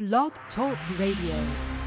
Blog Talk Radio.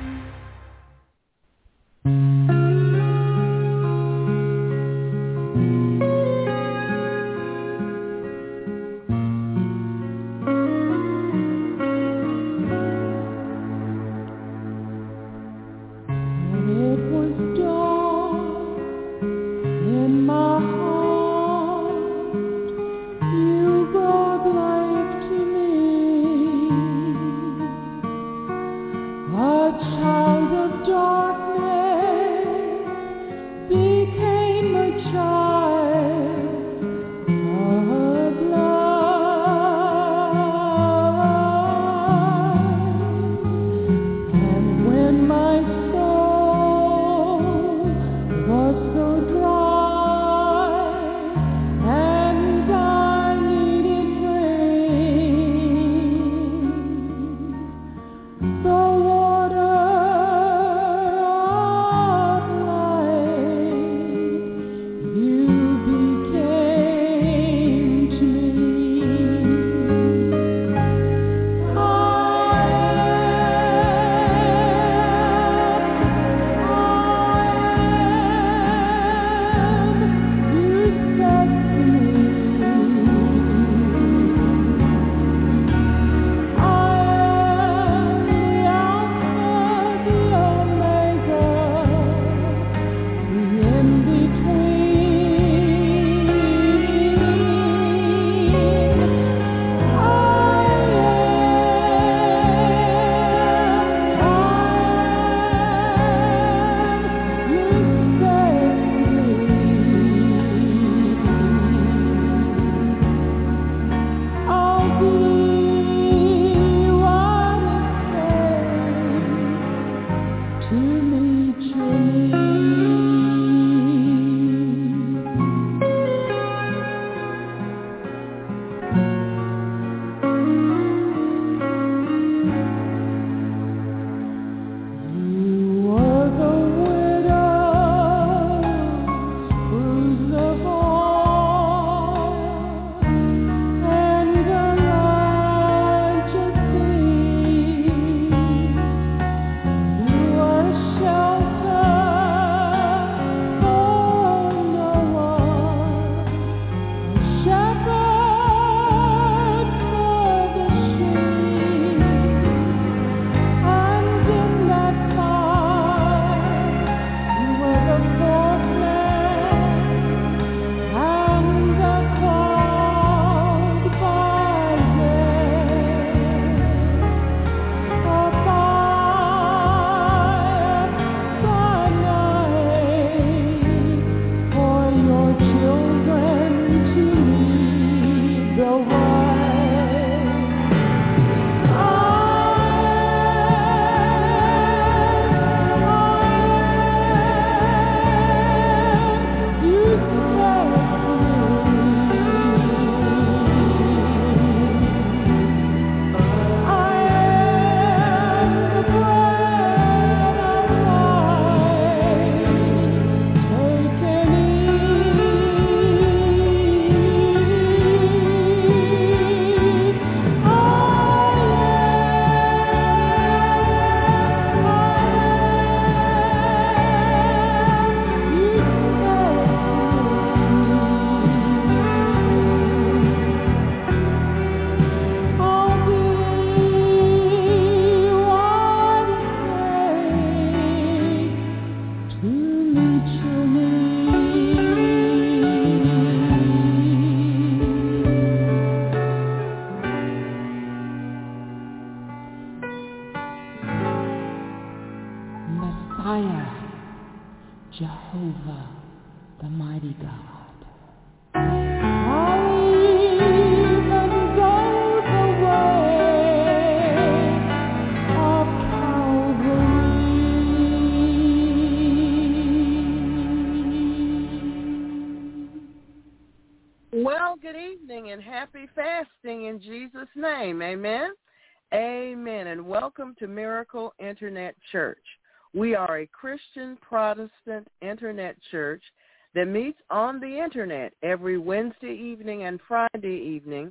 Well, good evening and happy fasting in Jesus' name. Amen. Amen. And welcome to Miracle Internet Church. We are a Christian Protestant Internet church that meets on the Internet every Wednesday evening and Friday evening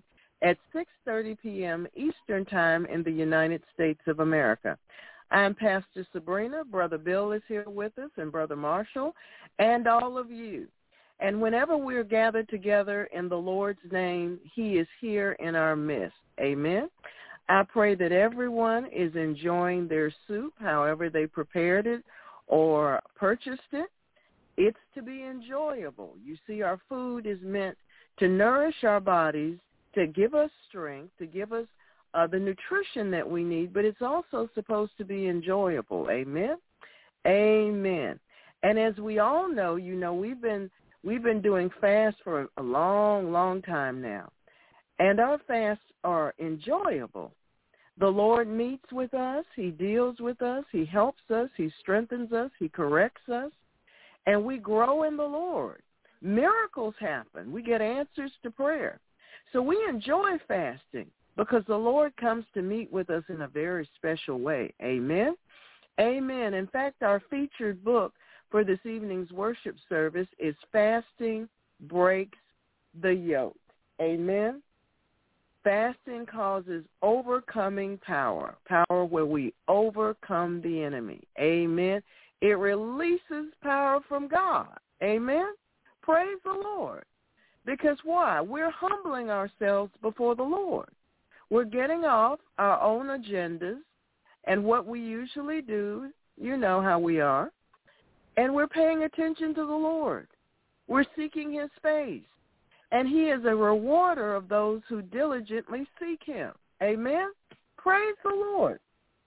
at 6:30 p.m. Eastern Time in the United States of America. I'm Pastor Sabrina. Brother Bill is here with us, and Brother Marshall, and all of you. And whenever we're gathered together in the Lord's name, he is here in our midst. Amen. I pray that everyone is enjoying their soup, however they prepared it or purchased it. It's to be enjoyable. You see, our food is meant to nourish our bodies, to give us strength, to give us the nutrition that we need, but it's also supposed to be enjoyable. Amen? Amen. And as we all know, we've been doing fasts for a long, long time now, and our fasts are enjoyable. The Lord meets with us. He deals with us. He helps us. He strengthens us. He corrects us, and we grow in the Lord. Miracles happen. We get answers to prayer. So we enjoy fasting because the Lord comes to meet with us in a very special way. Amen? Amen. In fact, our featured book for this evening's worship service is Fasting Breaks the Yoke. Amen? Fasting causes overcoming power, power where we overcome the enemy. Amen? It releases power from God. Amen? Praise the Lord. Because why? We're humbling ourselves before the Lord. We're getting off our own agendas and what we usually do. You know how we are. And we're paying attention to the Lord. We're seeking his face. And he is a rewarder of those who diligently seek him. Amen? Praise the Lord.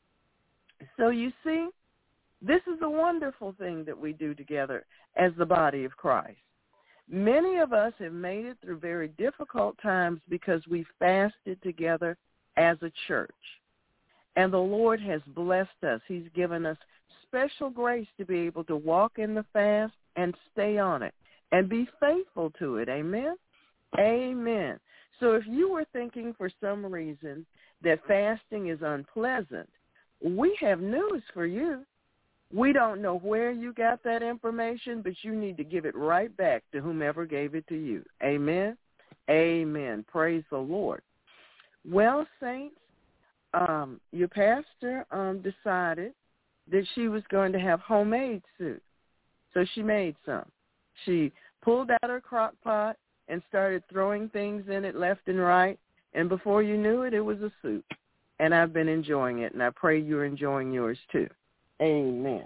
So you see, this is a wonderful thing that we do together as the body of Christ. Many of us have made it through very difficult times because we fasted together as a church. And the Lord has blessed us. He's given us special grace to be able to walk in the fast and stay on it and be faithful to it. Amen? Amen. So if you were thinking for some reason that fasting is unpleasant, we have news for you. We don't know where you got that information, but you need to give it right back to whomever gave it to you. Amen? Amen. Praise the Lord. Well, saints, your pastor decided that she was going to have homemade soup. So she made some. She pulled out her crock pot and started throwing things in it left and right, and before you knew it, it was a soup. And I've been enjoying it, and I pray you're enjoying yours too. Amen.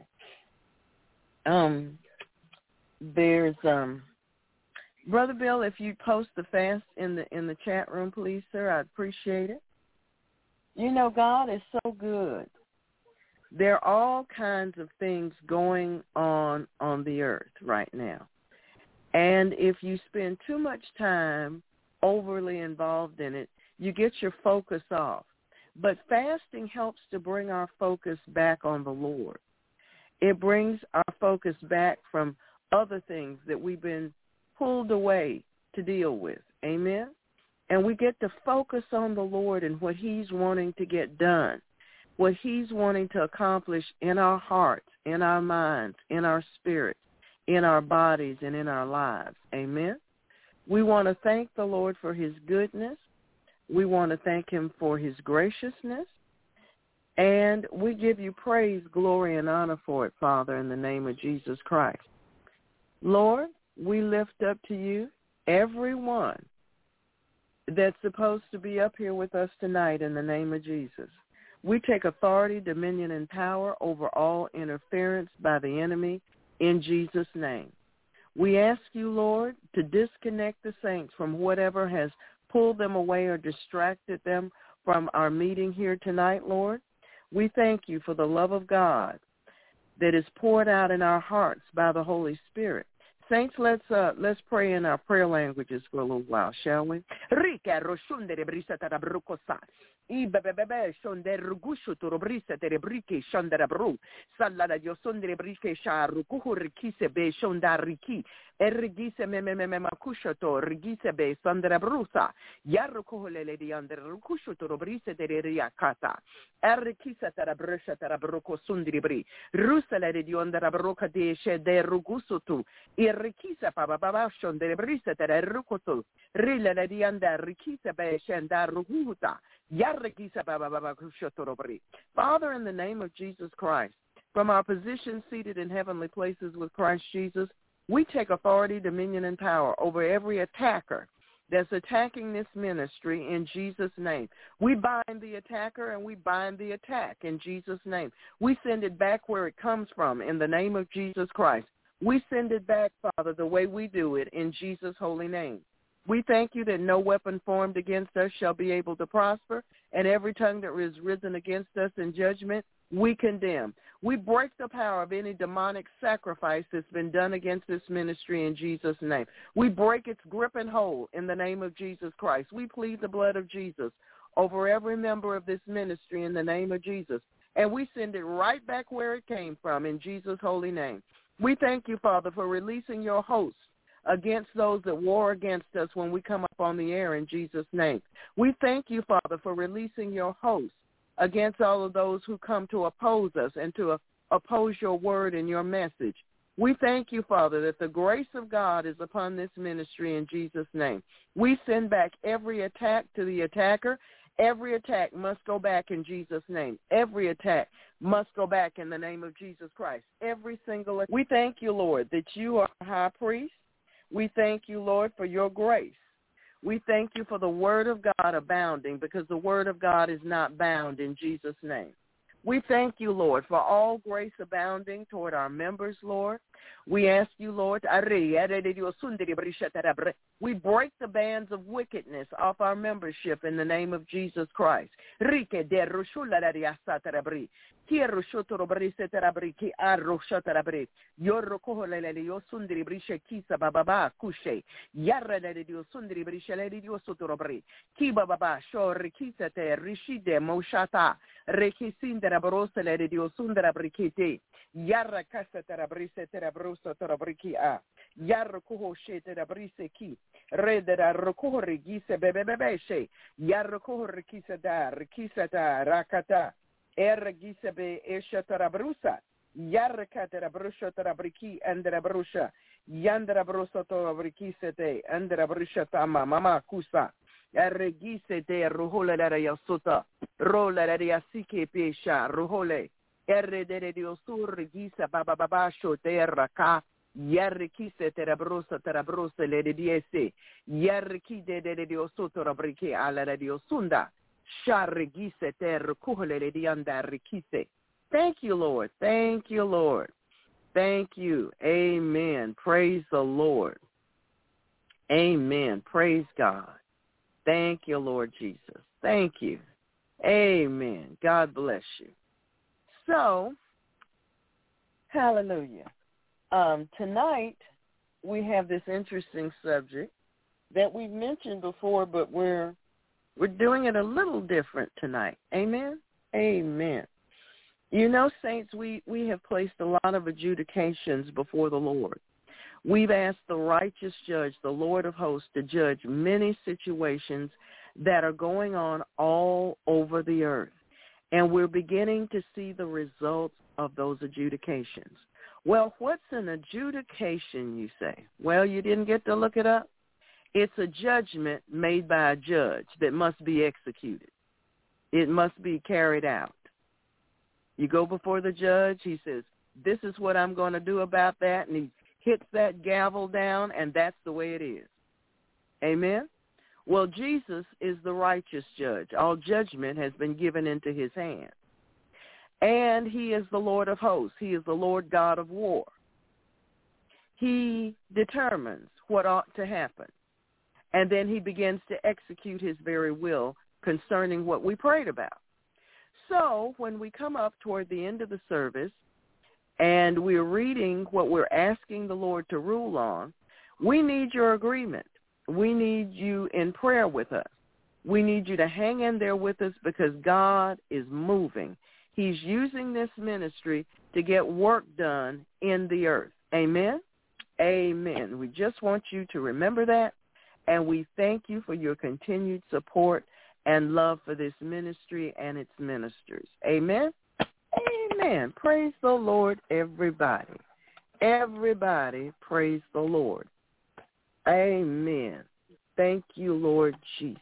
There's Brother Bill, if you post the fast in the chat room, please, sir, I'd appreciate it. You know, God is so good. There are all kinds of things going on the earth right now. And if you spend too much time overly involved in it, you get your focus off. But fasting helps to bring our focus back on the Lord. It brings our focus back from other things that we've been pulled away to deal with. Amen? And we get to focus on the Lord and what he's wanting to get done, what he's wanting to accomplish in our hearts, in our minds, in our spirits, in our bodies, and in our lives. Amen? We want to thank the Lord for his goodness. We want to thank him for his graciousness. And we give you praise, glory, and honor for it, Father, in the name of Jesus Christ. Lord, we lift up to you everyone that's supposed to be up here with us tonight in the name of Jesus. We take authority, dominion, and power over all interference by the enemy in Jesus' name. We ask you, Lord, to disconnect the saints from whatever has pulled them away or distracted them from our meeting here tonight, Lord. We thank you for the love of God that is poured out in our hearts by the Holy Spirit. Saints, let's pray in our prayer languages for a little while, shall we? Ibebebe shonde rugushu to robrisa de rebrike shondara bru. Salada yo sondre brike sha rukuhu rikise be shonda riki. Erigise meme makusho to rigise be sondra brusa. Yarukuhole di under rukushu to robrisa de riakata. Erikisa tarabrusha tarabruko sundribri. Rusala di under abroka de she de rugusutu. Irikisa baba shonde brisa de rukutu. Rila di under rikisa be shenda ruhuta. Father, in the name of Jesus Christ, from our position seated in heavenly places with Christ Jesus, we take authority, dominion, and power over every attacker that's attacking this ministry in Jesus' name. We bind the attacker and we bind the attack in Jesus' name. We send it back where it comes from in the name of Jesus Christ. We send it back, Father, the way we do it in Jesus' holy name. We thank you that no weapon formed against us shall be able to prosper, and every tongue that is risen against us in judgment, we condemn. We break the power of any demonic sacrifice that's been done against this ministry in Jesus' name. We break its grip and hold in the name of Jesus Christ. We plead the blood of Jesus over every member of this ministry in the name of Jesus, and we send it right back where it came from in Jesus' holy name. We thank you, Father, for releasing your host against those that war against us when we come up on the air in Jesus' name. We thank you, Father, for releasing your host against all of those who come to oppose us and to oppose your word and your message. We thank you, Father, that the grace of God is upon this ministry in Jesus' name. We send back every attack to the attacker. Every attack must go back in Jesus' name. Every attack must go back in the name of Jesus Christ. Every single. We thank you, Lord, that you are high priest. We thank you, Lord, for your grace. We thank you for the word of God abounding, because the word of God is not bound in Jesus' name. We thank you, Lord, for all grace abounding toward our members, Lord. We ask you, Lord, we break the bands of wickedness off our membership in the name of Jesus Christ. Yarra casa terabrise terabrosa terabrik Yarra kuho she terabrise ki. Redera rokuhori gise bebebeshe. Yarra kuhori kisa da rakata. Gise be esha terabrusa. Yarra katerabrusha terabriki anderabrusha. Yandra brosa terabriki sete anderabrusha tama mama kusa. Gise de ruhole la yasuta. Rola la yasike pesha ruhole. De diosur gisa baba babasho terra ka yarrikise terabrosa le diese yarriki de diosoto rabrike ala de diosunda sharrigise ter kuhole le dianda rikise. Thank you, Lord. Thank you, Lord. Thank you. Amen. Praise the Lord. Amen. Praise God. Thank you, Lord Jesus. Thank you. Amen. God bless you. So, hallelujah. Tonight, we have this interesting subject that we've mentioned before, but we're doing it a little different tonight. Amen? Amen. You know, saints, we have placed a lot of adjudications before the Lord. We've asked the righteous judge, the Lord of hosts, to judge many situations that are going on all over the earth. And we're beginning to see the results of those adjudications. Well, what's an adjudication, you say? Well, you didn't get to look it up? It's a judgment made by a judge that must be executed. It must be carried out. You go before the judge, he says, this is what I'm going to do about that, and he hits that gavel down, and that's the way it is. Amen? Well, Jesus is the righteous judge. All judgment has been given into his hand. And he is the Lord of hosts. He is the Lord God of war. He determines what ought to happen. And then he begins to execute his very will concerning what we prayed about. So when we come up toward the end of the service and we're reading what we're asking the Lord to rule on, we need your agreement. We need you in prayer with us. We need you to hang in there with us because God is moving. He's using this ministry to get work done in the earth. Amen? Amen. We just want you to remember that, and we thank you for your continued support and love for this ministry and its ministers. Amen? Amen. Praise the Lord, everybody. Everybody, praise the Lord. Amen. Thank you, Lord Jesus.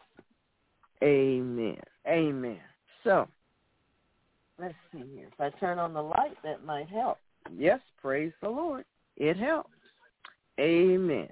Amen. Amen. So, let's see here. If I turn on the light, that might help. Yes, praise the Lord. It helps. Amen.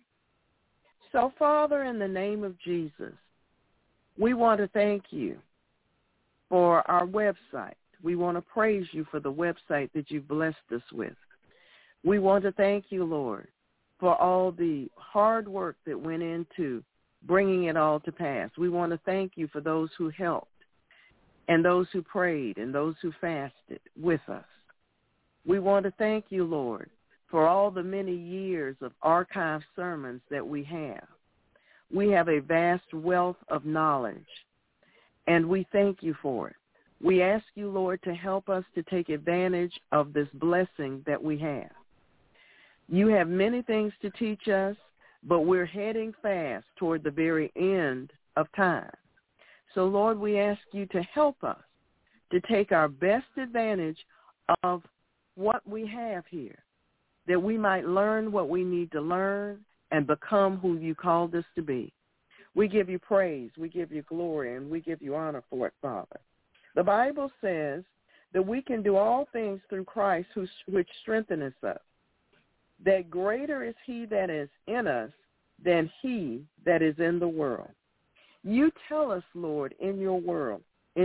So, Father, in the name of Jesus, we want to thank you for our website. We want to praise you for the website that you've blessed us with. We want to thank you, Lord, for all the hard work that went into bringing it all to pass. We want to thank you for those who helped and those who prayed and those who fasted with us. We want to thank you, Lord, for all the many years of archived sermons that we have. We have a vast wealth of knowledge, and we thank you for it. We ask you, Lord, to help us to take advantage of this blessing that we have. You have many things to teach us, but we're heading fast toward the very end of time. So, Lord, we ask you to help us to take our best advantage of what we have here, that we might learn what we need to learn and become who you called us to be. We give you praise, we give you glory, and we give you honor for it, Father. The Bible says that we can do all things through Christ which strengtheneth us, that greater is he that is in us than he that is in the world. You tell us, Lord, in your word,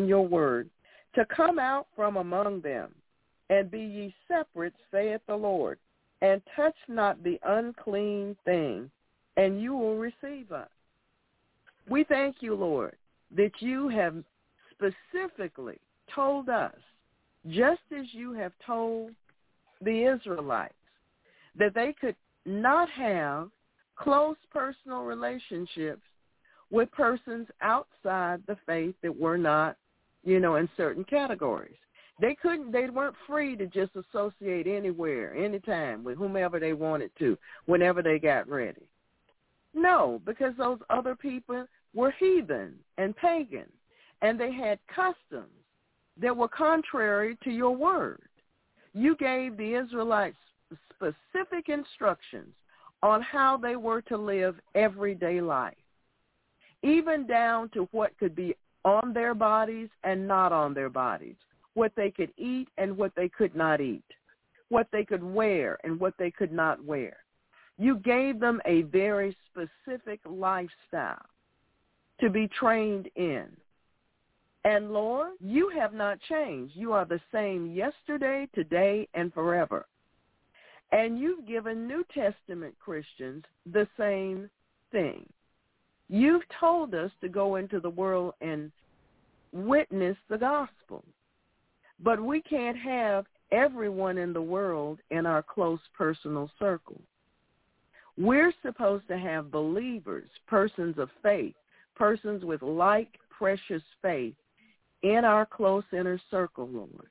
to come out from among them and be ye separate, saith the Lord, and touch not the unclean thing, and you will receive us. We thank you, Lord, that you have specifically told us, just as you have told the Israelites, that they could not have close personal relationships with persons outside the faith that were not, in certain categories. They weren't free to just associate anywhere, anytime, with whomever they wanted to, whenever they got ready. No, because those other people were heathen and pagan, and they had customs that were contrary to your word. You gave the Israelites specific instructions on how they were to live everyday life, even down to what could be on their bodies and not on their bodies, what they could eat and what they could not eat, what they could wear and what they could not wear. You gave them a very specific lifestyle to be trained in. And Lord, you have not changed. You are the same yesterday, today, and forever. And you've given New Testament Christians the same thing. You've told us to go into the world and witness the gospel. But we can't have everyone in the world in our close personal circle. We're supposed to have believers, persons of faith, persons with like precious faith in our close inner circle, Lord.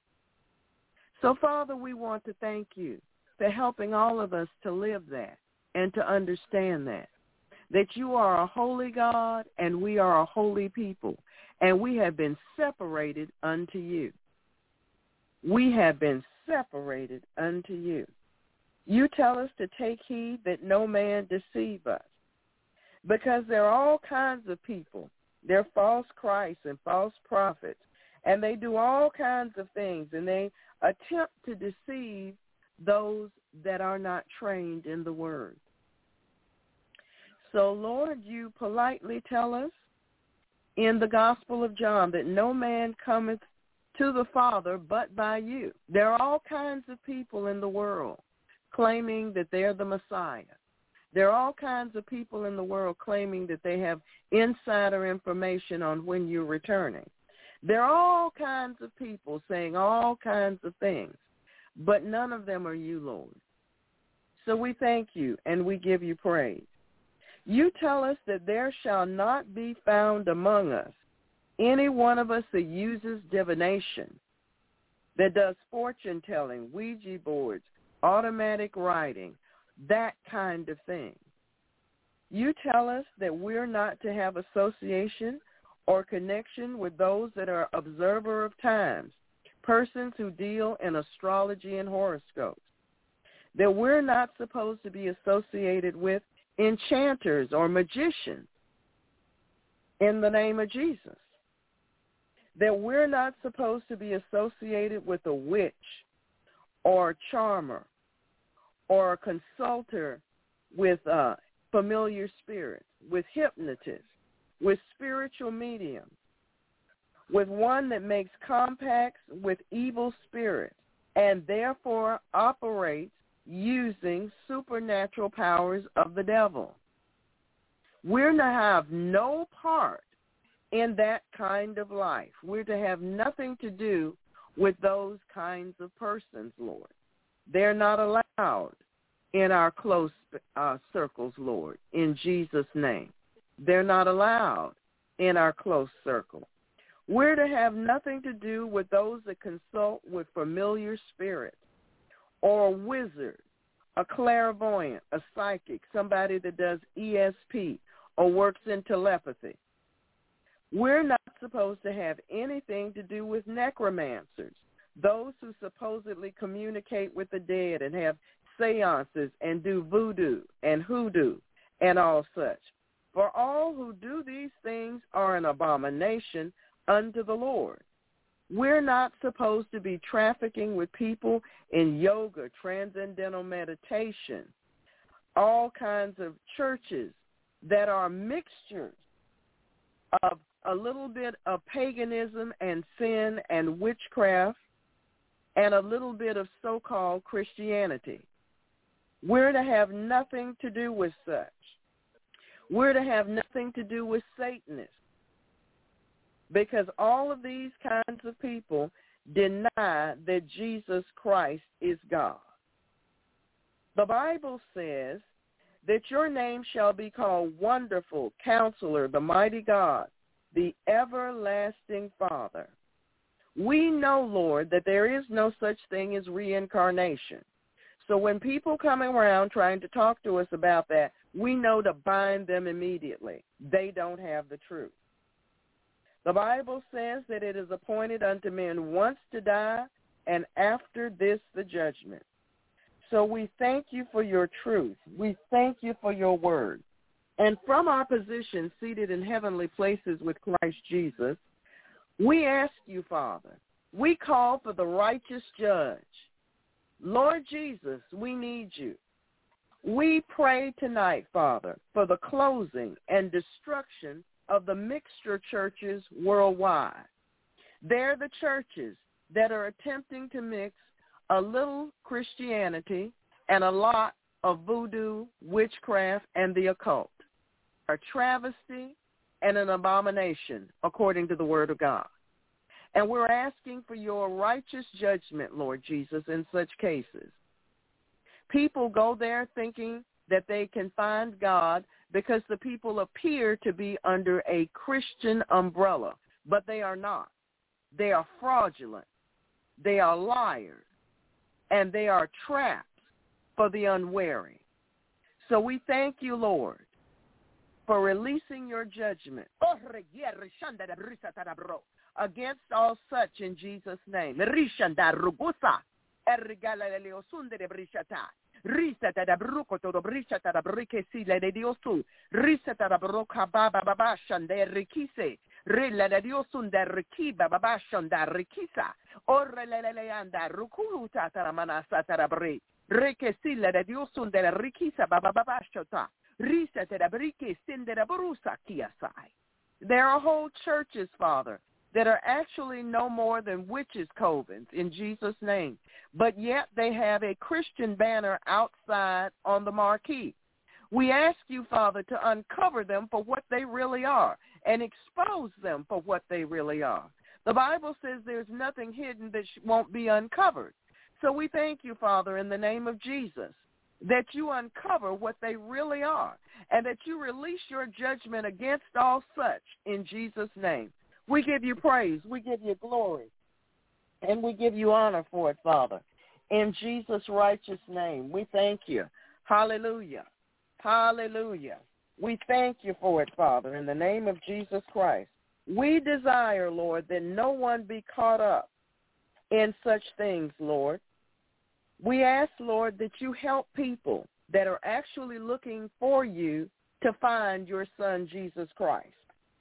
So, Father, we want to thank you for helping all of us to live that and to understand that you are a holy God and we are a holy people, and we have been separated unto you. We have been separated unto you. You tell us to take heed that no man deceive us, because there are all kinds of people. They're false Christs and false prophets, and they do all kinds of things, and they attempt to deceive those that are not trained in the word. So, Lord, you politely tell us in the Gospel of John that no man cometh to the Father but by you. There are all kinds of people in the world claiming that they're the Messiah. There are all kinds of people in the world claiming that they have insider information on when you're returning. There are all kinds of people saying all kinds of things, but none of them are you, Lord. So we thank you and we give you praise. You tell us that there shall not be found among us any one of us that uses divination, that does fortune-telling, Ouija boards, automatic writing, that kind of thing. You tell us that we're not to have association or connection with those that are observer of times, persons who deal in astrology and horoscopes, that we're not supposed to be associated with enchanters or magicians in the name of Jesus, that we're not supposed to be associated with a witch or a charmer or a consulter with familiar spirits, with hypnotists, with spiritual mediums, with one that makes compacts with evil spirits and therefore operates using supernatural powers of the devil. We're to have no part in that kind of life. We're to have nothing to do with those kinds of persons, Lord. They're not allowed in our close circles, Lord, in Jesus' name. They're not allowed in our close circle. We're to have nothing to do with those that consult with familiar spirits or a wizard, a clairvoyant, a psychic, somebody that does ESP or works in telepathy. We're not supposed to have anything to do with necromancers, those who supposedly communicate with the dead and have seances and do voodoo and hoodoo and all such. For all who do these things are an abomination unto the Lord. We're not supposed to be trafficking with people in yoga, transcendental meditation, all kinds of churches that are mixtures of a little bit of paganism and sin and witchcraft and a little bit of so-called Christianity. We're to have nothing to do with such. We're to have nothing to do with Satanists, because all of these kinds of people deny that Jesus Christ is God. The Bible says that your name shall be called Wonderful, Counselor, the Mighty God, the Everlasting Father. We know, Lord, that there is no such thing as reincarnation. So when people come around trying to talk to us about that, we know to bind them immediately. They don't have the truth. The Bible says that it is appointed unto men once to die, and after this the judgment. So we thank you for your truth. We thank you for your word. And from our position seated in heavenly places with Christ Jesus, we ask you, Father, we call for the righteous judge. Lord Jesus, we need you. We pray tonight, Father, for the closing and destruction of the mixture churches worldwide. They're the churches that are attempting to mix a little Christianity and a lot of voodoo, witchcraft, and the occult. A travesty and an abomination, according to the Word of God. And we're asking for your righteous judgment, Lord Jesus, in such cases. People go there thinking that they can find God because the people appear to be under a Christian umbrella, but they are not. They are fraudulent. They are liars. And they are traps for the unwary. So we thank you, Lord, for releasing your judgment against all such in Jesus' name. Risata da bruco todo brisata da briche si le de diosu risata da broca baba babashan de rikise rilla da diosun da rikiba babashan da rikisa orre le anda rukuta tara manasa tara bri rike si le da diosun da rikisa baba babashota risata da briche sinde da brusa kiasai. There are whole churches, Father, that are actually no more than witches' covens in Jesus' name, but yet they have a Christian banner outside on the marquee. We ask you, Father, to uncover them for what they really are and expose them for what they really are. The Bible says there's nothing hidden that won't be uncovered. So we thank you, Father, in the name of Jesus, that you uncover what they really are, and that you release your judgment against all such in Jesus' name. We give you praise, we give you glory, and we give you honor for it, Father. In Jesus' righteous name, we thank you. Hallelujah. Hallelujah. We thank you for it, Father, in the name of Jesus Christ. We desire, Lord, that no one be caught up in such things, Lord. We ask, Lord, that you help people that are actually looking for you to find your Son, Jesus Christ.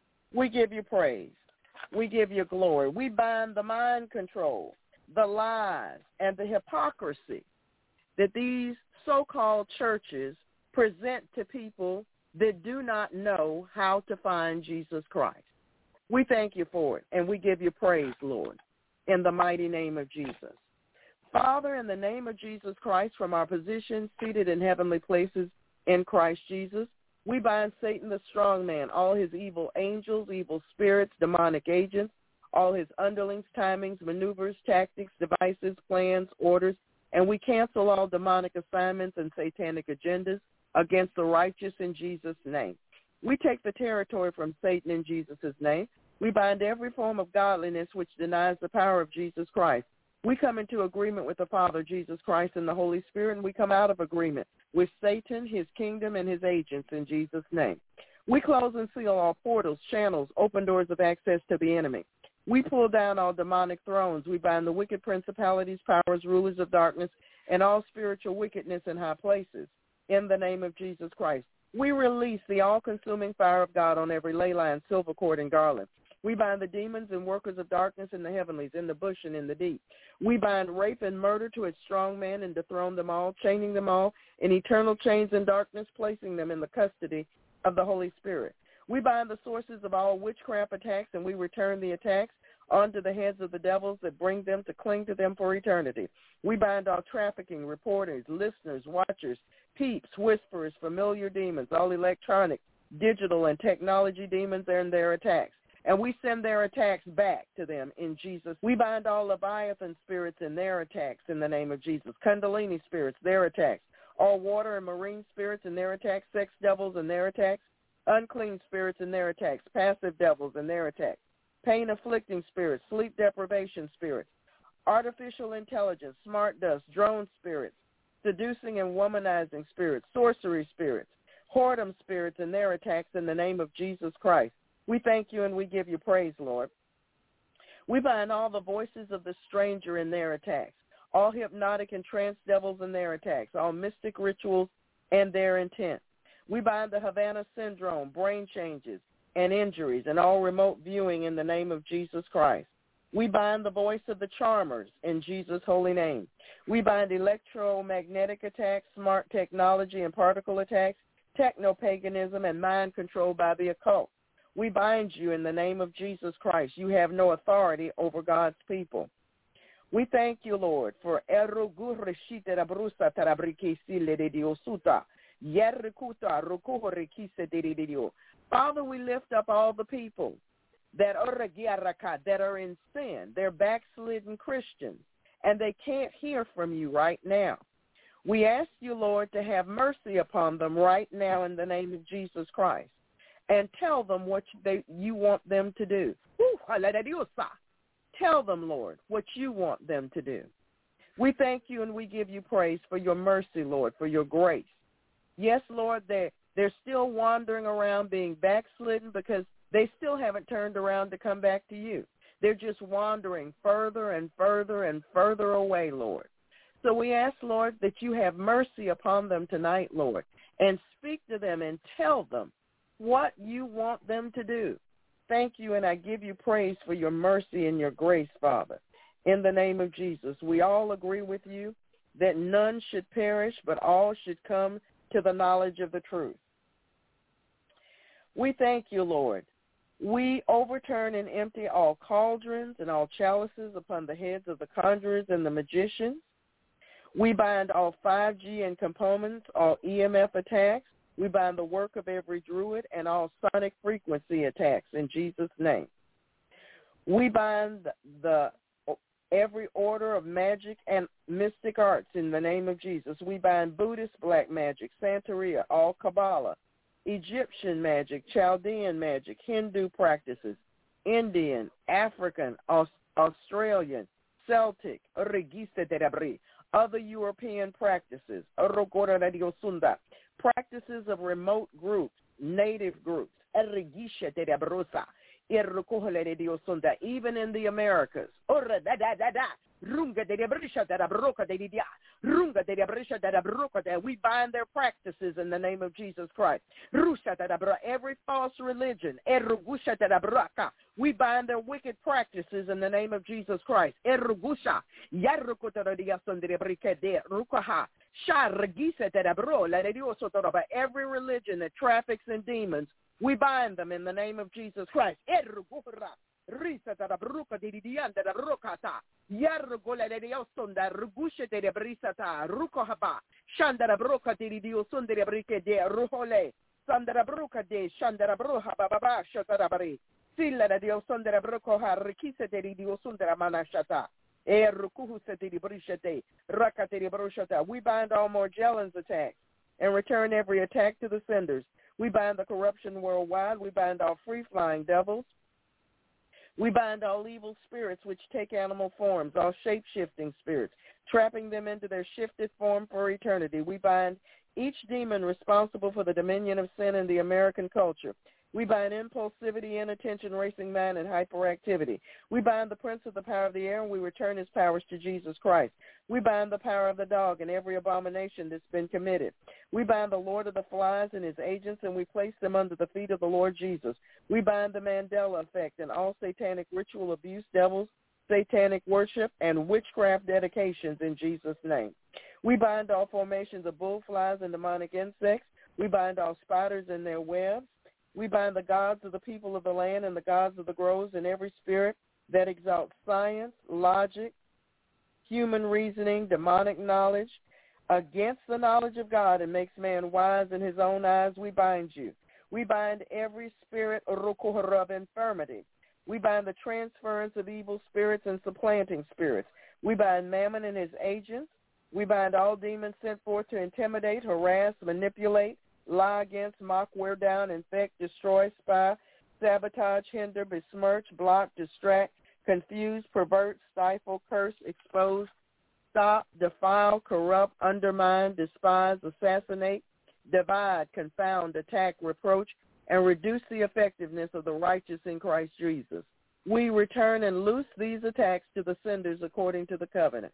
We give you praise. We give you glory. We bind the mind control, the lies, and the hypocrisy that these so-called churches present to people that do not know how to find Jesus Christ. We thank you for it, and we give you praise, Lord, in the mighty name of Jesus. Father, in the name of Jesus Christ, from our position seated in heavenly places in Christ Jesus, we bind Satan the strong man, all his evil angels, evil spirits, demonic agents, all his underlings, timings, maneuvers, tactics, devices, plans, orders, and we cancel all demonic assignments and satanic agendas against the righteous in Jesus' name. We take the territory from Satan in Jesus' name. We bind every form of godliness which denies the power of Jesus Christ. We come into agreement with the Father, Jesus Christ, and the Holy Spirit, and we come out of agreement with Satan, his kingdom, and his agents in Jesus' name. We close and seal all portals, channels, open doors of access to the enemy. We pull down all demonic thrones. We bind the wicked principalities, powers, rulers of darkness, and all spiritual wickedness in high places in the name of Jesus Christ. We release the all-consuming fire of God on every ley line, silver cord, and garland. We bind the demons and workers of darkness in the heavenlies, in the bush, and in the deep. We bind rape and murder to its strong man and dethrone them all, chaining them all in eternal chains and darkness, placing them in the custody of the Holy Spirit. We bind the sources of all witchcraft attacks, and we return the attacks onto the heads of the devils that bring them to cling to them for eternity. We bind all trafficking, reporters, listeners, watchers, peeps, whisperers, familiar demons, all electronic, digital, and technology demons and their attacks. And we send their attacks back to them in Jesus. We bind all Leviathan spirits and their attacks in the name of Jesus. Kundalini spirits, their attacks. All water and marine spirits and their attacks. Sex devils and their attacks. Unclean spirits and their attacks. Passive devils and their attacks. Pain-afflicting spirits. Sleep deprivation spirits. Artificial intelligence, smart dust, drone spirits. Seducing and womanizing spirits. Sorcery spirits. Whoredom spirits and their attacks in the name of Jesus Christ. We thank you and we give you praise, Lord. We bind all the voices of the stranger in their attacks, all hypnotic and trance devils in their attacks, all mystic rituals and their intent. We bind the Havana syndrome, brain changes, and injuries, and all remote viewing in the name of Jesus Christ. We bind the voice of the charmers in Jesus' holy name. We bind electromagnetic attacks, smart technology and particle attacks, techno-paganism, and mind control by the occult. We bind you in the name of Jesus Christ. You have no authority over God's people. We thank you, Lord, for Father, we lift up all the people that are in sin. They're backslidden Christians, and they can't hear from you right now. We ask you, Lord, to have mercy upon them right now in the name of Jesus Christ. And tell them what you want them to do. Tell them, Lord, what you want them to do. We thank you and we give you praise for your mercy, Lord, for your grace. Yes, Lord, they're still wandering around being backslidden because they still haven't turned around to come back to you. They're just wandering further and further and further away, Lord. So we ask, Lord, that you have mercy upon them tonight, Lord, and speak to them and tell them what you want them to do. Thank you, and I give you praise for your mercy and your grace, Father. In the name of Jesus, we all agree with you that none should perish, but all should come to the knowledge of the truth. We thank you, Lord. We overturn and empty all cauldrons and all chalices upon the heads of the conjurers and the magicians. We bind all 5G and components, all EMF attacks. We bind the work of every druid and all sonic frequency attacks in Jesus' name. We bind the every order of magic and mystic arts in the name of Jesus. We bind Buddhist black magic, Santeria, all Kabbalah, Egyptian magic, Chaldean magic, Hindu practices, Indian, African, Australian, Celtic, other European practices, practices of remote groups, native groups, even in the Americas. We bind their practices in the name of Jesus Christ. Every false religion, we bind their wicked practices in the name of Jesus Christ. Every religion that traffics in demons, we bind them in the name of Jesus Christ. We bind all Morgellons attacks and return every attack to the senders. We bind the corruption worldwide. We bind all free-flying devils. We bind all evil spirits which take animal forms, all shape-shifting spirits, trapping them into their shifted form for eternity. We bind each demon responsible for the dominion of sin in the American culture. We bind impulsivity, inattention, racing mind, and hyperactivity. We bind the prince of the power of the air, and we return his powers to Jesus Christ. We bind the power of the dog and every abomination that's been committed. We bind the Lord of the flies and his agents, and we place them under the feet of the Lord Jesus. We bind the Mandela effect and all satanic ritual abuse, devils, satanic worship, and witchcraft dedications in Jesus' name. We bind all formations of bullflies and demonic insects. We bind all spiders and their webs. We bind the gods of the people of the land and the gods of the groves and every spirit that exalts science, logic, human reasoning, demonic knowledge against the knowledge of God and makes man wise in his own eyes. We bind you. We bind every spirit of infirmity. We bind the transference of evil spirits and supplanting spirits. We bind Mammon and his agents. We bind all demons sent forth to intimidate, harass, manipulate, lie against, mock, wear down, infect, destroy, spy, sabotage, hinder, besmirch, block, distract, confuse, pervert, stifle, curse, expose, stop, defile, corrupt, undermine, despise, assassinate, divide, confound, attack, reproach, and reduce the effectiveness of the righteous in Christ Jesus. We return and loose these attacks to the senders according to the covenant.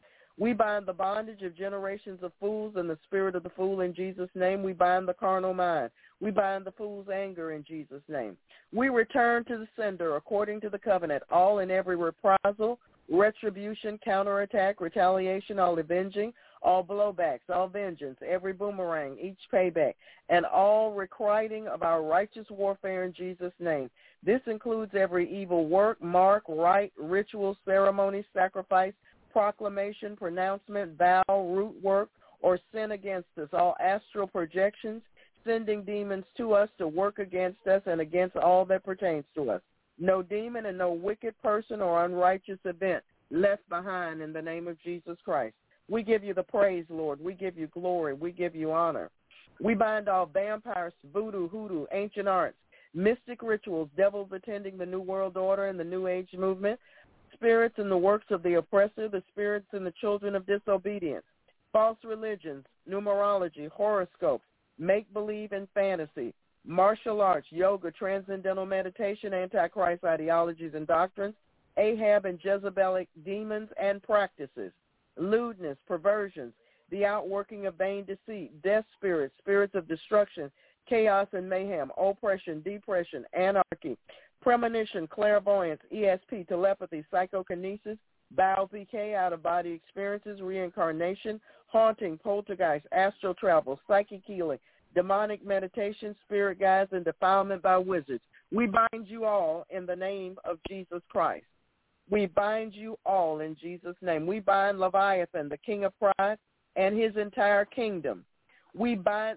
We bind the bondage of generations of fools and the spirit of the fool in Jesus' name. We bind the carnal mind. We bind the fool's anger in Jesus' name. We return to the sender according to the covenant, all and every reprisal, retribution, counterattack, retaliation, all avenging, all blowbacks, all vengeance, every boomerang, each payback, and all requiting of our righteous warfare in Jesus' name. This includes every evil work, mark, rite, ritual, ceremony, sacrifice, proclamation, pronouncement, vow, root work, or sin against us, all astral projections, sending demons to us to work against us and against all that pertains to us. No demon and no wicked person or unrighteous event left behind in the name of Jesus Christ. We give you the praise, Lord. We give you glory. We give you honor. We bind all vampires, voodoo, hoodoo, ancient arts, mystic rituals, devils attending the New World Order and the New Age movement, spirits in the works of the oppressor, the spirits in the children of disobedience, false religions, numerology, horoscopes, make-believe and fantasy, martial arts, yoga, transcendental meditation, antichrist ideologies and doctrines, Ahab and Jezebelic demons and practices, lewdness, perversions, the outworking of vain deceit, death spirits, spirits of destruction, chaos and mayhem, oppression, depression, anarchy, premonition, clairvoyance, ESP, telepathy, psychokinesis, Baal PK, out-of-body experiences, reincarnation, haunting, poltergeist, astral travel, psychic healing, demonic meditation, spirit guides, and defilement by wizards. We bind you all in the name of Jesus Christ. We bind you all in Jesus' name. We bind Leviathan, the king of pride, and his entire kingdom. We bind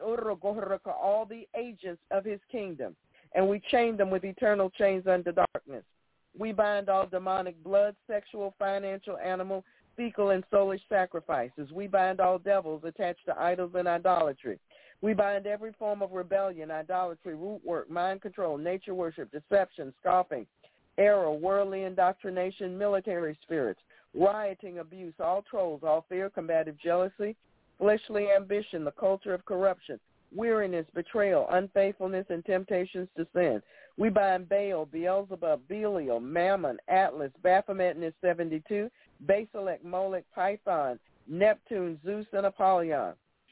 all the agents of his kingdom, and we chain them with eternal chains unto darkness. We bind all demonic blood, sexual, financial, animal, fecal, and soulish sacrifices. We bind all devils attached to idols and idolatry. We bind every form of rebellion, idolatry, root work, mind control, nature worship, deception, scoffing, error, worldly indoctrination, military spirits, rioting, abuse, all trolls, all fear, combative jealousy, fleshly ambition, the culture of corruption, weariness, betrayal, unfaithfulness, and temptations to sin. We bind Baal, Beelzebub, Belial, Mammon, Atlas, Baphomet and his 72, Basilek, Molech, Python, Neptune, Zeus, and Apollyon.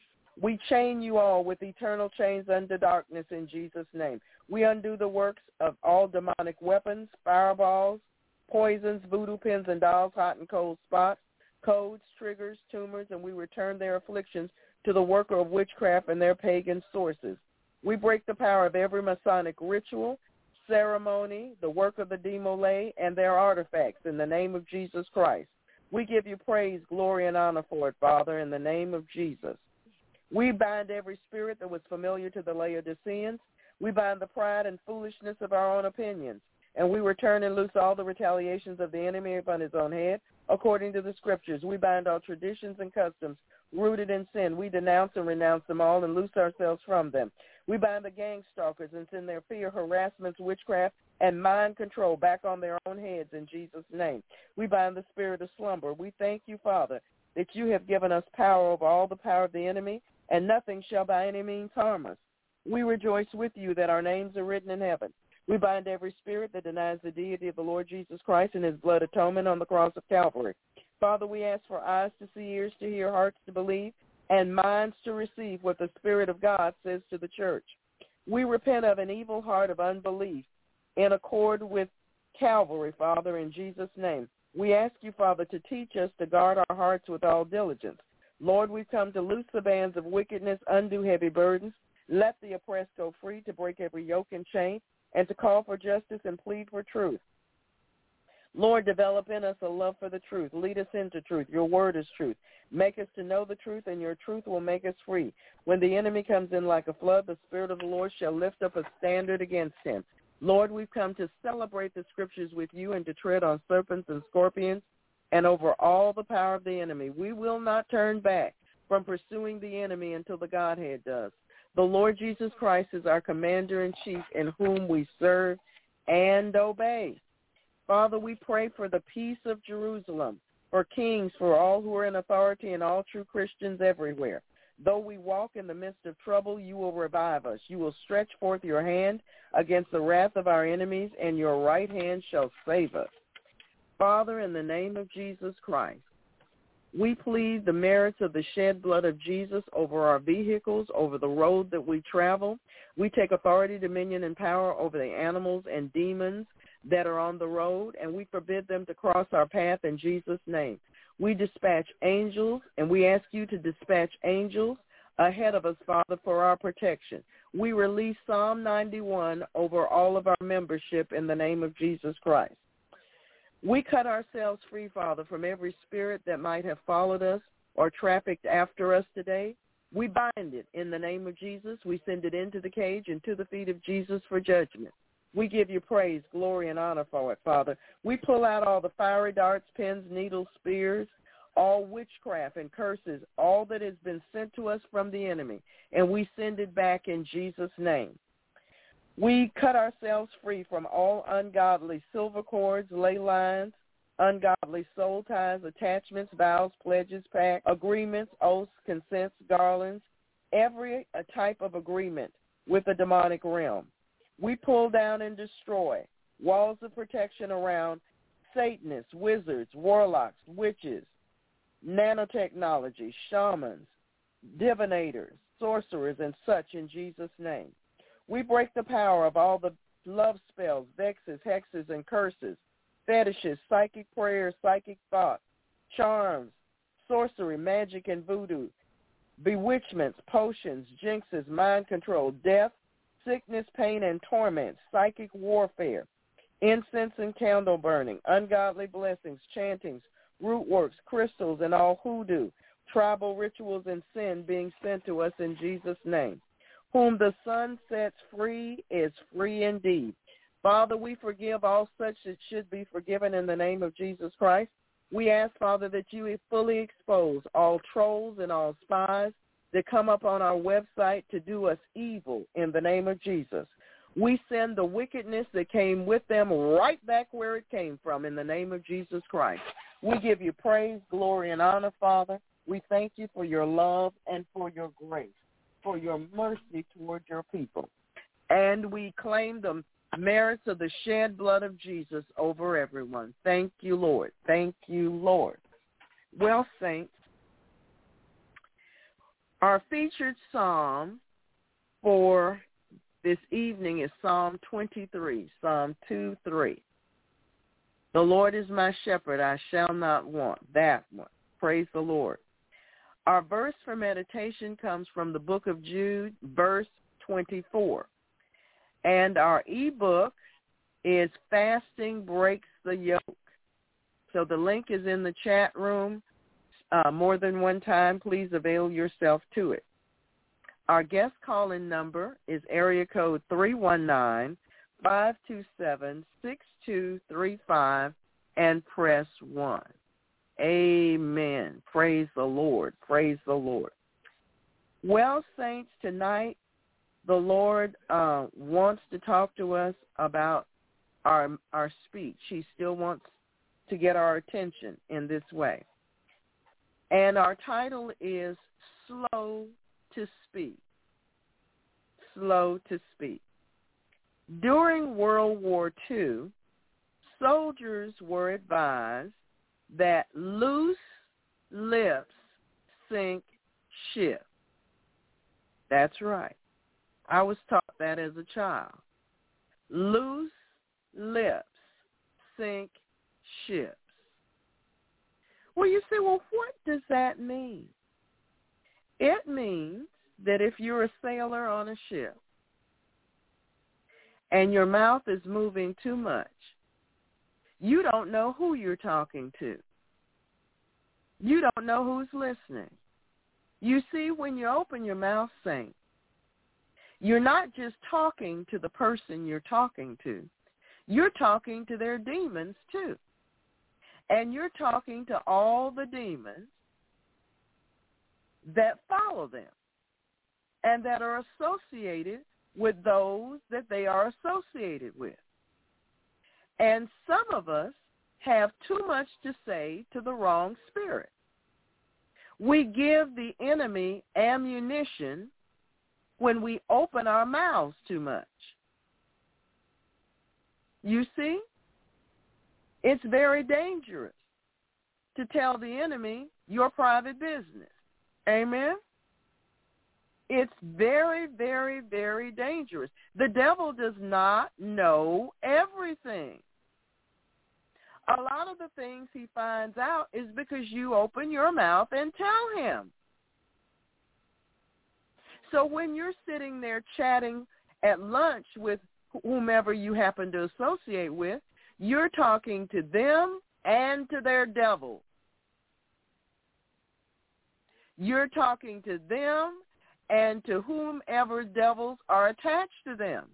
We chain you all with eternal chains under darkness in Jesus' name. We undo the works of all demonic weapons, fireballs, poisons, voodoo pins and dolls, hot and cold spots, codes, triggers, tumors, and we return their afflictions to the worker of witchcraft and their pagan sources. We break the power of every Masonic ritual, ceremony, the work of the Demolay, and their artifacts in the name of Jesus Christ. We give you praise, glory, and honor for it, Father, in the name of Jesus. We bind every spirit that was familiar to the Laodiceans. We bind the pride and foolishness of our own opinions, and we return and loose all the retaliations of the enemy upon his own head, according to the Scriptures. We bind all traditions and customs rooted in sin. We denounce and renounce them all and loose ourselves from them. We bind the gang stalkers and send their fear, harassments, witchcraft, and mind control back on their own heads in Jesus' name. We bind the spirit of slumber. We thank you, Father, that you have given us power over all the power of the enemy, and nothing shall by any means harm us. We rejoice with you that our names are written in heaven. We bind every spirit that denies the deity of the Lord Jesus Christ and his blood atonement on the cross of Calvary. Father, we ask for eyes to see, ears to hear, hearts to believe, and minds to receive what the Spirit of God says to the church. We repent of an evil heart of unbelief in accord with Calvary, Father, in Jesus' name. We ask you, Father, to teach us to guard our hearts with all diligence. Lord, we've come to loose the bands of wickedness, undo heavy burdens, let the oppressed go free, to break every yoke and chain, and to call for justice and plead for truth. Lord, develop in us a love for the truth. Lead us into truth. Your word is truth. Make us to know the truth, and your truth will make us free. When the enemy comes in like a flood, the Spirit of the Lord shall lift up a standard against him. Lord, we've come to celebrate the Scriptures with you and to tread on serpents and scorpions and over all the power of the enemy. We will not turn back from pursuing the enemy until the Godhead does. The Lord Jesus Christ is our commander-in-chief in whom we serve and obey. Father, we pray for the peace of Jerusalem, for kings, for all who are in authority, and all true Christians everywhere. Though we walk in the midst of trouble, you will revive us. You will stretch forth your hand against the wrath of our enemies, and your right hand shall save us. Father, in the name of Jesus Christ, we plead the merits of the shed blood of Jesus over our vehicles, over the road that we travel. We take authority, dominion, and power over the animals and demons that are on the road, and we forbid them to cross our path in Jesus' name. We dispatch angels, and we ask you to dispatch angels ahead of us, Father, for our protection. We release Psalm 91 over all of our membership in the name of Jesus Christ. We cut ourselves free, Father, from every spirit that might have followed us or trafficked after us today. We bind it in the name of Jesus. We send it into the cage and to the feet of Jesus for judgment. We give you praise, glory, and honor for it, Father. We pull out all the fiery darts, pins, needles, spears, all witchcraft and curses, all that has been sent to us from the enemy, and we send it back in Jesus' name. We cut ourselves free from all ungodly silver cords, ley lines, ungodly soul ties, attachments, vows, pledges, pacts, agreements, oaths, consents, garlands, every type of agreement with the demonic realm. We pull down and destroy walls of protection around Satanists, wizards, warlocks, witches, nanotechnology, shamans, divinators, sorcerers, and such in Jesus' name. We break the power of all the love spells, vexes, hexes, and curses, fetishes, psychic prayers, psychic thoughts, charms, sorcery, magic, and voodoo, bewitchments, potions, jinxes, mind control, death, sickness, pain, and torment, psychic warfare, incense and candle burning, ungodly blessings, chantings, root works, crystals, and all hoodoo, tribal rituals, and sin being sent to us in Jesus' name. Whom the Son sets free is free indeed. Father, we forgive all such that should be forgiven in the name of Jesus Christ. We ask, Father, that you would fully expose all trolls and all spies that come up on our website to do us evil in the name of Jesus. We send the wickedness that came with them right back where it came from in the name of Jesus Christ. We give you praise, glory, and honor, Father. We thank you for your love and for your grace, for your mercy toward your people. And we claim the merits of the shed blood of Jesus over everyone. Thank you, Lord. Thank you, Lord. Well, saints, our featured psalm for this evening is Psalm 23, Psalm 2:3. The Lord is my shepherd, I shall not want. That one. Praise the Lord. Our verse for meditation comes from the book of Jude, verse 24. And our ebook is Fasting Breaks the Yoke. So the link is in the chat room more than one time. Please avail yourself to it. Our guest call-in number is area code 319-527-6235 and press 1. Amen. Praise the Lord. Praise the Lord. Well, saints, tonight the Lord wants to talk to us about our speech. He still wants to get our attention in this way. And our title is Slow to Speak. Slow to speak. During World War II, soldiers were advised that loose lips sink ships. That's right. I was taught that as a child. Loose lips sink ships. Well, you say, well, what does that mean? It means that if you're a sailor on a ship and your mouth is moving too much, you don't know who you're talking to. You don't know who's listening. You see, when you open your mouth, saints, you're not just talking to the person you're talking to. You're talking to their demons, too. And you're talking to all the demons that follow them and that are associated with those that they are associated with. And some of us have too much to say to the wrong spirit. We give the enemy ammunition when we open our mouths too much. You see, it's very dangerous to tell the enemy your private business. Amen? It's very, very, very dangerous. The devil does not know everything. A lot of the things he finds out is because you open your mouth and tell him. So when you're sitting there chatting at lunch with whomever you happen to associate with, you're talking to them and to their devil. You're talking to them and to whomever devils are attached to them.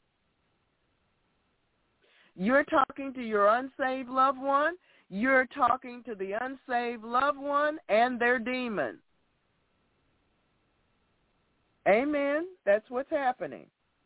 You're talking to your unsaved loved one. You're talking to the unsaved loved one and their demons. Amen. That's what's happening.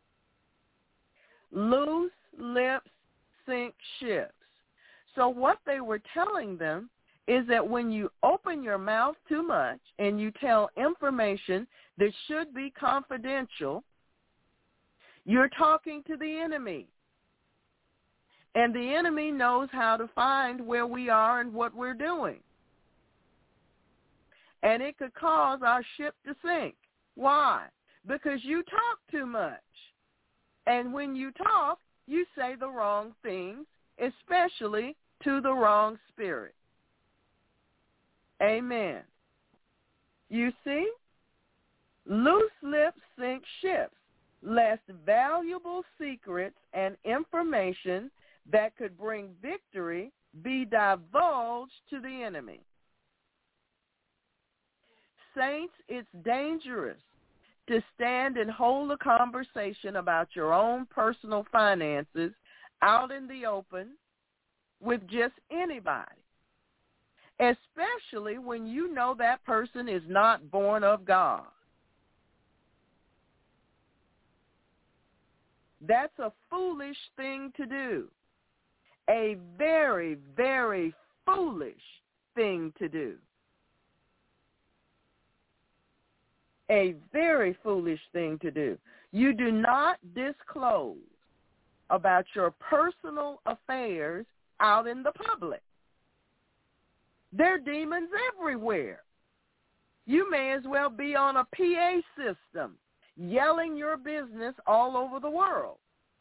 Loose lips sink ships. So what they were telling them is that when you open your mouth too much and you tell information that should be confidential, you're talking to the enemy. And the enemy knows how to find where we are and what we're doing. And it could cause our ship to sink. Why? Because you talk too much. And when you talk, you say the wrong things, especially to the wrong spirit. Amen. You see? Loose lips sink ships, lest valuable secrets and information that could bring victory be divulged to the enemy. Saints, it's dangerous to stand and hold a conversation about your own personal finances out in the open with just anybody, especially when you know that person is not born of God. That's a foolish thing to do. A very, very foolish thing to do. A very foolish thing to do. You do not disclose about your personal affairs out in the public. There are demons everywhere. You may as well be on a PA system yelling your business all over the world.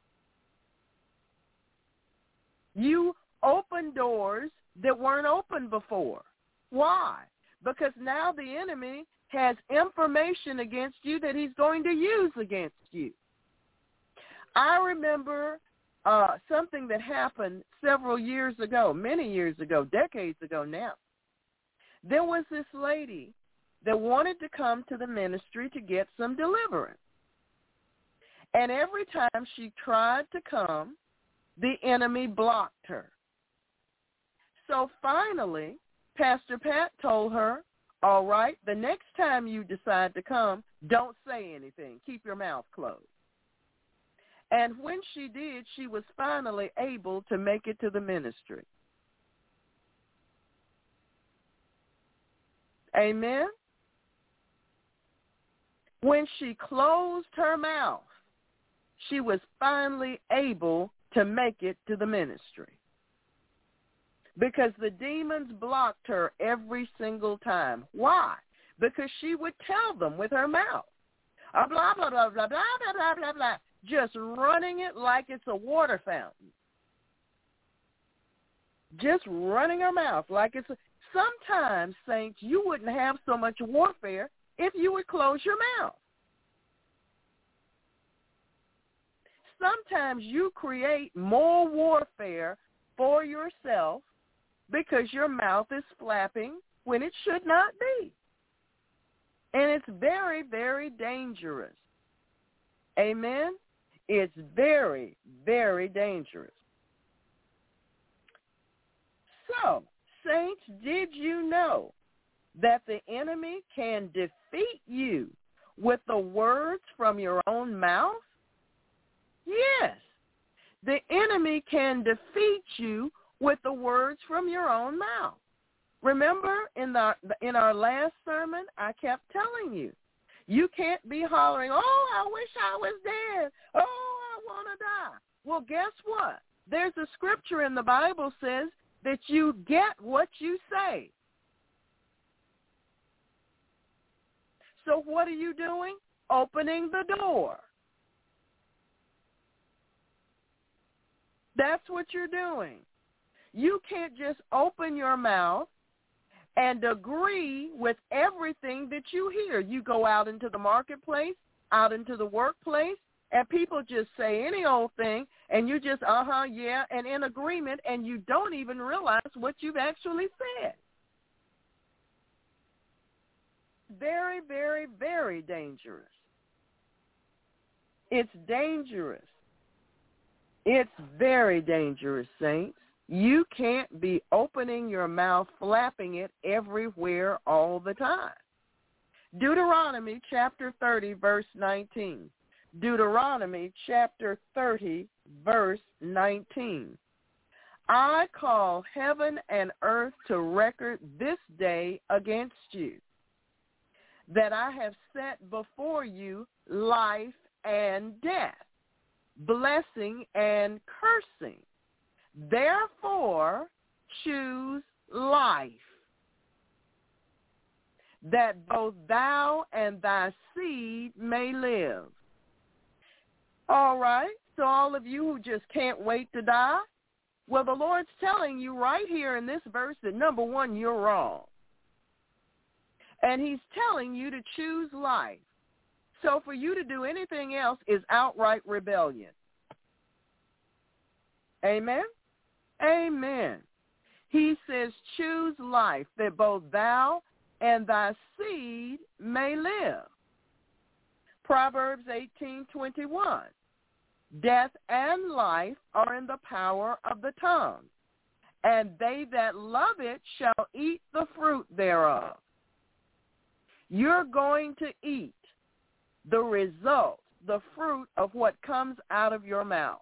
You open doors that weren't open before. Why? Because now the enemy has information against you that he's going to use against you. I remember something that happened several years ago, many years ago, decades ago now. There was this lady that wanted to come to the ministry to get some deliverance. And every time she tried to come, the enemy blocked her. So finally, Pastor Pat told her, all right, the next time you decide to come, don't say anything. Keep your mouth closed. And when she did, she was finally able to make it to the ministry. Amen? When she closed her mouth, she was finally able to make it to the ministry. Because the demons blocked her every single time. Why? Because she would tell them with her mouth. Blah, blah, blah, blah, blah, blah, blah, blah, blah. Just running it like it's a water fountain. Just running her mouth like it's a... Sometimes, saints, you wouldn't have so much warfare if you would close your mouth. Sometimes you create more warfare for yourself because your mouth is flapping when it should not be. And it's very, very dangerous. Amen? It's very, very dangerous. So, saints, did you know that the enemy can defeat you with the words from your own mouth? Yes. The enemy can defeat you with the words from your own mouth. Remember, in our last sermon, I kept telling you, you can't be hollering, oh, I wish I was dead. Oh, I want to die. Well, guess what? There's a scripture in the Bible says that you get what you say. So what are you doing? Opening the door. That's what you're doing. You can't just open your mouth and agree with everything that you hear. You go out into the marketplace, out into the workplace, and people just say any old thing, and you just, yeah, and in agreement, and you don't even realize what you've actually said. Very, very, very dangerous. It's dangerous. It's very dangerous, saints. You can't be opening your mouth, flapping it everywhere all the time. Deuteronomy chapter 30, verse 19. Deuteronomy chapter 30, verse 19. I call heaven and earth to record this day against you, that I have set before you life and death, blessing and cursing. Therefore, choose life, that both thou and thy seed may live. All right, so all of you who just can't wait to die, well, the Lord's telling you right here in this verse that, number one, you're wrong. And he's telling you to choose life. So for you to do anything else is outright rebellion. Amen? Amen. He says, choose life, that both thou and thy seed may live. Proverbs 18:21. Death and life are in the power of the tongue, and they that love it shall eat the fruit thereof. You're going to eat the result, the fruit of what comes out of your mouth.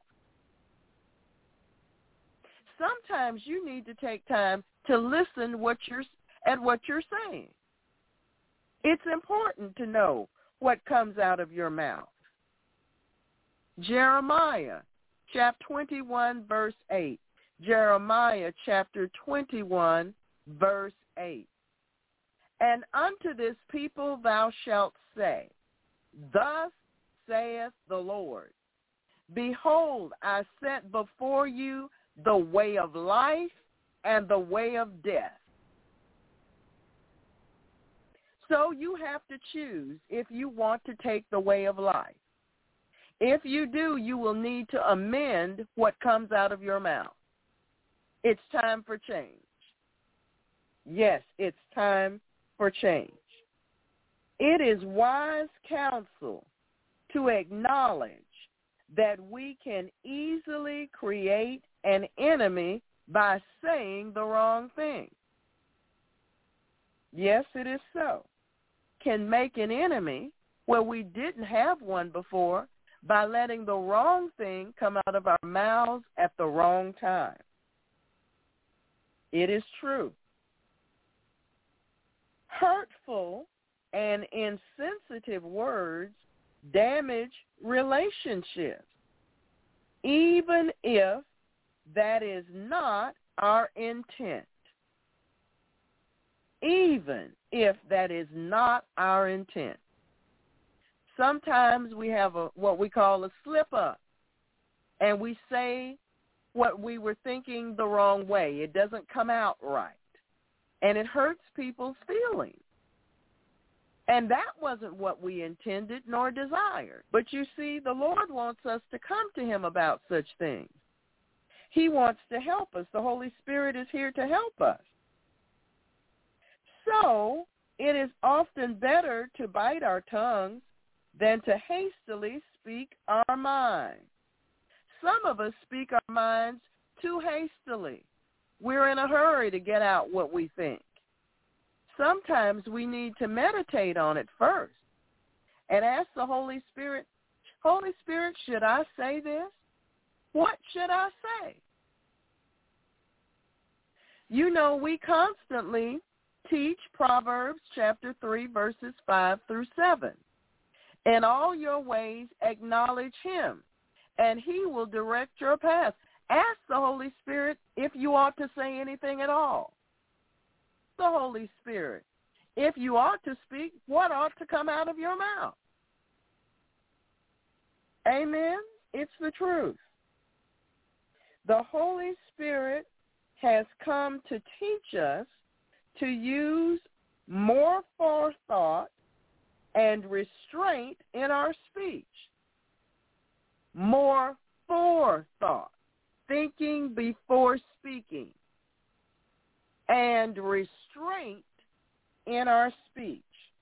Sometimes you need to take time to listen at what you're saying. It's important to know what comes out of your mouth. Jeremiah chapter 21, verse 8. Jeremiah chapter 21, verse 8. And unto this people thou shalt say, Thus saith the Lord, Behold, I set before you the way of life and the way of death. So you have to choose if you want to take the way of life. If you do, you will need to amend what comes out of your mouth. It's time for change. Yes, it's time for change. It is wise counsel to acknowledge that we can easily create an enemy by saying the wrong thing. Yes, it is so. Can make an enemy where we didn't have one before by letting the wrong thing come out of our mouths at the wrong time. It is true. Hurtful and insensitive words damage relationships, even if that is not our intent. Even if that is not our intent. Sometimes we have what we call a slip-up, and we say what we were thinking the wrong way. It doesn't come out right, and it hurts people's feelings. And that wasn't what we intended nor desired. But you see, the Lord wants us to come to him about such things. He wants to help us. The Holy Spirit is here to help us. So it is often better to bite our tongues than to hastily speak our minds. Some of us speak our minds too hastily. We're in a hurry to get out what we think. Sometimes we need to meditate on it first and ask the Holy Spirit, Holy Spirit, should I say this? What should I say? You know, we constantly teach Proverbs chapter 3, verses 5 through 7. In all your ways acknowledge him, and he will direct your path. Ask the Holy Spirit if you ought to say anything at all. The Holy Spirit, if you ought to speak, what ought to come out of your mouth? Amen? It's the truth. The Holy Spirit has come to teach us to use more forethought and restraint in our speech. More forethought, thinking before speaking, and restraint in our speech.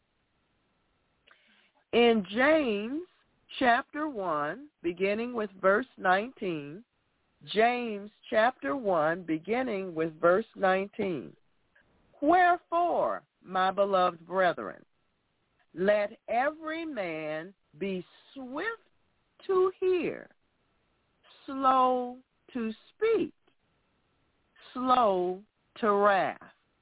In James chapter 1, beginning with verse 19, James chapter 1, beginning with verse 19. Wherefore, my beloved brethren, let every man be swift to hear, slow to speak, slow to wrath.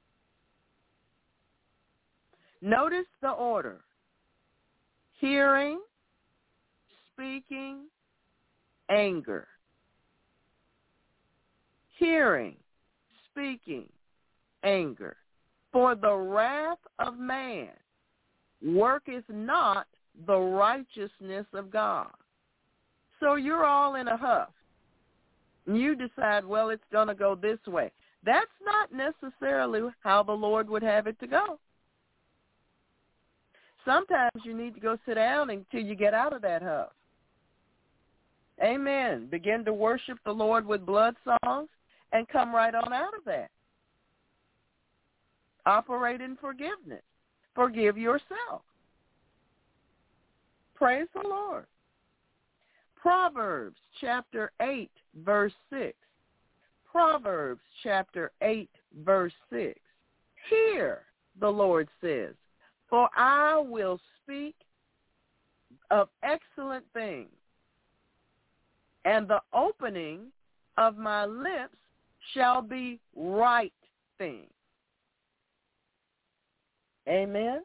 Notice the order. Hearing, speaking, anger. Hearing, speaking, anger. For the wrath of man worketh not the righteousness of God. So you're all in a huff. You decide, well, it's going to go this way. That's not necessarily how the Lord would have it to go. Sometimes you need to go sit down until you get out of that huff. Amen. Begin to worship the Lord with blood songs and come right on out of that. Operate in forgiveness. Forgive yourself. Praise the Lord. Proverbs chapter 8, verse 6. Proverbs chapter 8, verse 6. Hear, the Lord says, for I will speak of excellent things, and the opening of my lips shall be right things. Amen.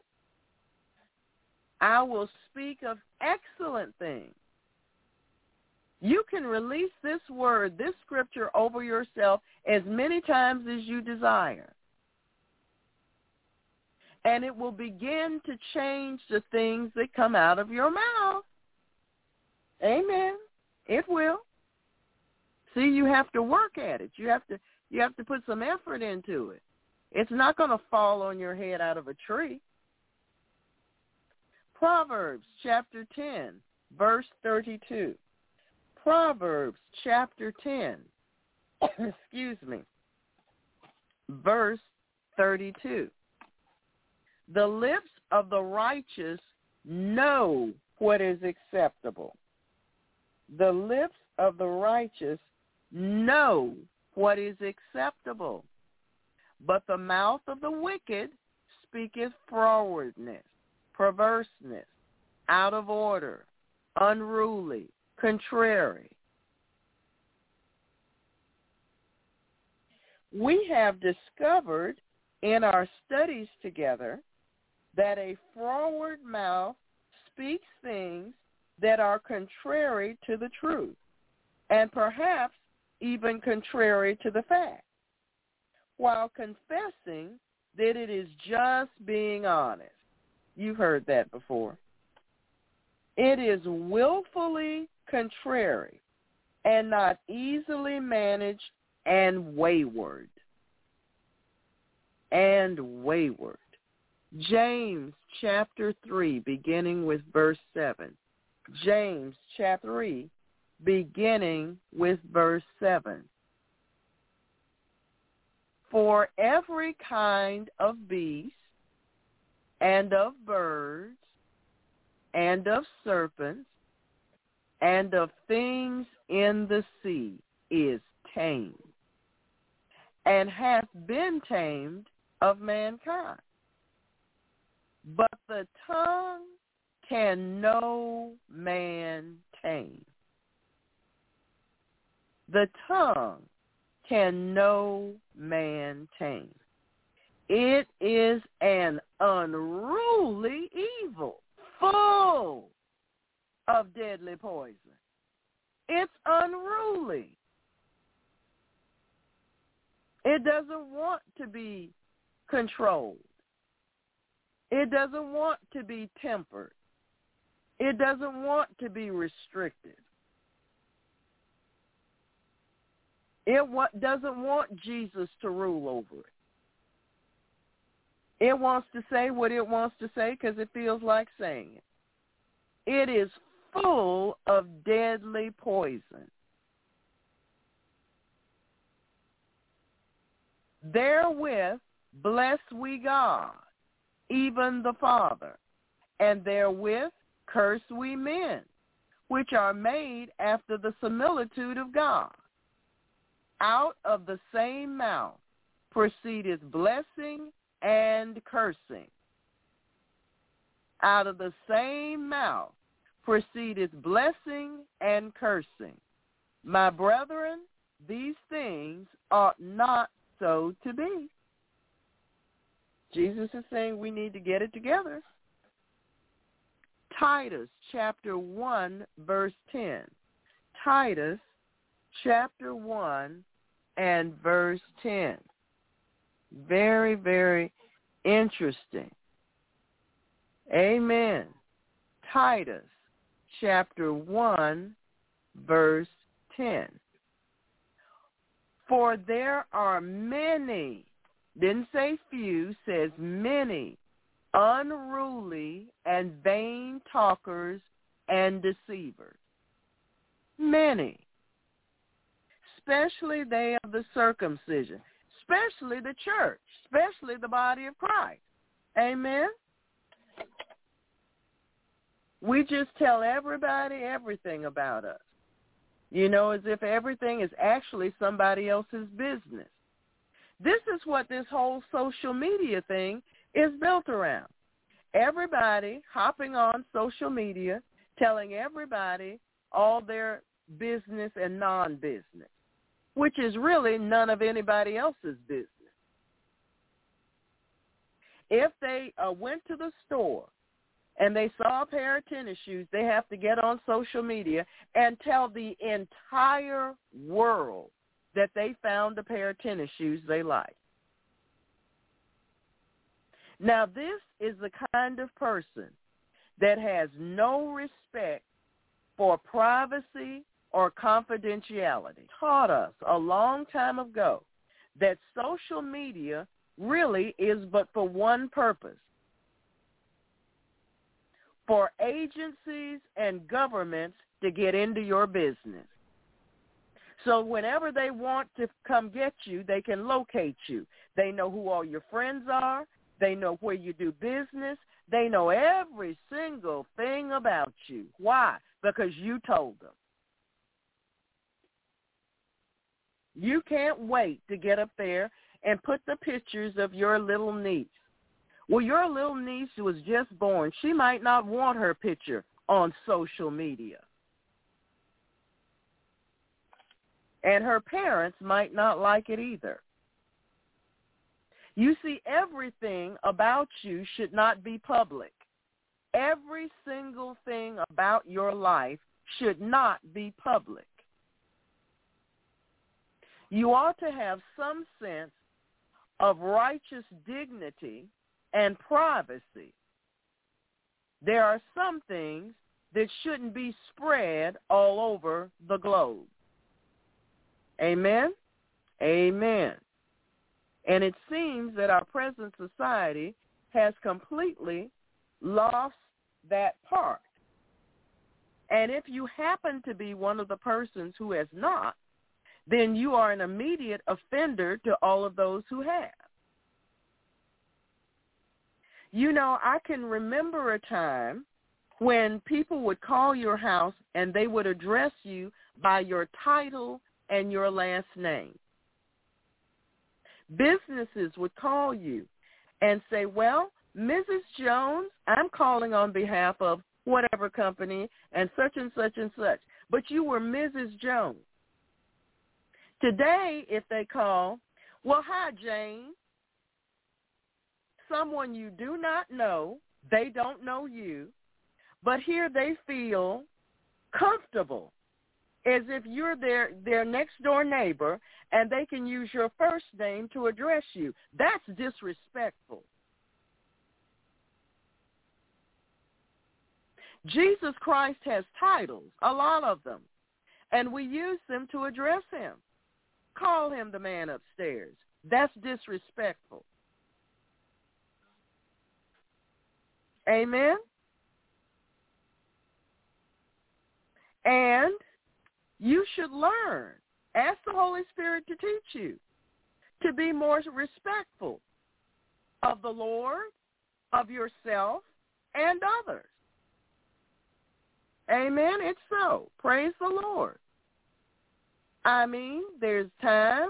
I will speak of excellent things. You can release this word, this scripture over yourself as many times as you desire. And it will begin to change the things that come out of your mouth. Amen. It will. See, you have to work at it. You have to put some effort into it. It's not going to fall on your head out of a tree. Proverbs chapter 10, verse 32. Proverbs chapter 10, verse 32. The lips of the righteous know what is acceptable. The lips of the righteous know what is acceptable. But the mouth of the wicked speaketh frowardness, perverseness, out of order, unruly, contrary. We have discovered in our studies together that a froward mouth speaks things that are contrary to the truth, and perhaps even contrary to the fact, while confessing that it is just being honest. You've heard that before. It is willfully contrary and not easily managed and wayward. James chapter 3, beginning with verse 7. James chapter 3, beginning with verse 7. For every kind of beast and of birds and of serpents and of things in the sea is tamed, and hath been tamed of mankind. But the tongue can no man tame. The tongue can no man tame. It is an unruly evil, full of deadly poison. It's unruly. It doesn't want to be controlled. It doesn't want to be tempered. It doesn't want to be restricted. It doesn't want Jesus to rule over it. It wants to say what it wants to say because it feels like saying it. It is full of deadly poison. Therewith bless we God, even the Father, and therewith curse we men, which are made after the similitude of God. Out of the same mouth proceedeth blessing and cursing. Out of the same mouth proceedeth blessing and cursing. My brethren, these things ought not so to be. Jesus is saying we need to get it together. Titus chapter 1, verse 10. Titus chapter 1 and verse 10. Very, very interesting. Amen. Titus chapter 1, verse 10. For there are many, didn't say few, says many, unruly and vain talkers and deceivers. Many. Especially they of the circumcision, especially the church, especially the body of Christ. Amen? We just tell everybody everything about us, you know, as if everything is actually somebody else's business. This is what this whole social media thing is built around. Everybody hopping on social media, telling everybody all their business and non-business, which is really none of anybody else's business. If they went to the store and they saw a pair of tennis shoes, they have to get on social media and tell the entire world that they found a pair of tennis shoes they like. Now, this is the kind of person that has no respect for privacy or confidentiality. Taught us a long time ago that social media really is but for one purpose: for agencies and governments to get into your business. So whenever they want to come get you, they can locate you. They know who all your friends are. They know where you do business. They know every single thing about you. Why? Because you told them. You can't wait to get up there and put the pictures of your little niece. Well, your little niece was just born. She might not want her picture on social media. And her parents might not like it either. You see, everything about you should not be public. Every single thing about your life should not be public. You ought to have some sense of righteous dignity and privacy. There are some things that shouldn't be spread all over the globe. Amen? Amen. And it seems that our present society has completely lost that part. And if you happen to be one of the persons who has not, then you are an immediate offender to all of those who have. You know, I can remember a time when people would call your house and they would address you by your title and your last name. Businesses would call you and say, well, Mrs. Jones, I'm calling on behalf of whatever company and such and such and such, but you were Mrs. Jones. Today, if they call, well, hi, Jane, someone you do not know, they don't know you, but here they feel comfortable as if you're their next-door neighbor, and they can use your first name to address you. That's disrespectful. Jesus Christ has titles, a lot of them, and we use them to address him. Call him the man upstairs. That's disrespectful. Amen? And you should learn, ask the Holy Spirit to teach you, to be more respectful of the Lord, of yourself, and others. Amen? It's so. Praise the Lord. I mean, there's times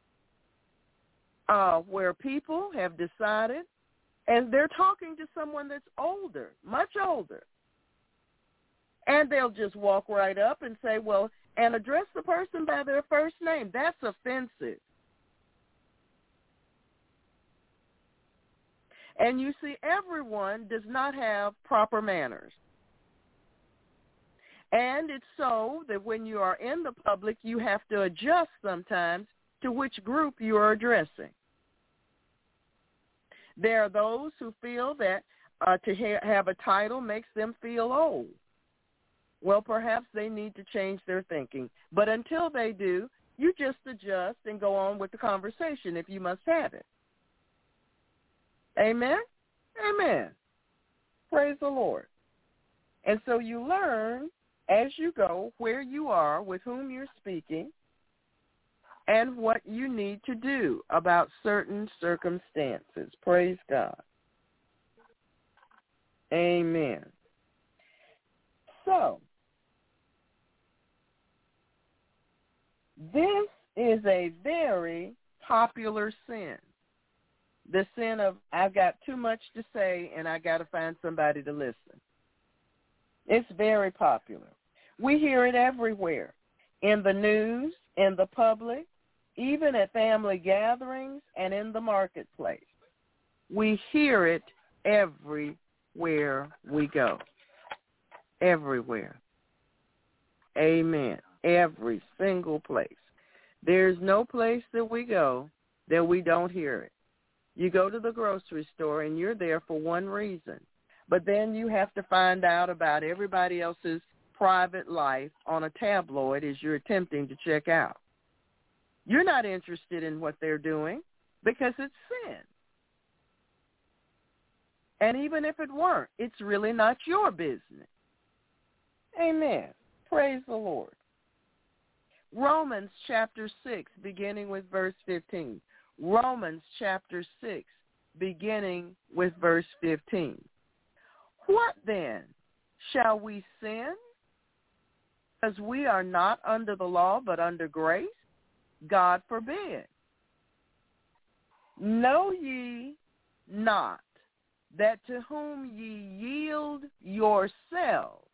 where people have decided, and they're talking to someone that's older, much older, and they'll just walk right up and say, well, and address the person by their first name. That's offensive. And you see, everyone does not have proper manners. And it's so that when you are in the public, you have to adjust sometimes to which group you are addressing. There are those who feel that to have a title makes them feel old. Well, perhaps they need to change their thinking. But until they do, you just adjust and go on with the conversation if you must have it. Amen? Amen. Praise the Lord. And so you learn as you go where you are, with whom you're speaking, and what you need to do about certain circumstances. Praise God. Amen. So, this is a very popular sin. The sin of, I've got too much to say and I got to find somebody to listen. It's very popular. We hear it everywhere, in the news, in the public, even at family gatherings and in the marketplace. We hear it everywhere we go. Everywhere. Amen. Every single place. There's no place that we go that we don't hear it. You go to the grocery store and you're there for one reason, but then you have to find out about everybody else's private life on a tabloid as you're attempting to check out. You're not interested in what they're doing because it's sin. And even if it weren't, it's really not your business. Amen. Praise the Lord. Romans chapter 6, beginning with verse 15. Romans chapter 6, beginning with verse 15. What then? Shall we sin? Because we are not under the law, but under grace? God forbid. Know ye not that to whom ye yield yourselves,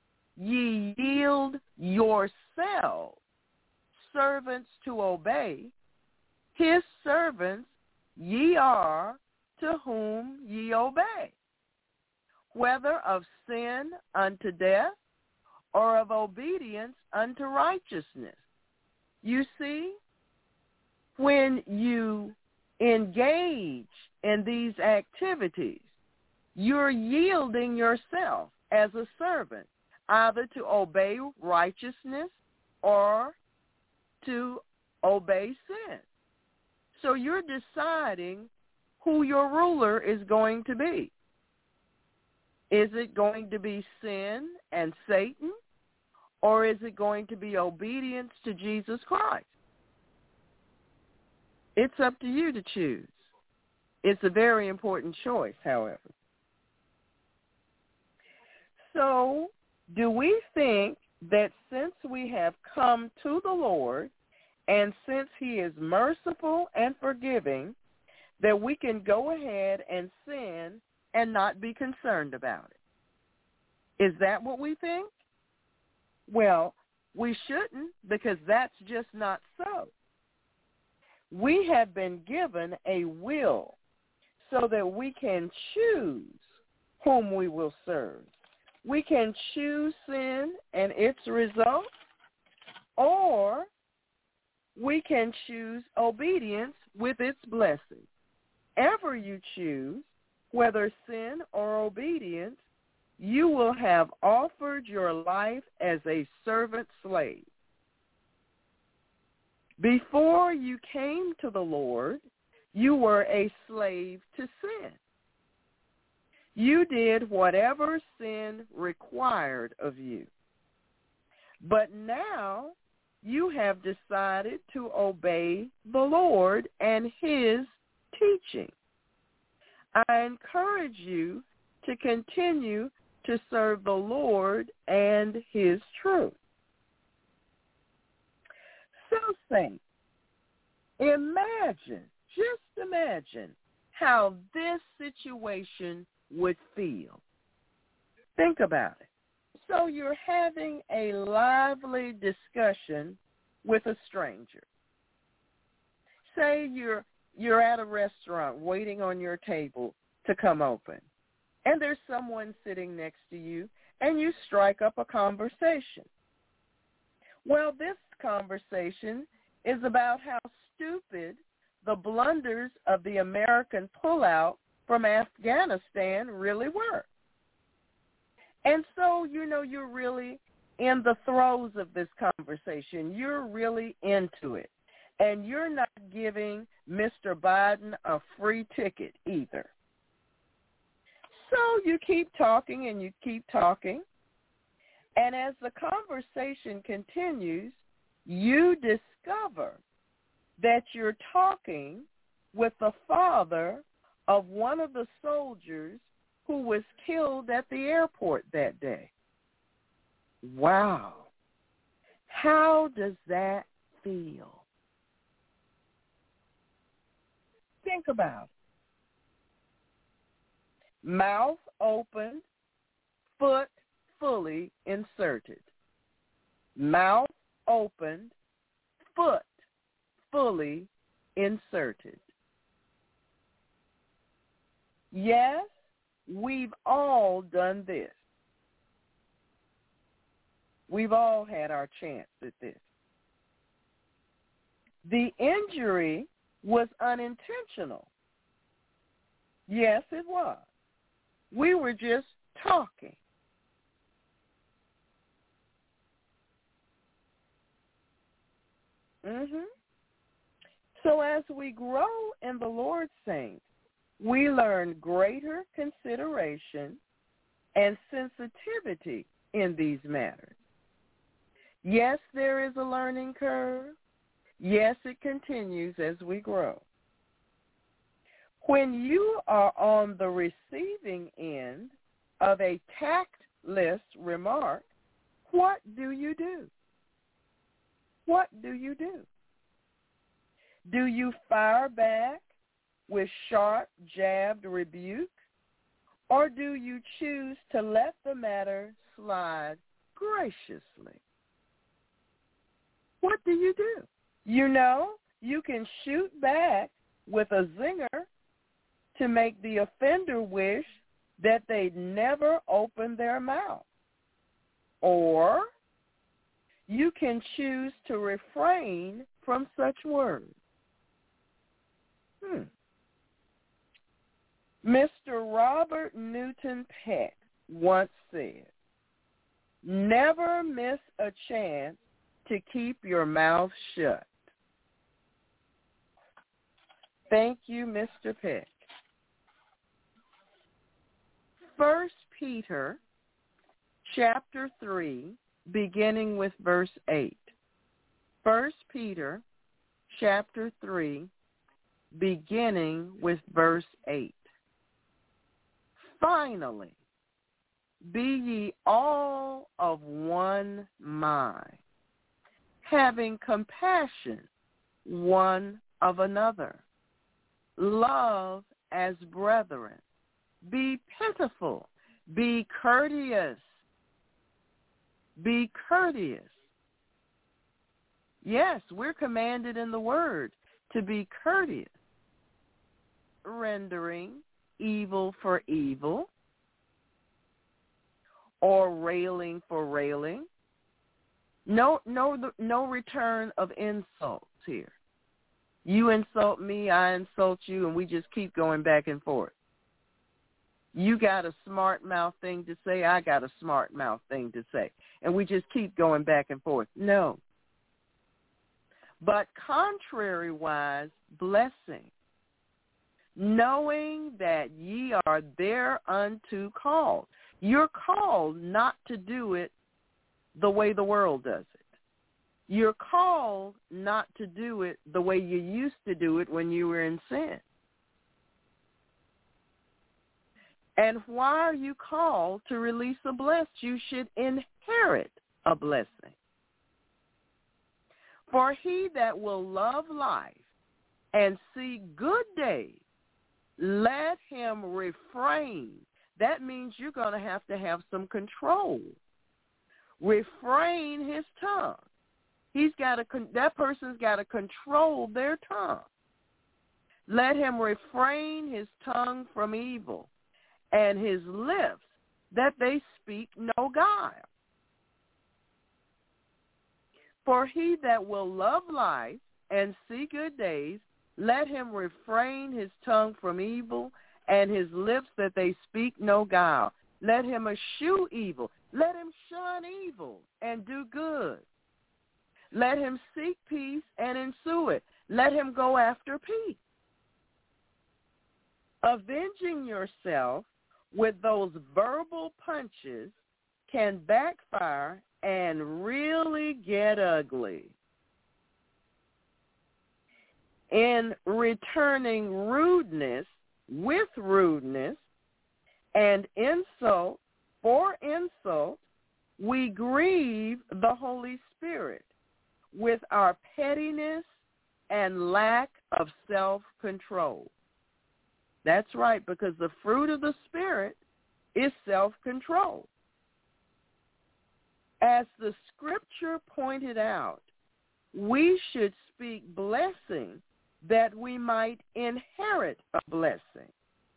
servants to obey, his servants ye are to whom ye obey, whether of sin unto death or of obedience unto righteousness. You see, when you engage in these activities, you're yielding yourself as a servant, either to obey righteousness or to obey sin. So you're deciding who your ruler is going to be. Is it going to be sin and Satan, or is it going to be obedience to Jesus Christ? It's up to you to choose. It's a very important choice, however. So, do we think that since we have come to the Lord and since he is merciful and forgiving, that we can go ahead and sin and not be concerned about it? Is that what we think? Well, we shouldn't, because that's just not so. We have been given a will so that we can choose whom we will serve. We can choose sin and its results, or we can choose obedience with its blessing. Ever you choose, whether sin or obedience, you will have offered your life as a servant slave. Before you came to the Lord, you were a slave to sin. You did whatever sin required of you. But now you have decided to obey the Lord and his teaching. I encourage you to continue to serve the Lord and his truth. So, saints, just imagine how this situation would feel. Think about it. So you're having a lively discussion with a stranger. Say you're at a restaurant waiting on your table to come open, and there's someone sitting next to you, and you strike up a conversation. Well, this conversation is about how stupid the blunders of the American pullout from Afghanistan really were. And so, you're really in the throes of this conversation. You're really into it. And you're not giving Mr. Biden a free ticket either. So you keep talking and you keep talking. And as the conversation continues, you discover that you're talking with the father of one of the soldiers who was killed at the airport that day. Wow. How does that feel? Think about it. Mouth open, foot fully inserted. Mouth opened, foot fully inserted. Yes, we've all done this. We've all had our chance at this. The injury was unintentional. Yes, it was. We were just talking. So as we grow in the Lord, saints, we learn greater consideration and sensitivity in these matters. Yes, there is a learning curve. Yes, it continues as we grow. When you are on the receiving end of a tactless remark, what do you do? What do you do? Do you fire back with sharp, jabbed rebuke, or do you choose to let the matter slide graciously? What do you do? You know, you can shoot back with a zinger to make the offender wish that they'd never opened their mouth. Or you can choose to refrain from such words. Mr. Robert Newton Peck once said, "Never miss a chance to keep your mouth shut." Thank you, Mr. Peck. 1 Peter chapter 3, beginning with verse 8. 1 Peter chapter 3, beginning with verse 8. Finally, be ye all of one mind, having compassion one of another. Love as brethren. Be pitiful. Be courteous. Be courteous. Yes, we're commanded in the Word to be courteous, rendering evil for evil, or railing for railing. No return of insults here. You insult me, I insult you, and we just keep going back and forth. You got a smart mouth thing to say, I got a smart mouth thing to say, and we just keep going back and forth. No. But contrariwise, blessing, knowing that ye are thereunto called. You're called not to do it the way the world does it. You're called not to do it the way you used to do it when you were in sin. And why are you called to release a blessing? You should inherit a blessing. For he that will love life and see good days, let him refrain. That means you're going to have some control. Refrain his tongue. That person's got to control their tongue. Let him refrain his tongue from evil, and his lips that they speak no guile. For he that will love life and see good days, let him refrain his tongue from evil, and his lips that they speak no guile. Let him eschew evil. Let him shun evil and do good. Let him seek peace and ensue it. Let him go after peace. Avenging yourself with those verbal punches can backfire and really get ugly. In returning rudeness with rudeness and insult for insult, we grieve the Holy Spirit with our pettiness and lack of self-control. That's right, because the fruit of the Spirit is self-control. As the scripture pointed out, we should speak blessing that we might inherit a blessing.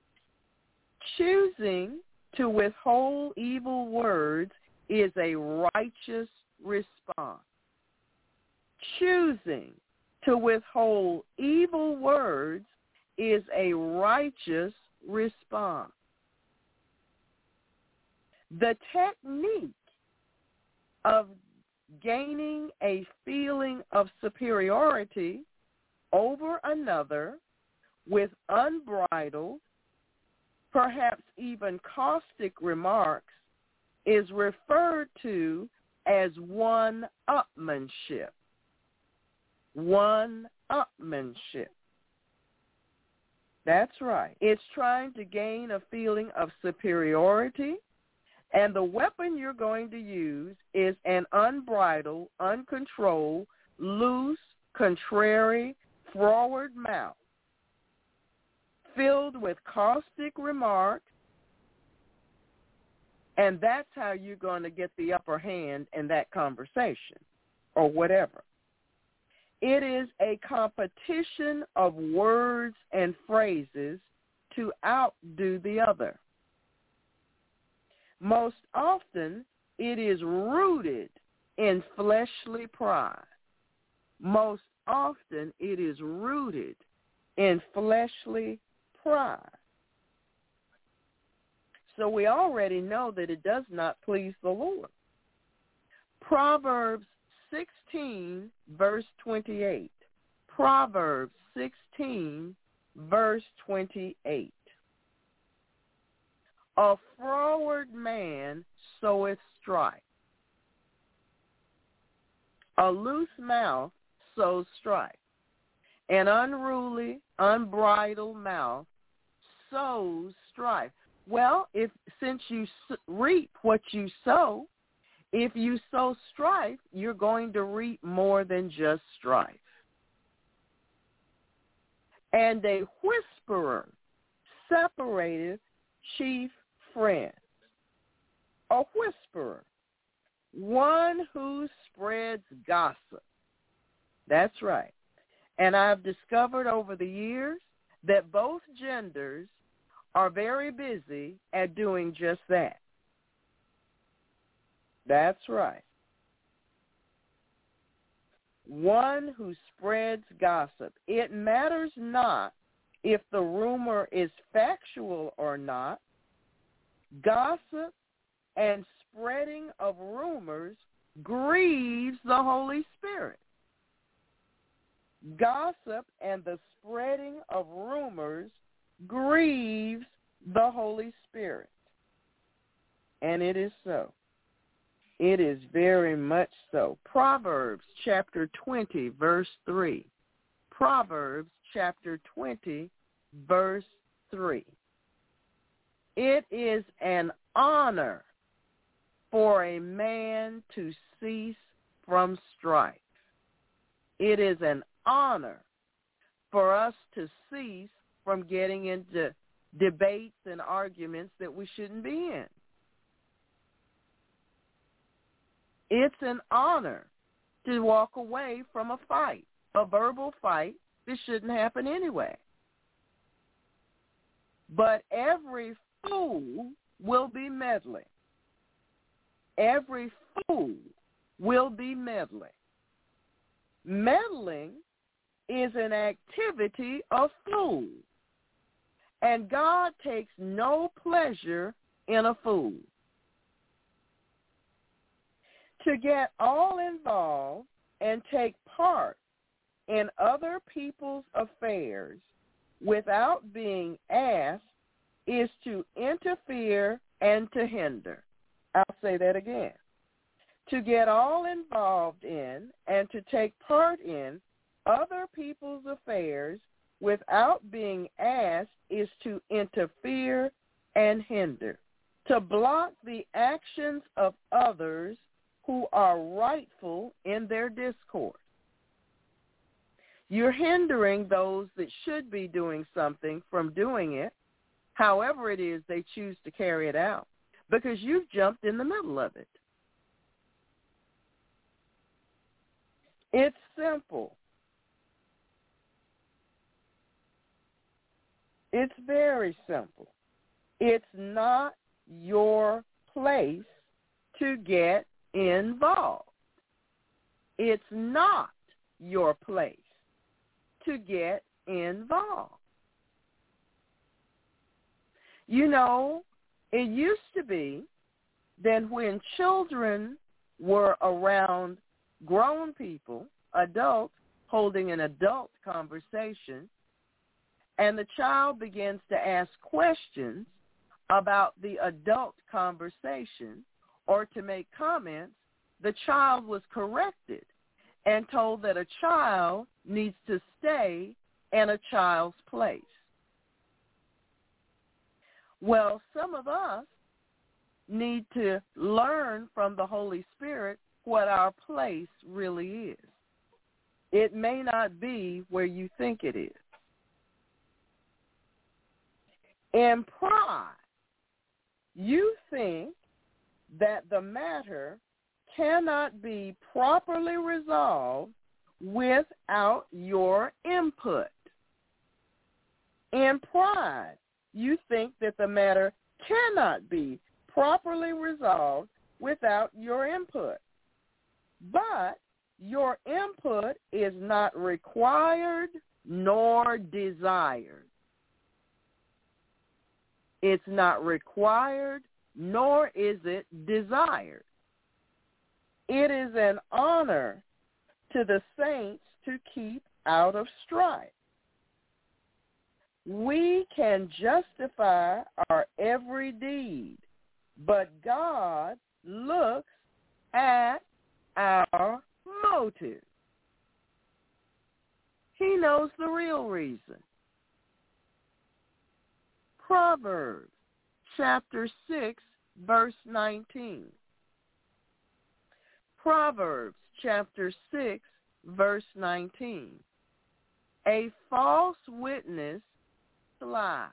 Choosing to withhold evil words is a righteous response. Choosing to withhold evil words is a righteous response. The technique of gaining a feeling of superiority over another with unbridled, perhaps even caustic remarks is referred to as one-upmanship. One-upmanship. That's right. It's trying to gain a feeling of superiority, and the weapon you're going to use is an unbridled, uncontrolled, loose, contrary, forward mouth filled with caustic remarks, and that's how you're going to get the upper hand in that conversation or whatever. It is a competition of words and phrases to outdo the other. Most often, it is rooted in fleshly pride. Most often, it is rooted in fleshly pride. So we already know that it does not please the Lord. Proverbs 16, verse 28. Proverbs 16, verse 28. A froward man soweth strife. A loose mouth sows strife. An unruly, unbridled mouth sows strife. Well, since you reap what you sow, if you sow strife, you're going to reap more than just strife. And a whisperer separateth chief friends. A whisperer, one who spreads gossip. That's right. And I've discovered over the years that both genders are very busy at doing just that. That's right. One who spreads gossip. It matters not if the rumor is factual or not. Gossip and spreading of rumors grieves the Holy Spirit. Gossip and the spreading of rumors grieves the Holy Spirit. And it is so. It is very much so. Proverbs chapter 20, verse 3. Proverbs chapter 20, verse 3. It is an honor for a man to cease from strife. It is an honor for us to cease from getting into debates and arguments that we shouldn't be in. It's an honor to walk away from a fight, a verbal fight that shouldn't happen anyway. But every fool will be meddling. Every fool will be meddling. Meddling is an activity of fools, and God takes no pleasure in a fool. To get all involved and take part in other people's affairs without being asked is to interfere and to hinder. I'll say that again. To get all involved in and to take part in other people's affairs without being asked is to interfere and hinder. to block the actions of others who are rightful in their discourse. You're hindering those that should be doing something from doing it, however it is they choose to carry it out, because you've jumped in the middle of it. It's simple. It's very simple. It's not your place to get involved. It's not your place to get involved. You know, it used to be that when children were around grown people, adults, holding an adult conversation, and the child begins to ask questions about the adult conversation or to make comments, the child was corrected and told that a child needs to stay in a child's place. Well, some of us need to learn from the Holy Spirit what our place really is. It may not be where you think it is. In pride, you think that the matter cannot be properly resolved without your input. In pride, you think that the matter cannot be properly resolved without your input. But your input is not required nor desired. It's not required, nor is it desired. It is an honor to the saints to keep out of strife. We can justify our every deed, but God looks at our motive. He knows the real reason. Proverbs chapter 6, verse 19. Proverbs chapter 6, verse 19. A false witness lies.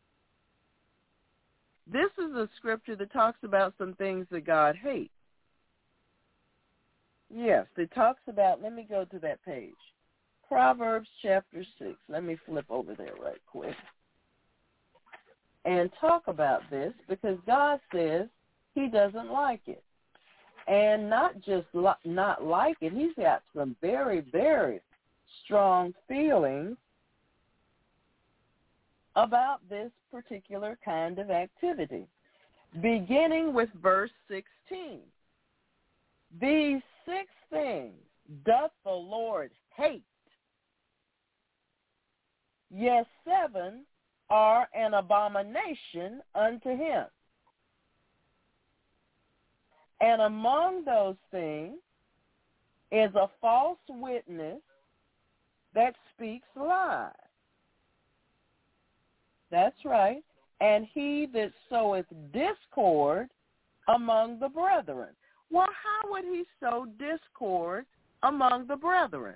This is a scripture that talks about some things that God hates. Yes, it talks about, let me go to that page. Proverbs chapter 6. Let me flip over there right quick and talk about this, because God says he doesn't like it. And not just not like it, he's got some very, very strong feelings about this particular kind of activity, beginning with verse 16. These 6 things doth the Lord hate, yes, 7 are an abomination unto him. And among those things is a false witness that speaks lies. That's right. And he that soweth discord among the brethren. Well, how would he sow discord among the brethren?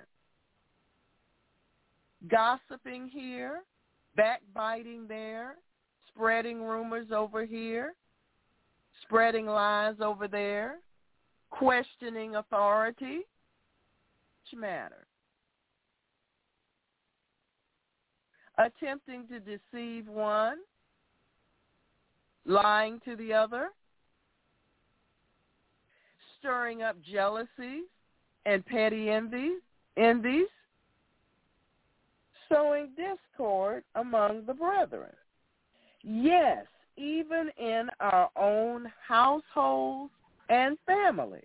Gossiping here, backbiting there, spreading rumors over here, spreading lies over there, questioning authority. Which matter? Attempting to deceive one, lying to the other, stirring up jealousies and petty envies, sowing discord among the brethren. Yes, even in our own households and family.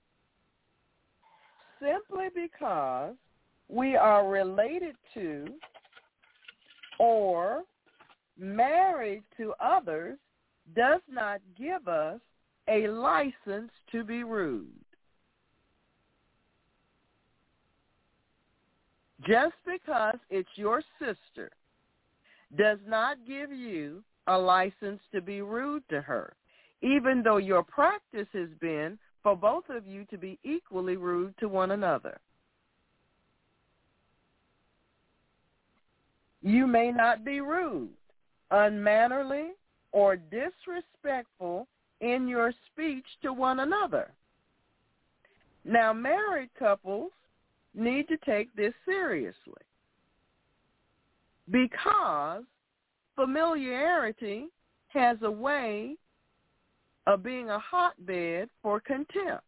Simply because we are related to or married to others does not give us a license to be rude. Just because it's your sister does not give you a license to be rude to her. even though your practice has been for both of you to be equally rude to one another. You may not be rude, unmannerly, or disrespectful in your speech to one another. Now, married couples need to take this seriously because familiarity has a way of being a hotbed for contempt.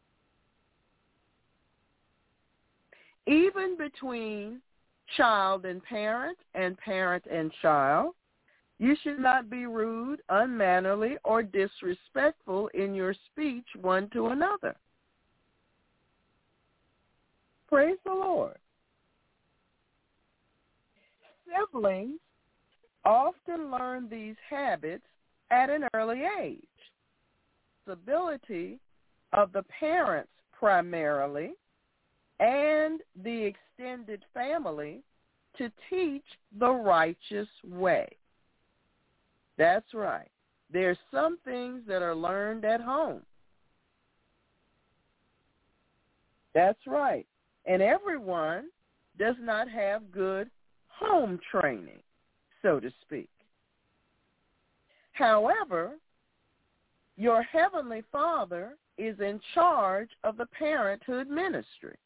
Even between child and parent and child, you should not be rude, unmannerly, or disrespectful in your speech one to another. Praise the Lord. Siblings often learn these habits at an early age. The ability of the parents primarily and the extended family to teach the righteous way. That's right. There's some things that are learned at home. That's right. And everyone does not have good home training, so to speak. However, your Heavenly Father is in charge of the parenthood ministry.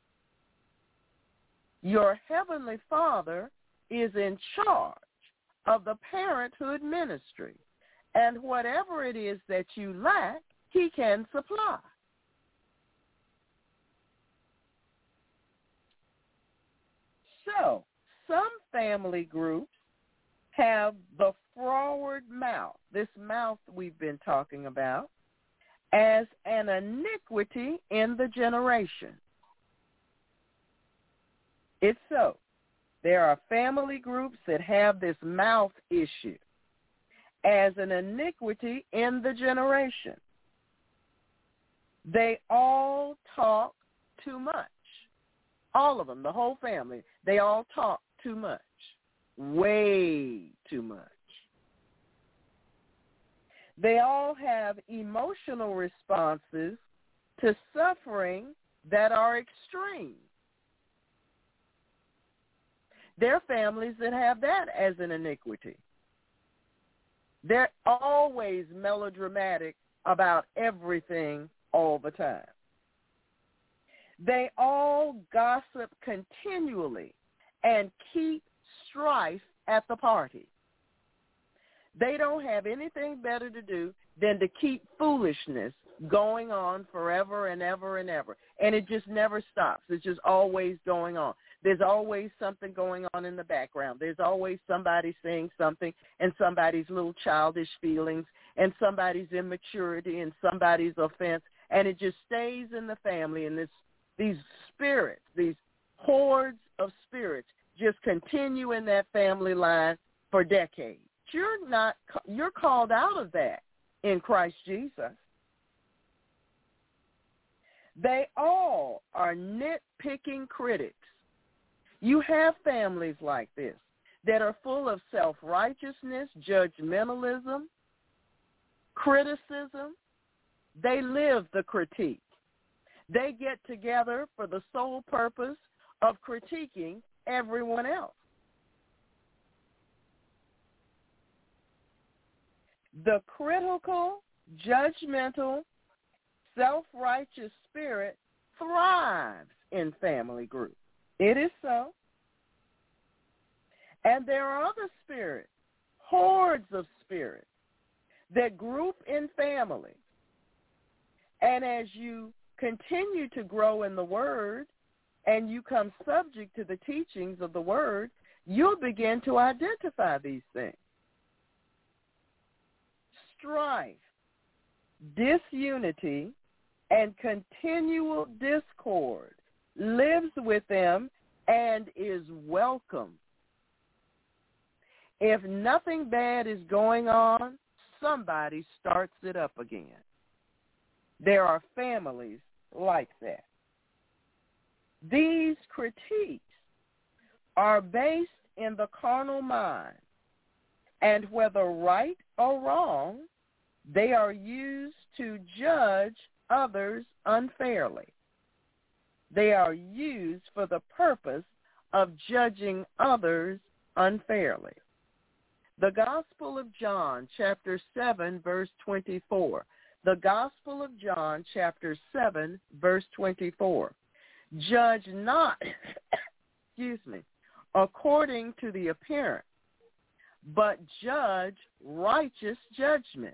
Your Heavenly Father is in charge of the parenthood ministry. And whatever it is that you lack, He can supply. So, some family groups have the froward mouth, this mouth we've been talking about, as an iniquity in the generation. It's so. There are family groups that have this mouth issue as an iniquity in the generation. They all talk too much. All of them, the whole family, they all talk too much, way too much. They all have emotional responses to suffering that are extreme. There are families that have that as an iniquity. They're always melodramatic about everything all the time. They all gossip continually and keep strife at the party. They don't have anything better to do than to keep foolishness going on forever and ever and ever. And it just never stops. It's just always going on. There's always something going on in the background. There's always somebody saying something and somebody's little childish feelings and somebody's immaturity and somebody's offense. And it just stays in the family, and these spirits, these hordes of spirits just continue in that family line for decades. You're called out of that in Christ Jesus. They all are nitpicking critics. You have families like this that are full of self-righteousness, judgmentalism, criticism. They live the critique. They get together for the sole purpose of critiquing everyone else. The critical, judgmental, self-righteous spirit thrives in family groups. It is so. And there are other spirits, hordes of spirits, that group in families. And as you continue to grow in the Word and you come subject to the teachings of the Word, you'll begin to identify these things. Strife, disunity, and continual discord lives with them and is welcome. If nothing bad is going on, somebody starts it up again. There are families like that. These critiques are based in the carnal mind, and whether right or wrong, They are used to judge others unfairly. They are used for the purpose of judging others unfairly. The Gospel of John, chapter 7, verse 24. The Gospel of John, chapter 7, verse 24. Judge not, according to the appearance, but judge righteous judgment.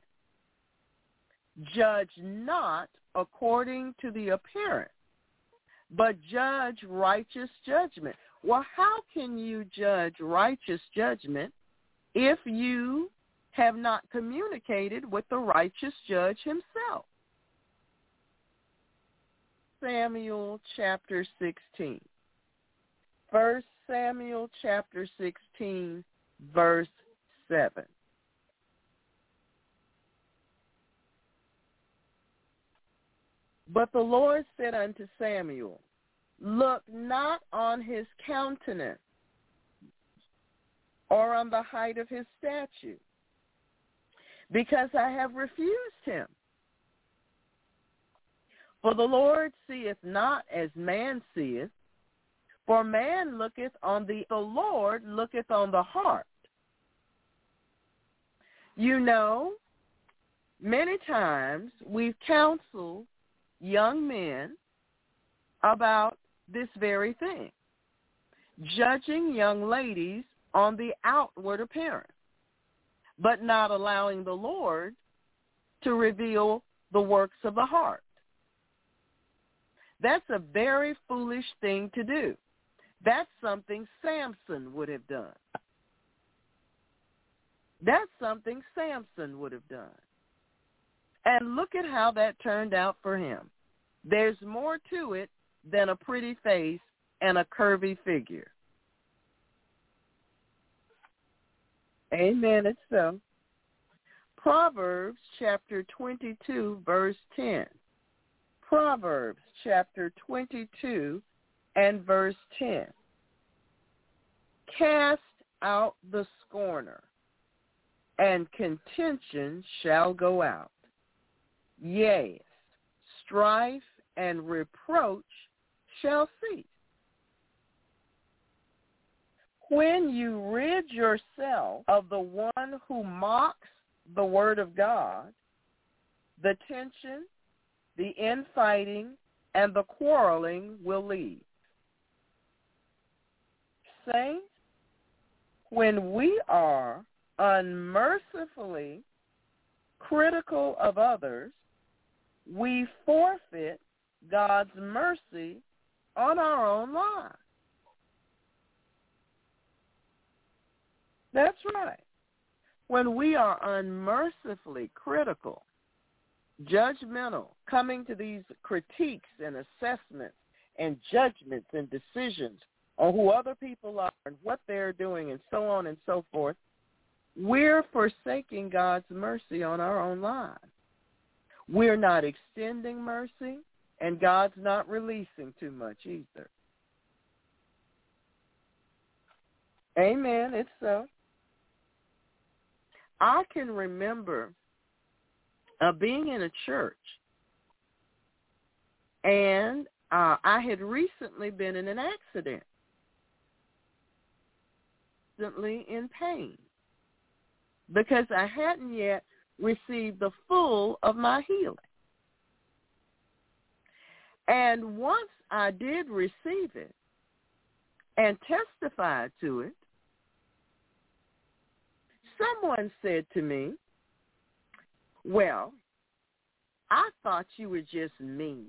Judge not according to the appearance, but judge righteous judgment. Well, how can you judge righteous judgment if you have not communicated with the righteous judge himself? Samuel chapter 16. 1 Samuel chapter 16, verse 7. But the Lord said unto Samuel, look not on his countenance or on the height of his stature, because I have refused him. For the Lord seeth not as man seeth, for man looketh on the Lord looketh on the heart. You know, many times we've counseled young men about this very thing, judging young ladies on the outward appearance, but not allowing the Lord to reveal the works of the heart. That's a very foolish thing to do. That's something Samson would have done. That's something Samson would have done. And look at how that turned out for him. There's more to it than a pretty face and a curvy figure. Amen, it's so. Proverbs chapter 22, verse 10. Proverbs chapter 22 and verse 10. Cast out the scorner, and contention shall go out. Yea, strife and reproach shall cease. When you rid yourself of the one who mocks the word of God, the tension, the infighting, and the quarreling will leave. Saints, when we are unmercifully critical of others, we forfeit God's mercy on our own lives. That's right. When we are unmercifully critical, judgmental, coming to these critiques and assessments and judgments and decisions on who other people are and what they're doing and so on and so forth, we're forsaking God's mercy on our own lives. We're not extending mercy, and God's not releasing too much either. Amen, it's so. I can remember being in a church, and I had recently been in an accident, recently in pain, because I hadn't yet received the full of my healing. And once I did receive it and testified to it, someone said to me, well, I thought you were just mean.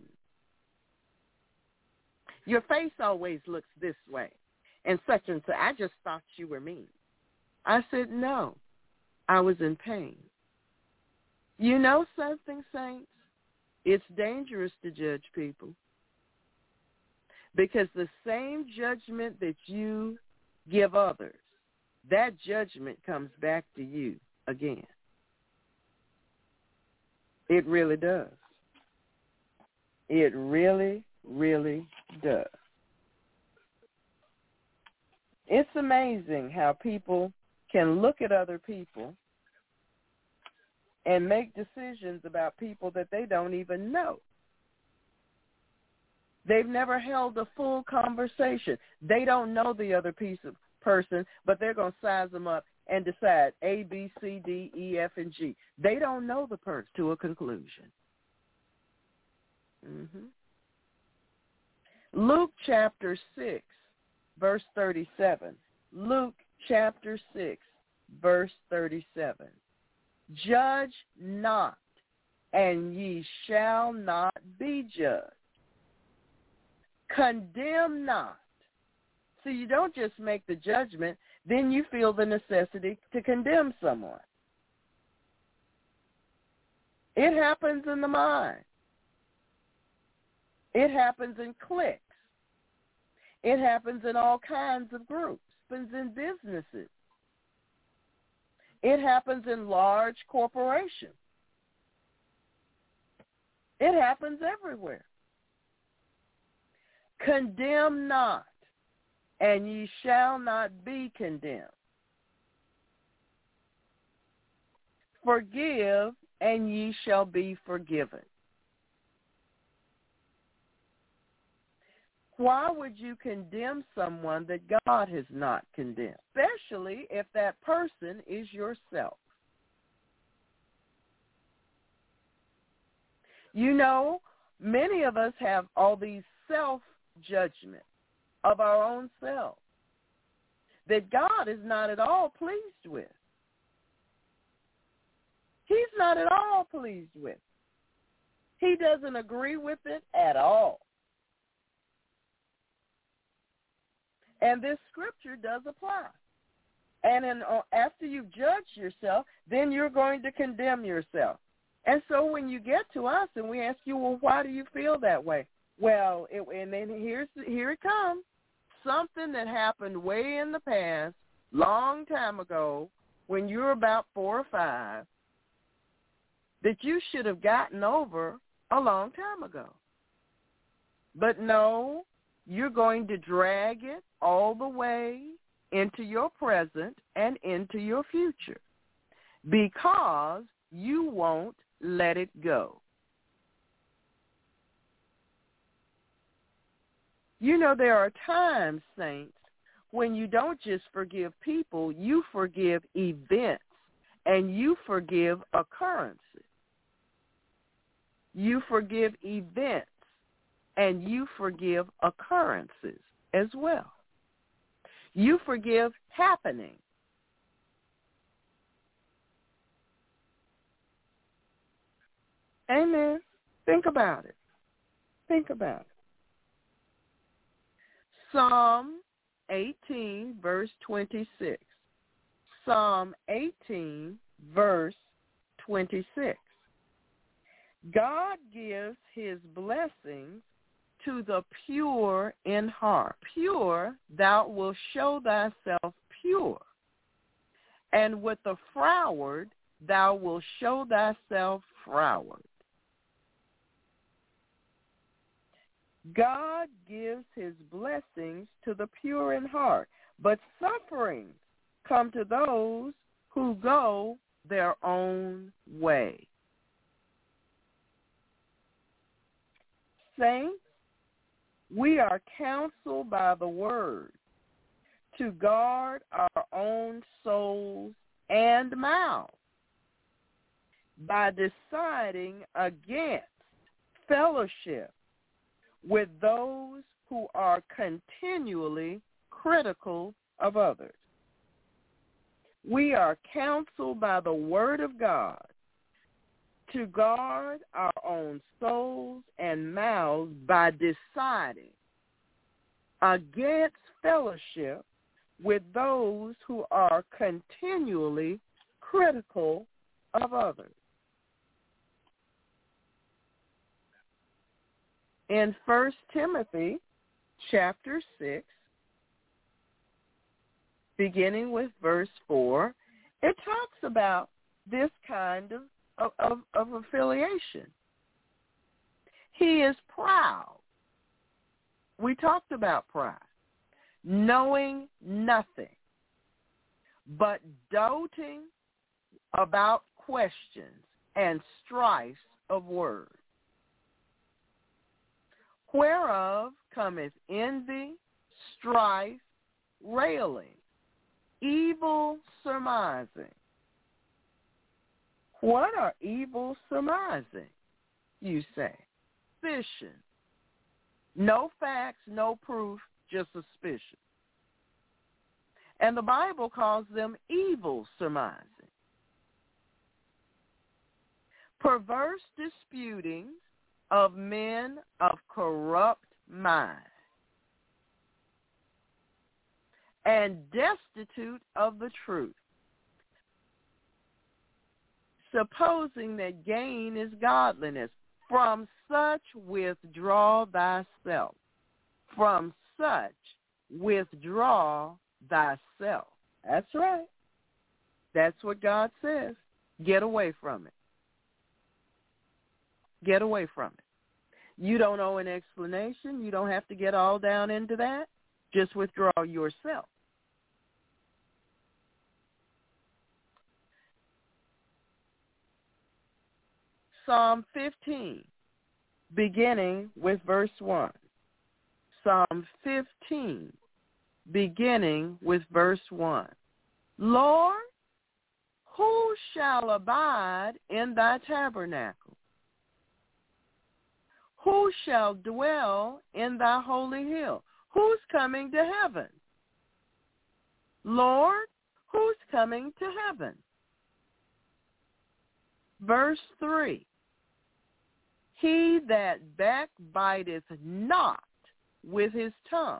Your face always looks this way, and such, I just thought you were mean. I said, no, I was in pain. You know something, saints? It's dangerous to judge people, because the same judgment that you give others, that judgment comes back to you again. It really does. It really, really does. It's amazing how people can look at other people and make decisions about people that they don't even know. They've never held a full conversation. They don't know the other person, but they're going to size them up and decide A, B, C, D, E, F, and G. They don't know the person to a conclusion. Luke chapter 6, verse 37. Luke chapter 6, verse 37. Judge not, and ye shall not be judged. Condemn not. So you don't just make the judgment, then you feel the necessity to condemn someone. It happens in the mind. It happens in cliques. It happens in all kinds of groups. It happens in businesses. It happens in large corporations. It happens everywhere. Condemn not, and ye shall not be condemned. Forgive, and ye shall be forgiven. Why would you condemn someone that God has not condemned, especially if that person is yourself? You know, many of us have all these self-judgments of our own self that God is not at all pleased with. He's not at all pleased with. He doesn't agree with it at all. And this scripture does apply. And after you've judged yourself, then you're going to condemn yourself. And so when you get to us and we ask you, well, why do you feel that way? Well, and then here it comes. Something that happened way in the past, long time ago, when you were about 4 or 5, that you should have gotten over a long time ago. But no, you're going to drag it all the way into your present and into your future because you won't let it go. You know, there are times, saints, when you don't just forgive people, you forgive events and you forgive occurrences. You forgive events and you forgive occurrences as well. You forgive happening. Amen. Think about it. Think about it. Psalm 18, verse 26. Psalm 18, verse 26. God gives his blessings to the pure in heart. Pure, thou wilt show thyself pure. And with the froward, thou wilt show thyself froward. God gives his blessings to the pure in heart, but sufferings come to those who go their own way. Saints, we are counseled by the word to guard our own souls and mouths by deciding against fellowship with those who are continually critical of others. We are counseled by the word of God to guard our own souls and mouths by deciding against fellowship with those who are continually critical of others. In 1 Timothy chapter 6, beginning with verse 4, it talks about this kind of affiliation. He is proud. We talked about pride. Knowing nothing, but doting about questions, and strifes of words, whereof cometh envy, strife, railing, evil surmising. What are evil surmising, you say? Suspicion. No facts, no proof, just suspicion. And the Bible calls them evil surmising. Perverse disputings of men of corrupt mind, and destitute of the truth, supposing that gain is godliness. From such withdraw thyself. From such withdraw thyself. That's right. That's what God says. Get away from it. Get away from it. You don't owe an explanation. You don't have to get all down into that. Just withdraw yourself. Psalm 15, beginning with verse 1. Psalm 15, beginning with verse 1. Lord, who shall abide in thy tabernacle? Who shall dwell in thy holy hill? Who's coming to heaven? Lord, who's coming to heaven? Verse 3. He that backbiteth not with his tongue,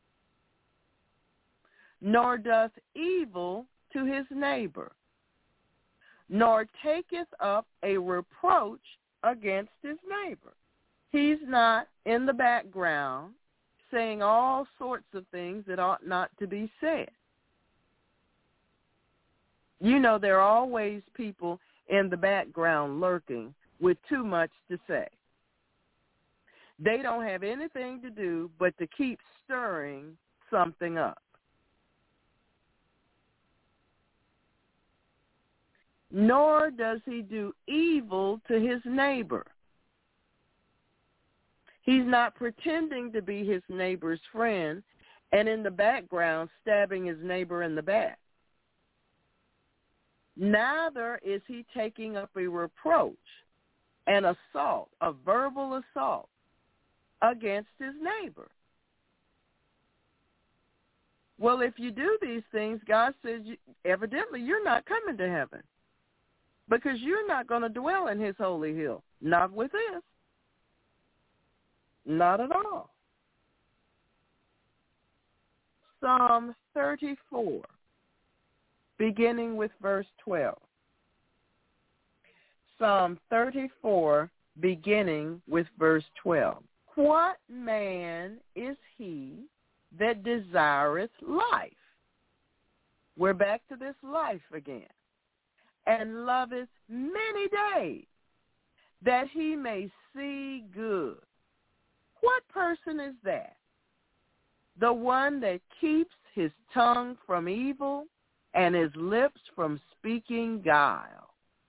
nor doth evil to his neighbor, nor taketh up a reproach against his neighbor. He's not in the background saying all sorts of things that ought not to be said. You know, there are always people in the background lurking with too much to say. They don't have anything to do but to keep stirring something up. Nor does he do evil to his neighbor. He's not pretending to be his neighbor's friend and in the background stabbing his neighbor in the back. Neither is he taking up a reproach, an assault, a verbal assault against his neighbor. Well, if you do these things, God says, evidently you're not coming to heaven because you're not going to dwell in his holy hill. Not with this. Not at all. Psalm 34, beginning with verse 12. Psalm 34, beginning with verse 12. What man is he that desireth life? We're back to this life again. And loveth many days, that he may see good. What person is that? The one that keeps his tongue from evil and his lips from speaking guile.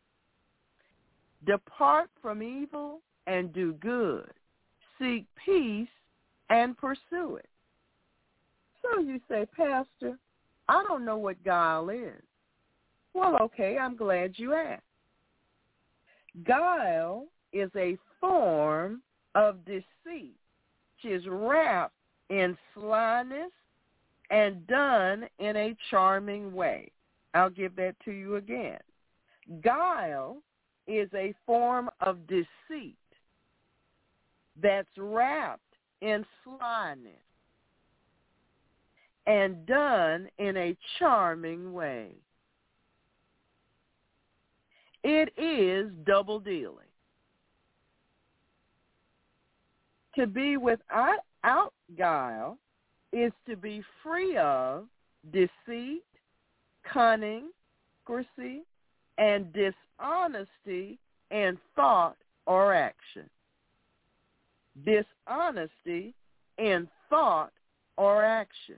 Depart from evil and do good. Seek peace and pursue it. So you say, Pastor, I don't know what guile is. Well, okay, I'm glad you asked. Guile is a form of deceit, which is wrapped in slyness and done in a charming way. I'll give that to you again. Guile is a form of deceit that's wrapped in slyness and done in a charming way. It is double dealing. To be without guile is to be free of deceit, cunning, secrecy, and dishonesty in thought or action. Dishonesty in thought or action.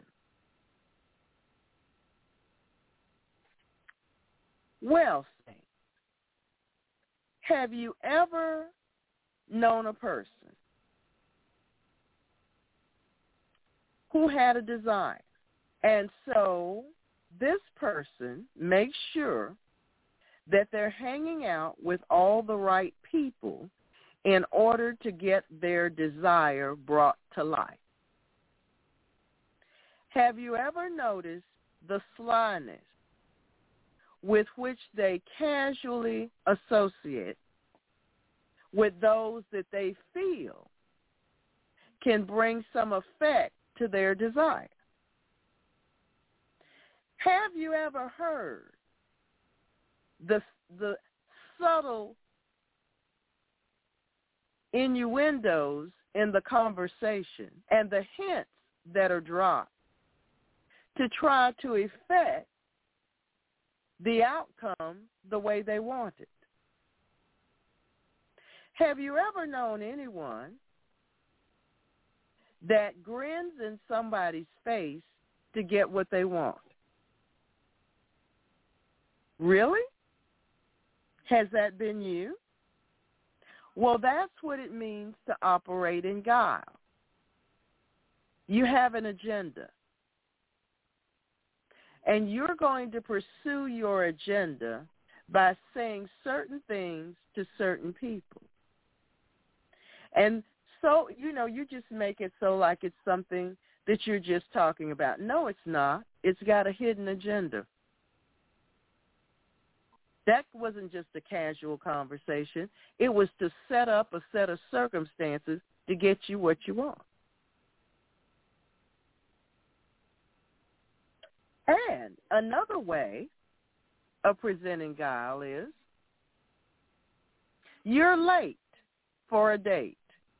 Well, saints, Have you ever known a person who had a desire, and so this person makes sure that they're hanging out with all the right people in order to get their desire brought to life? Have you ever noticed the slyness with which they casually associate with those that they feel can bring some effect to their desire? Have you ever heard the subtle innuendos in the conversation and the hints that are dropped to try to effect the outcome the way they want it? Have you ever known anyone that grins in somebody's face to get what they want? Really? Has that been you? Well, that's what it means to operate in guile. You have an agenda, and you're going to pursue your agenda by saying certain things to certain people. And so, you just make it so like it's something that you're just talking about. No, it's not. It's got a hidden agenda. That wasn't just a casual conversation. It was to set up a set of circumstances to get you what you want. And another way of presenting guile is you're late for a date.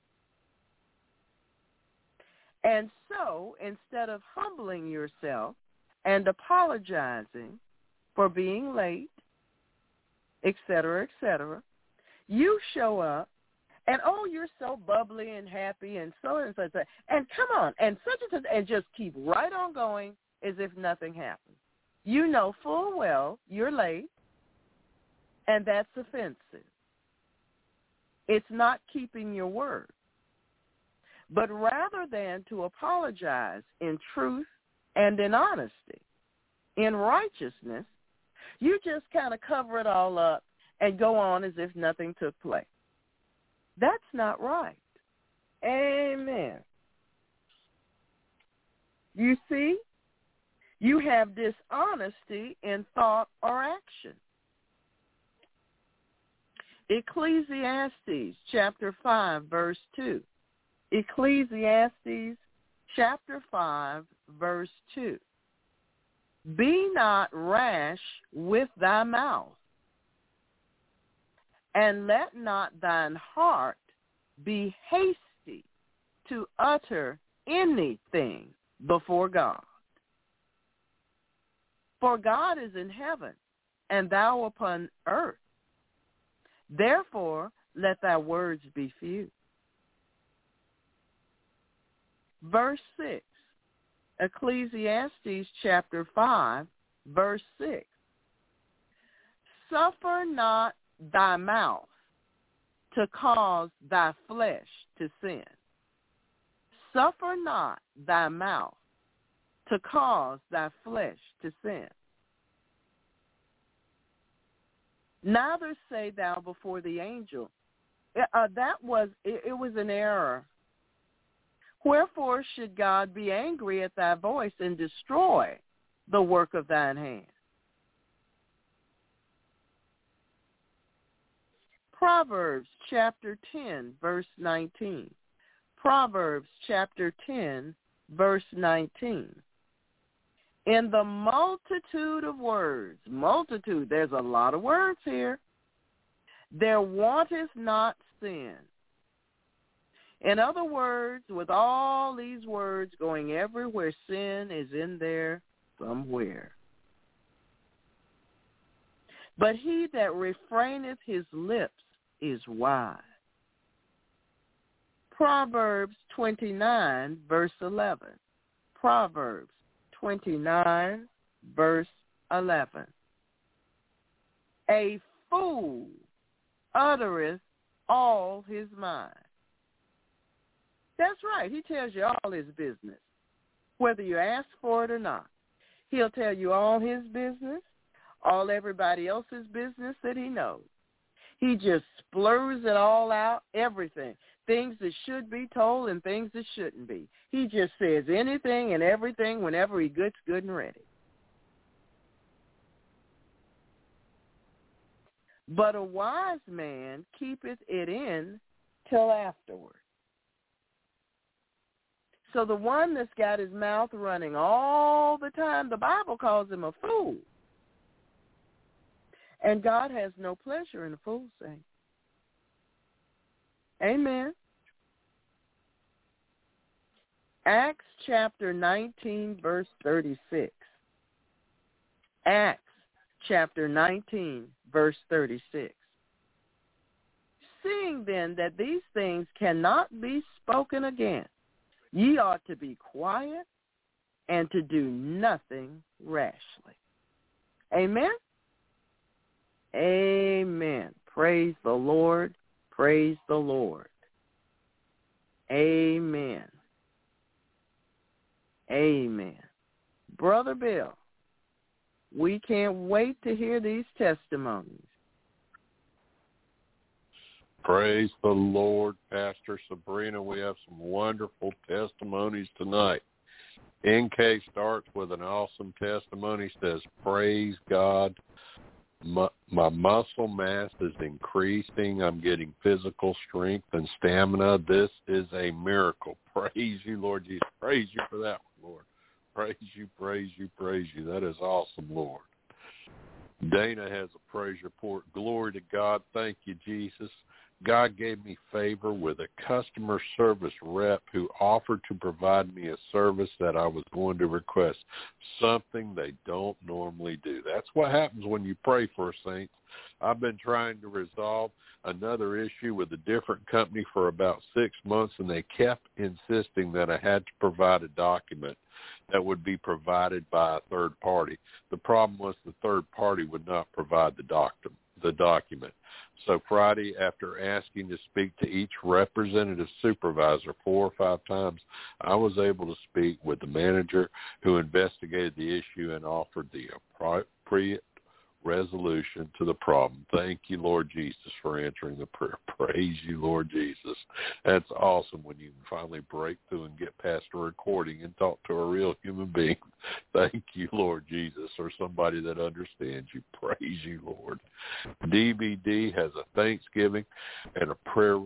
And so instead of humbling yourself and apologizing for being late, et cetera, you show up and, you're so bubbly and happy and so and such, and come on, and such and such, and just keep right on going as if nothing happened. You know full well you're late, and that's offensive. It's not keeping your word. But rather than to apologize in truth and in honesty, in righteousness, you just kind of cover it all up and go on as if nothing took place. That's not right. Amen. You see, you have dishonesty in thought or action. Ecclesiastes chapter 5, verse 2. Ecclesiastes chapter 5, verse 2. Be not rash with thy mouth, and let not thine heart be hasty to utter anything before God. For God is in heaven, and thou upon earth. Therefore, let thy words be few. Verse 6. Ecclesiastes chapter 5, verse 6. Suffer not thy mouth to cause thy flesh to sin. Suffer not thy mouth to cause thy flesh to sin. Neither say thou before the angel. It was an error. Wherefore should God be angry at thy voice and destroy the work of thine hand? Proverbs chapter 10, verse 19. Proverbs chapter 10, verse 19. In the multitude of words, there's a lot of words here, there wanteth not sin. In other words, with all these words going everywhere, sin is in there somewhere. But he that refraineth his lips is wise. Proverbs 29, verse 11. Proverbs 29, verse 11. A fool uttereth all his mind. That's right. He tells you all his business, whether you ask for it or not. He'll tell you all his business, all everybody else's business that he knows. He just splurs it all out, everything, things that should be told and things that shouldn't be. He just says anything and everything whenever he gets good and ready. But a wise man keepeth it in till afterward. So the one that's got his mouth running all the time, the Bible calls him a fool. And God has no pleasure in a fool's sake. Amen. Acts chapter 19, verse 36. Acts chapter 19, verse 36. Seeing then that these things cannot be spoken again, ye ought to be quiet and to do nothing rashly. Amen? Amen. Praise the Lord. Praise the Lord. Amen. Amen. Brother Bill, we can't wait to hear these testimonies. Praise the Lord, Pastor Sabrina. We have some wonderful testimonies tonight. NK starts with an awesome testimony. Says, praise God. My muscle mass is increasing. I'm getting physical strength and stamina. This is a miracle. Praise you, Lord Jesus. Praise you for that one, Lord. Praise you, praise you, praise you. That is awesome, Lord. Dana has a praise report. Glory to God. Thank you, Jesus. God gave me favor with a customer service rep who offered to provide me a service that I was going to request, something they don't normally do. That's what happens when you pray for saints. I've been trying to resolve another issue with a different company for about 6 months, and they kept insisting that I had to provide a document that would be provided by a third party. The problem was the third party would not provide the document. So Friday, after asking to speak to each representative supervisor 4 or 5 times, I was able to speak with the manager who investigated the issue and offered the appropriate resolution to the problem. Thank you, Lord Jesus, for answering the prayer. Praise you, Lord Jesus. That's awesome when you can finally break through and get past a recording and talk to a real human being. Thank you, Lord Jesus, or somebody that understands you. Praise you, Lord. DVD has a Thanksgiving and a prayer.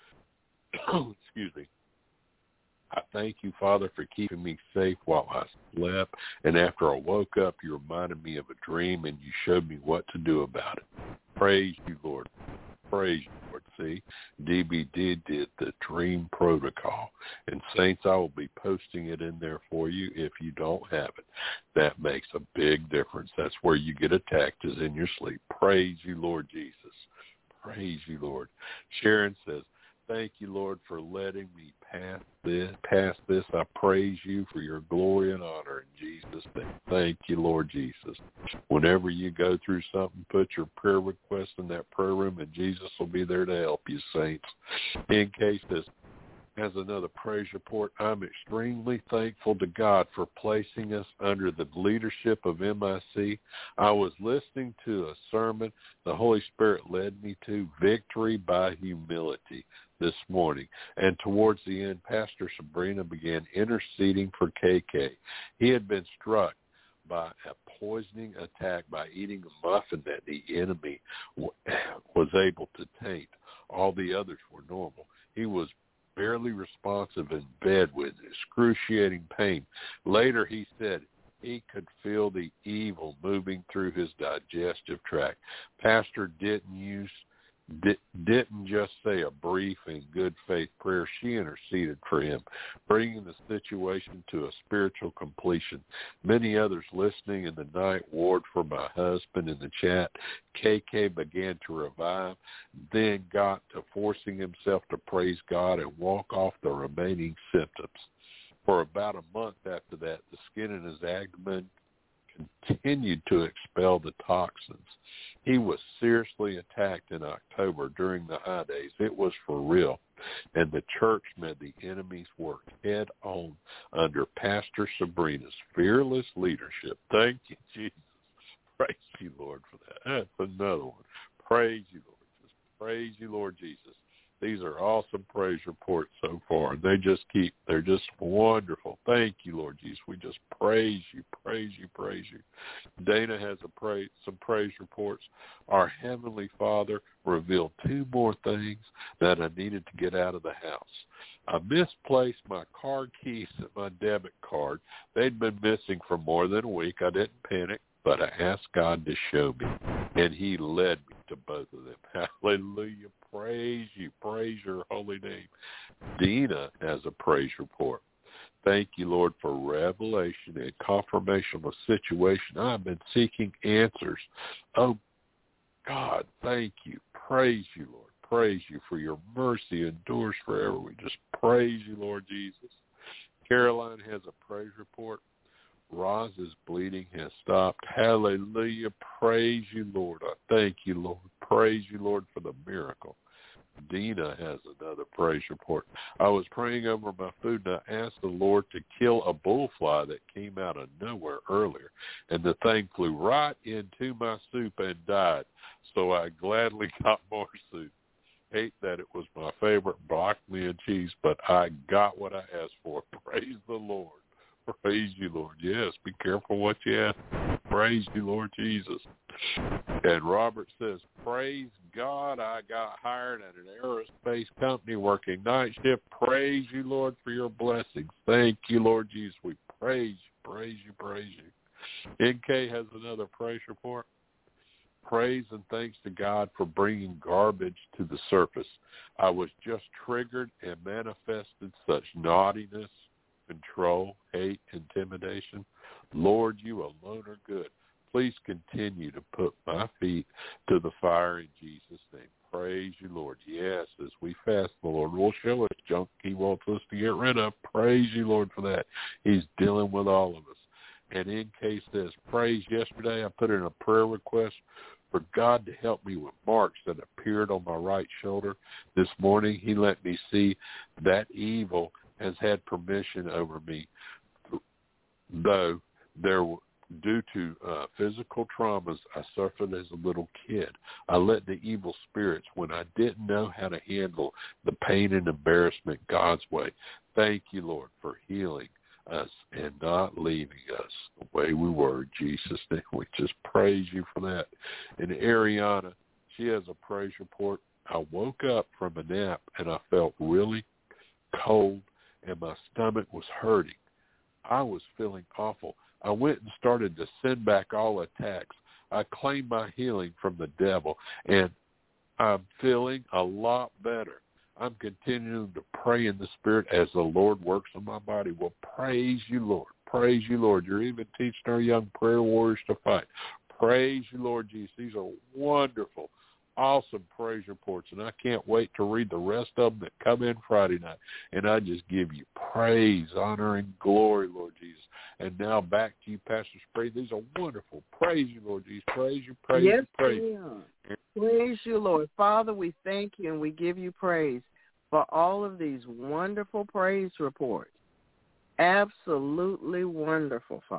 Excuse me. I thank you, Father, for keeping me safe while I slept. And after I woke up, you reminded me of a dream, and you showed me what to do about it. Praise you, Lord. Praise you, Lord. See, DBD did the dream protocol. And, saints, I will be posting it in there for you if you don't have it. That makes a big difference. That's where you get attacked, is in your sleep. Praise you, Lord Jesus. Praise you, Lord. Sharon says, thank you, Lord, for letting me pass this. I praise you for your glory and honor in Jesus' name. Thank you, Lord Jesus. Whenever you go through something, put your prayer request in that prayer room, and Jesus will be there to help you, saints. In case this has another praise report, I'm extremely thankful to God for placing us under the leadership of MIC. I was listening to a sermon the Holy Spirit led me to, Victory by Humility, this morning. And towards the end, Pastor Sabrina began interceding for KK. He had been struck by a poisoning attack by eating a muffin that the enemy was able to taint. All the others were normal. He was barely responsive in bed with excruciating pain. Later, he said he could feel the evil moving through his digestive tract. Pastor didn't just say a brief and good faith prayer. She interceded for him, bringing the situation to a spiritual completion. Many others listening in the night ward for my husband in the chat. KK began to revive, then got to forcing himself to praise God and walk off the remaining symptoms. For about a month after that, the skin in his abdomen continued to expel the toxins. He was seriously attacked in October during the high days. It was for real. And the church met the enemy's work head on under Pastor Sabrina's fearless leadership. Thank you, Jesus. Praise you, Lord, for that. That's another one. Praise you, Lord. Just praise you, Lord Jesus. These are awesome praise reports so far. They're just wonderful. Thank you, Lord Jesus. We just praise you, praise you, praise you. Dana has some praise reports. Our Heavenly Father revealed 2 more things that I needed to get out of the house. I misplaced my car keys and my debit card. They'd been missing for more than a week. I didn't panic, but I asked God to show me, and he led me to both of them. Hallelujah. Praise you. Praise your holy name. Dina has a praise report. Thank you, Lord, for revelation and confirmation of a situation. I've been seeking answers. Oh, God, thank you. Praise you, Lord. Praise you for your mercy endures forever. We just praise you, Lord Jesus. Caroline has a praise report. Roz's bleeding has stopped. Hallelujah. Praise you, Lord. I thank you, Lord. Praise you, Lord, for the miracle. Dina has another praise report. I was praying over my food, and I asked the Lord to kill a bullfly that came out of nowhere earlier, and the thing flew right into my soup and died, so I gladly got more soup. Hate that it was my favorite broccoli and cheese, but I got what I asked for. Praise the Lord. Praise you, Lord. Yes, be careful what you ask. Praise you, Lord Jesus. And Robert says, praise God, I got hired at an aerospace company working night shift. Praise you, Lord, for your blessings. Thank you, Lord Jesus. We praise you, praise you, praise you. NK has another praise report. Praise and thanks to God for bringing garbage to the surface. I was just triggered and manifested such naughtiness, control, hate, intimidation. Lord, you alone are good. Please continue to put my feet to the fire in Jesus' name. Praise you, Lord. Yes, as we fast, the Lord will show us junk he wants us to get rid of. Praise you, Lord, for that. He's dealing with all of us. And NK says, praise yesterday, I put in a prayer request for God to help me with marks that appeared on my right shoulder. This morning, he let me see that evil has had permission over me, though due to physical traumas I suffered as a little kid. I let the evil spirits, when I didn't know how to handle the pain and embarrassment, God's way. Thank you, Lord, for healing us and not leaving us the way we were. In Jesus' name, we just praise you for that. And Ariana, she has a praise report. I woke up from a nap and I felt really cold and my stomach was hurting. I was feeling awful. I went and started to send back all attacks. I claimed my healing from the devil, and I'm feeling a lot better. I'm continuing to pray in the Spirit as the Lord works on my body. Well, praise you, Lord. Praise you, Lord. You're even teaching our young prayer warriors to fight. Praise you, Lord Jesus. These are wonderful, awesome praise reports, and I can't wait to read the rest of them that come in Friday night. And I just give you praise, honor, and glory, Lord Jesus. And now back to you, Pastor Spree. These are wonderful. Praise you, Lord Jesus. Praise you, praise you, praise you. Praise you, Lord. Father, we thank you and we give you praise for all of these wonderful praise reports. Absolutely wonderful, Father.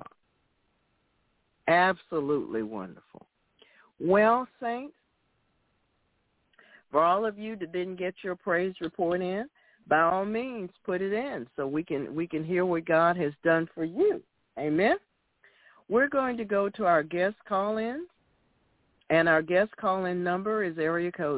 Absolutely wonderful. Well, saints, for all of you that didn't get your praise report in, by all means, put it in so we can hear what God has done for you. Amen. We're going to go to our guest call-in, and our guest call-in number is area code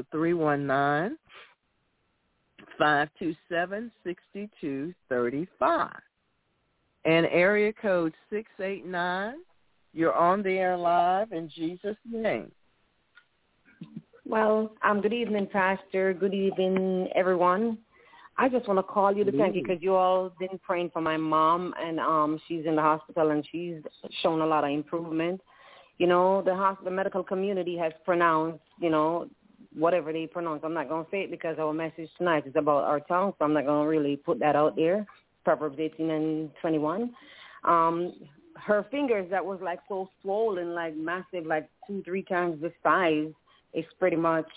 319-527-6235, and area code 689. You're on the air live in Jesus' name. Well, good evening, Pastor. Good evening, everyone. I just want to call you to thank you because you all been praying for my mom, and she's in the hospital, and she's shown a lot of improvement. You know, the medical community has pronounced, whatever they pronounce. I'm not going to say it because our message tonight is about our tongue, so I'm not going to really put that out there. Proverbs 18:21. her fingers that was like so swollen, like massive, like 2-3 times the size, it's pretty much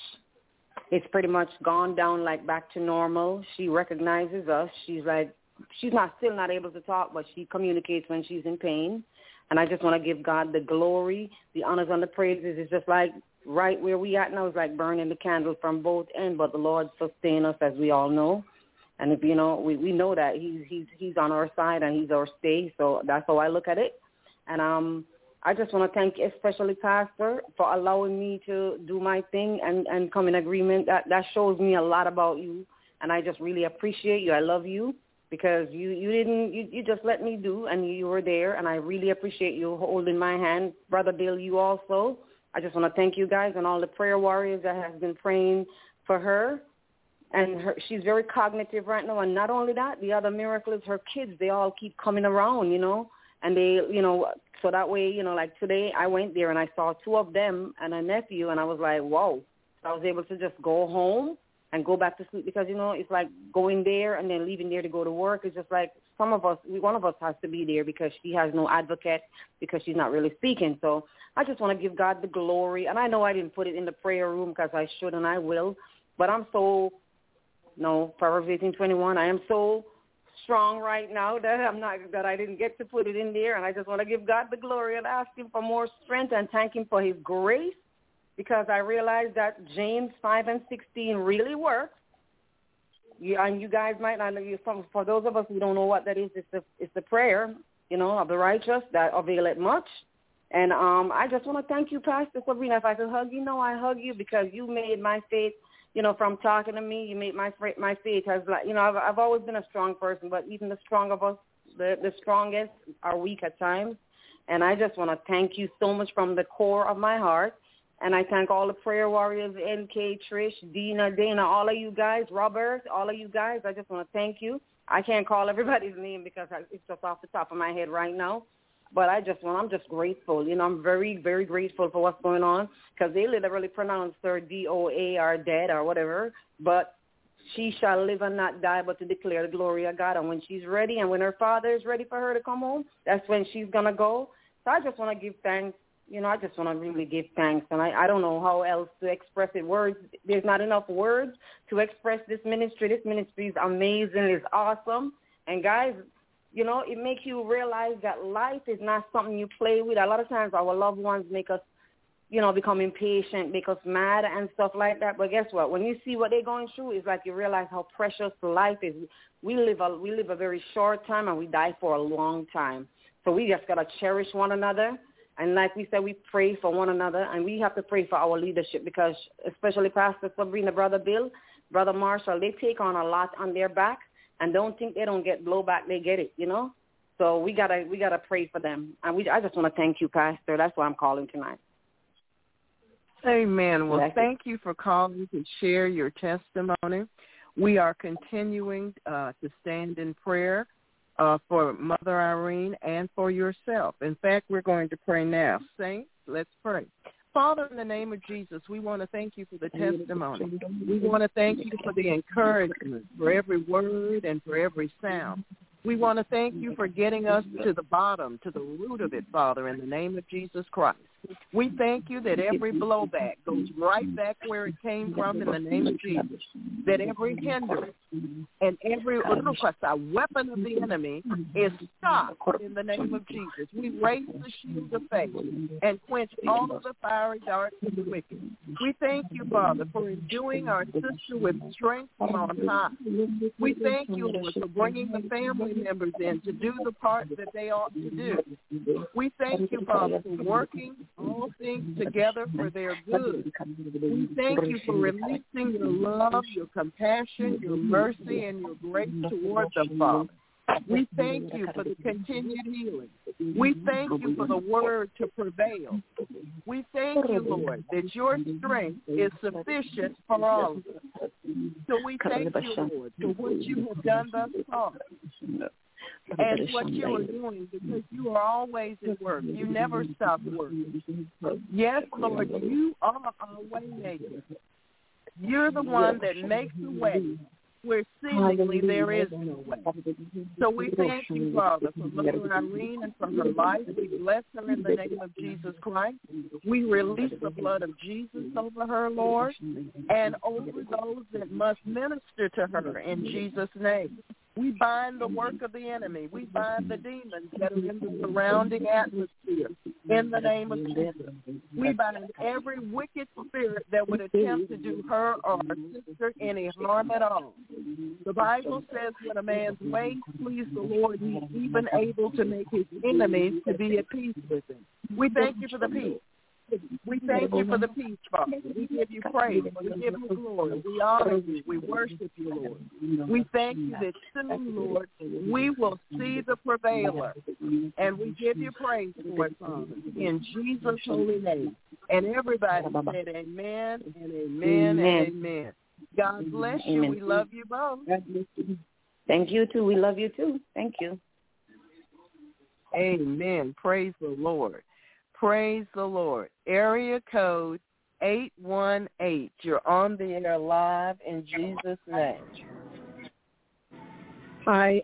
gone down like back to normal. She recognizes us. She's still not able to talk, but she communicates when she's in pain. And I just want to give God the glory, the honors, and the praises. It's just like right where we at now is like burning the candle from both ends, but the Lord sustain us, as we all know. And if we know that he's on our side and he's our stay. So that's how I look at it. And I just want to thank especially Pastor for allowing me to do my thing and come in agreement. That shows me a lot about you, and I just really appreciate you. I love you because you just let me do, and you were there, and I really appreciate you holding my hand. Brother Bill, you also. I just want to thank you guys and all the prayer warriors that have been praying for her. And she's very cognitive right now. And not only that, the other miracle is her kids. They all keep coming around, and they, so that way, like today I went there and I saw 2 of them and a nephew, and I was like, whoa. So I was able to just go home and go back to sleep because, it's like going there and then leaving there to go to work. It's just like one of us has to be there because she has no advocate because she's not really speaking. So I just want to give God the glory. And I know I didn't put it in the prayer room because I should and I will, but I'm so, Proverbs 18:21, I am so strong right now that I didn't get to put it in there, and I just want to give God the glory and ask him for more strength and thank him for his grace, because I realized that James 5:16 really works. And you guys might not know. For those of us who don't know what that is, it's the prayer, of the righteous that availeth much. And I just want to thank you, Pastor Sabrina. If I could hug you, I hug you because you made my faith. From talking to me, you made my faith has I've always been a strong person, but even the strong of us, the strongest are weak at times. And I just want to thank you so much from the core of my heart. And I thank all the prayer warriors, NK, Trish, Dina, Dana, all of you guys, Robert, all of you guys. I just want to thank you. I can't call everybody's name because it's just off the top of my head right now. But I'm just grateful. I'm very, very grateful for what's going on because they literally pronounced her DOA or dead or whatever. But she shall live and not die, but to declare the glory of God. And when she's ready and when her father is ready for her to come home, that's when she's going to go. So I just want to give thanks. I just want to really give thanks. And I don't know how else to express it. Words, there's not enough words to express this ministry. This ministry is amazing. It's awesome. And guys, it makes you realize that life is not something you play with. A lot of times our loved ones make us, become impatient, make us mad and stuff like that. But guess what? When you see what they're going through, it's like you realize how precious life is. We live a very short time and we die for a long time. So we just got to cherish one another. And like we said, we pray for one another, and we have to pray for our leadership because especially Pastor Sabrina, Brother Bill, Brother Marshall, they take on a lot on their back. And don't think they don't get blowback, they get it, So we gotta pray for them. And I just want to thank you, Pastor. That's why I'm calling tonight. Amen. Well, thank you for calling to share your testimony. We are continuing to stand in prayer for Mother Irene and for yourself. In fact, we're going to pray now. Saints, let's pray. Father, in the name of Jesus, we want to thank you for the testimony. We want to thank you for the encouragement, for every word and for every sound. We want to thank you for getting us to the bottom, to the root of it, Father, in the name of Jesus Christ. We thank you that every blowback goes right back where it came from in the name of Jesus, that every hindrance and every weapon of the enemy is stopped in the name of Jesus. We raise the shield of faith and quench all of the fiery darts of the wicked. We thank you, Father, for enduing our sister with strength from on high. We thank you, Lord, for bringing the family members in to do the part that they ought to do. We thank you, Father, for working all things together for their good. We thank you for releasing your love, your compassion, your mercy, and your grace toward them, Father. We thank you for the continued healing. We thank you for the word to prevail. We thank you, Lord, that your strength is sufficient for all of us. So we thank you, Lord, for what you have done thus far and what you are doing, because you are always at work. You never stop working. Yes, Lord, you are our way maker. You're the one that makes the way where seemingly there is no way. So we thank you, Father, for Mother Irene and for her life. We bless her in the name of Jesus Christ. We release the blood of Jesus over her, Lord, and over those that must minister to her in Jesus' name. We bind the work of the enemy. We bind the demons that are in the surrounding atmosphere in the name of Jesus. We bind every wicked spirit that would attempt to do her or her sister any harm at all. The Bible says when a man's ways please the Lord, he's even able to make his enemies to be at peace with him. We thank you for the peace. We thank you for the peace, Father. We give you praise. We give you glory. We honor you. We worship you, Lord. We thank you that soon, Lord, we will see the prevailer. And we give you praise for it, Father, in Jesus' holy name. And everybody said amen and amen and amen. God bless you. Amen. We love you both. Thank you, too. We love you, too. Thank you. Amen. Praise the Lord. Praise the Lord. Area code 818. You're on the air live in Jesus' name. Hi,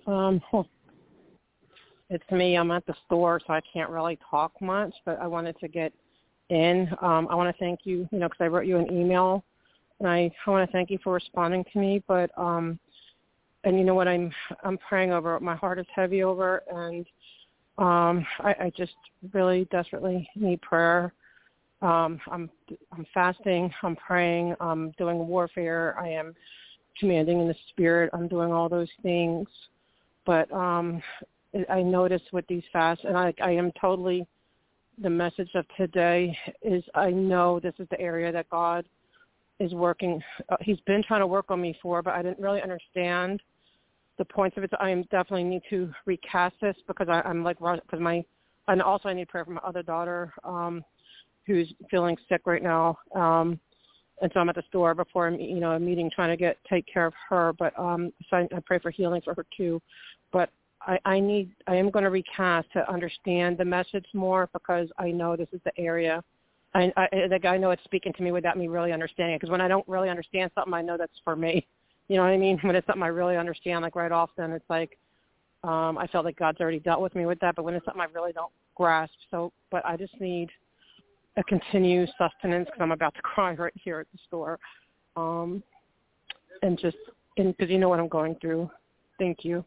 it's me. I'm at the store, so I can't really talk much, but I wanted to get in. I want to thank you, because I wrote you an email, and I want to thank you for responding to me, but, and you know what I'm praying over, my heart is heavy over, and I just really desperately need prayer. I'm fasting. I'm praying. I'm doing warfare. I am commanding in the spirit. I'm doing all those things. But I notice with these fasts, and I am totally, the message of today is I know this is the area that God is working. He's been trying to work on me for, but I didn't really understand the points of it. I definitely need to recast this because and also I need prayer for my other daughter who's feeling sick right now. And so I'm at the store before, a meeting trying to take care of her. But so I pray for healing for her too. But I am going to recast to understand the message more because I know this is the area. I know it's speaking to me without me really understanding it. Because when I don't really understand something, I know that's for me. You know what I mean? When it's something I really understand, like right off, then it's like I felt like God's already dealt with me with that. But when it's something I really don't grasp, but I just need a continued sustenance because I'm about to cry right here at the store, because you know what I'm going through. Thank you.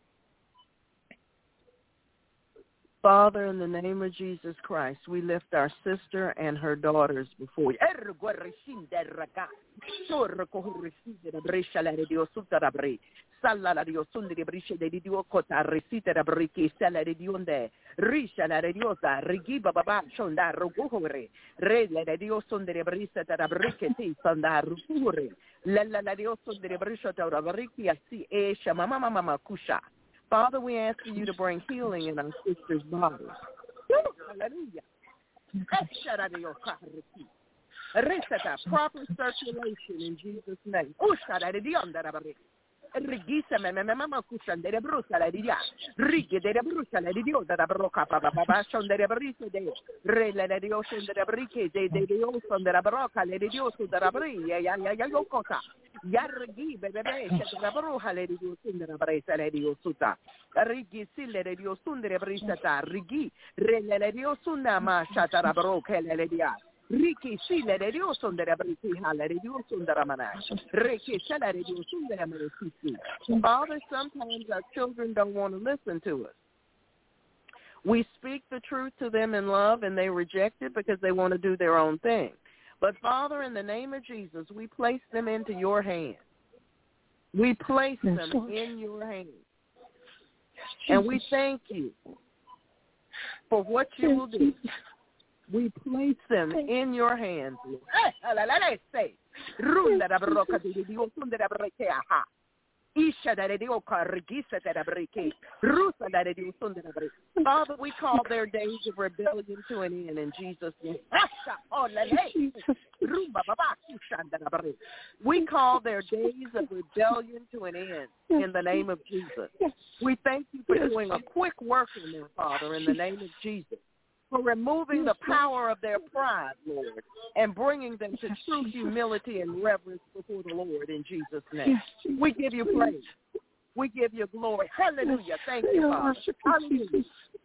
Father, in the name of Jesus Christ, we lift our sister and her daughters before you. Father, we ask for you to bring healing in our sister's body. Hallelujah. Proper circulation in Jesus' name. Rigisa mama kushandere brusa la dia rigge de brusa la dio da broca papa shondere brisa de re la dio shondere brike de dio shondere broca le dio su da bri ya yokota yargi bebe shondere bruha le dio shondere brisa le dio suta riggi sille le dio shondere brisa ta riggi re la dio sunna ma shata da broca le dia Riki sile de Dios sondere briti hala de Dios sondere manash. Riki shala de Dios sondere manasisi. Father, sometimes our children don't want to listen to us. We speak the truth to them in love, and they reject it because they want to do their own thing. But Father, in the name of Jesus, we place them into your hands. We place them in your hands, and we thank you for what you will do. We place them in your hands. Father, we call their days of rebellion to an end in Jesus' name. We call their days of rebellion to an end in the name of Jesus. We thank you for doing a quick work in them, Father, in the name of Jesus. for removing the power of their pride, Lord, and bringing them to true humility and reverence before the Lord in Jesus' name. We give you praise. We give you glory. Hallelujah. Thank you, Father. Hallelujah.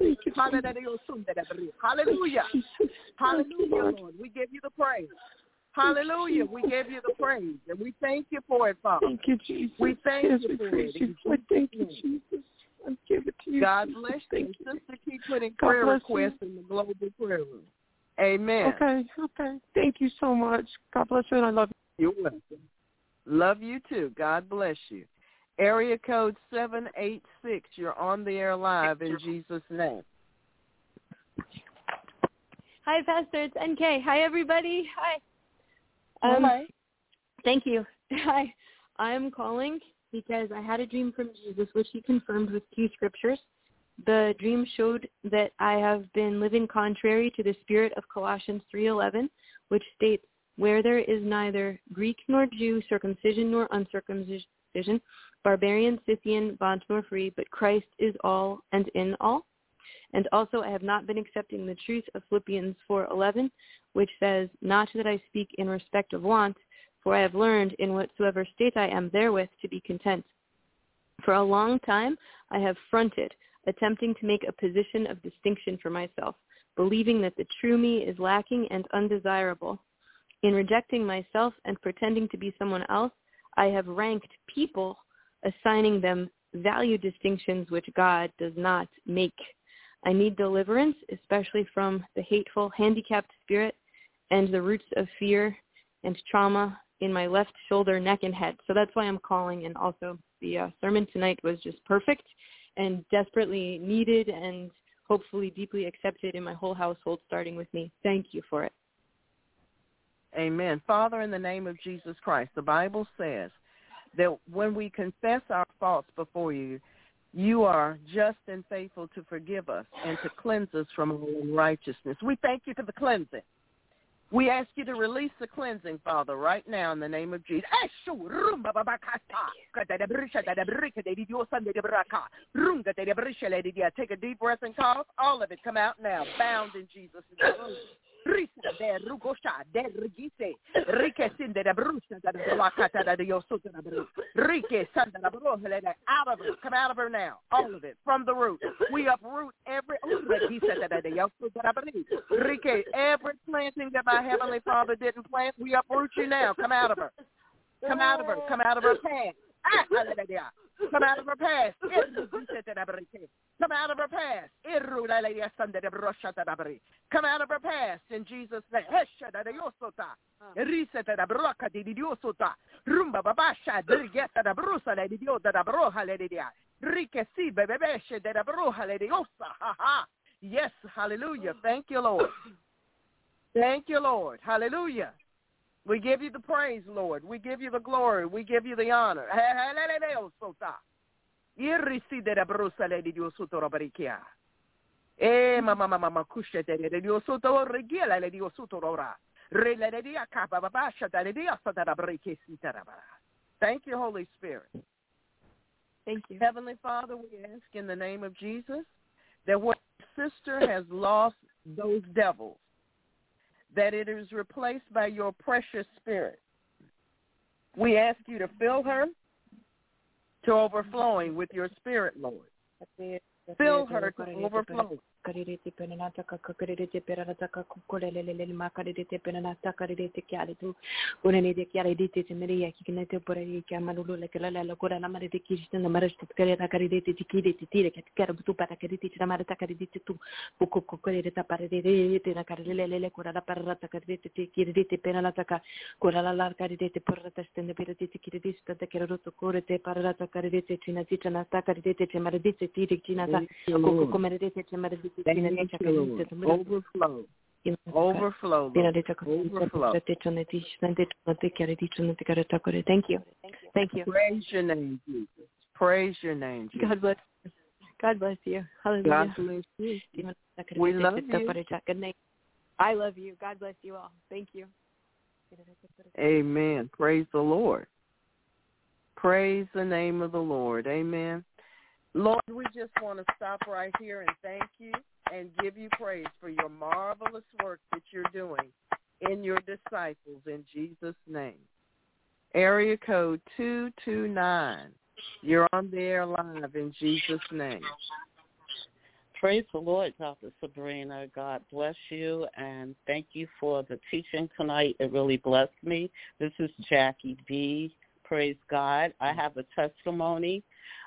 Hallelujah. Hallelujah, Lord. We give you the praise. Hallelujah. We give you the praise. And we thank you for it, Father. Thank you, Jesus. We thank you for it. Thank you, Jesus. I give it to you. God bless you. Sister, keep putting prayer requests in the global prayer room. Amen. Okay. Thank you so much. God bless you, and I love you. You're welcome. Love you, too. God bless you. Area code 786. You're on the air live in Jesus' name. Hi, Pastor. It's NK. Hi, everybody. Hi. Hi. Thank you. Hi. I'm calling because I had a dream from Jesus, which he confirmed with 2 scriptures. The dream showed that I have been living contrary to the spirit of Colossians 3:11, which states, where there is neither Greek nor Jew, circumcision nor uncircumcision, barbarian, Scythian, bond nor free, but Christ is all and in all. And also I have not been accepting the truth of Philippians 4:11, which says, not that I speak in respect of want, for I have learned in whatsoever state I am therewith to be content. For a long time I have fronted, attempting to make a position of distinction for myself, believing that the true me is lacking and undesirable. In rejecting myself and pretending to be someone else, I have ranked people, assigning them value distinctions which God does not make. I need deliverance, especially from the hateful, handicapped spirit and the roots of fear and trauma in my left shoulder, neck, and head. So that's why I'm calling. And also the sermon tonight was just perfect and desperately needed and hopefully deeply accepted in my whole household, starting with me. Thank you for it. Amen. Father, in the name of Jesus Christ, the Bible says that when we confess our faults before you, you are just and faithful to forgive us and to cleanse us from all unrighteousness. We thank you for the cleansing. We ask you to release the cleansing, Father, right now in the name of Jesus. Take a deep breath and cough. All of it come out now, bound in Jesus' name. Come out of her now, all of it, from the root. We uproot every planting that my Heavenly Father didn't plant. We uproot you now. Come out of her. Come out of her. Come out of her past. Come out of her past. Come out of her past. Come out of her past in Jesus' name. Yes, hallelujah. Thank you, Lord. Thank you, Lord. Hallelujah. We give you the praise, Lord. We give you the glory. We give you the honor. Thank you, Holy Spirit. Thank you. Heavenly Father, we ask in the name of Jesus that what sister has lost those devils, that it is replaced by your precious spirit. We ask you to fill her to overflowing with your spirit, Lord. Fill her to overflow. Overflow. Overflow. Thank you. Thank you. Praise your name, Jesus. Praise your name, Jesus. God bless you. God bless you. Hallelujah. God bless you. We love you. Good night. I love you. God bless you all. Thank you. Amen. Praise the Lord. Praise the name of the Lord. Amen. Lord, we just want to stop right here and thank you and give you praise for your marvelous work that you're doing in your disciples in Jesus' name. Area code 229. You're on the air live in Jesus' name. Praise the Lord, Dr. Sabrina. God bless you, and thank you for the teaching tonight. It really blessed me. This is Jackie B. Praise God. I have a testimony.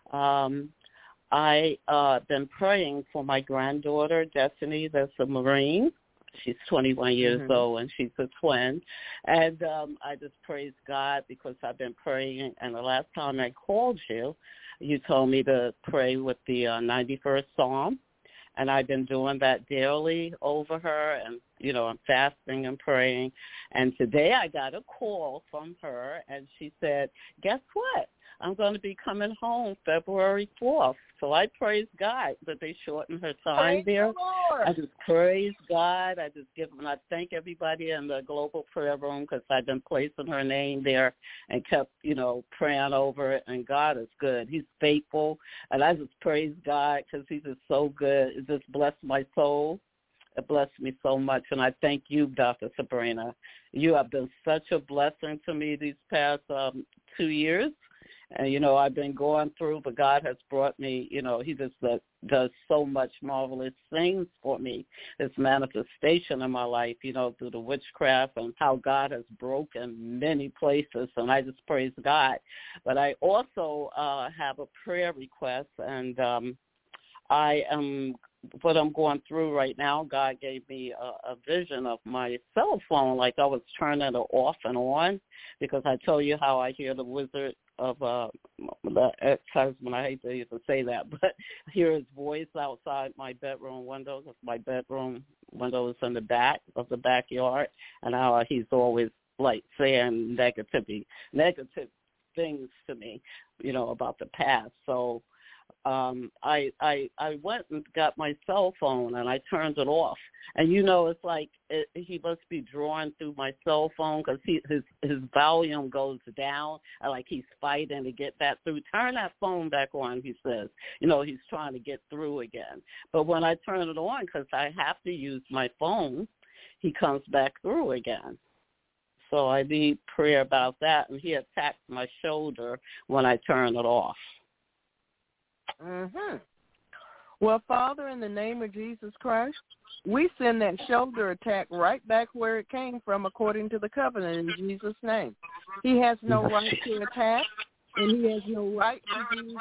I been praying for my granddaughter, Destiny, that's a Marine. She's 21 years old, and she's a twin. And I just praise God because I've been praying, and the last time I called you, you told me to pray with the 91st Psalm. And I've been doing that daily over her, and, you know, I'm fasting and praying. And today I got a call from her, and she said, guess what? I'm going to be coming home February 4th. So I praise God that they shortened her time there. I just praise God. I just I thank everybody in the Global Prayer Room because I've been placing her name there and kept, you know, praying over it. And God is good. He's faithful. And I just praise God because he's just so good. It just blessed my soul. It blessed me so much. And I thank you, Dr. Sabrina. You have been such a blessing to me these past 2 years. And, you know, I've been going through, but God has brought me, you know, he just does so much marvelous things for me. This manifestation in my life, you know, through the witchcraft and how God has broken many places, and I just praise God. But I also have a prayer request, and I am what I'm going through right now. God gave me a vision of my cell phone, like I was turning it off and on, because I told you how I hear the wizard of the ex-husband. I hate to even say that, but I hear his voice outside my bedroom window. My bedroom window is in the back of the backyard, and how he's always like saying negative things to me, you know, about the past. So I went and got my cell phone and I turned it off. And, you know, it's like he must be drawing through my cell phone because his volume goes down. Like he's fighting to get that through. Turn that phone back on, he says. You know, he's trying to get through again. But when I turn it on, because I have to use my phone, he comes back through again. So I need prayer about that. And he attacks my shoulder when I turn it off. Well, Father, in the name of Jesus Christ, we send that shoulder attack right back where it came from according to the covenant in Jesus' name. He has no right to attack, and he has no right to use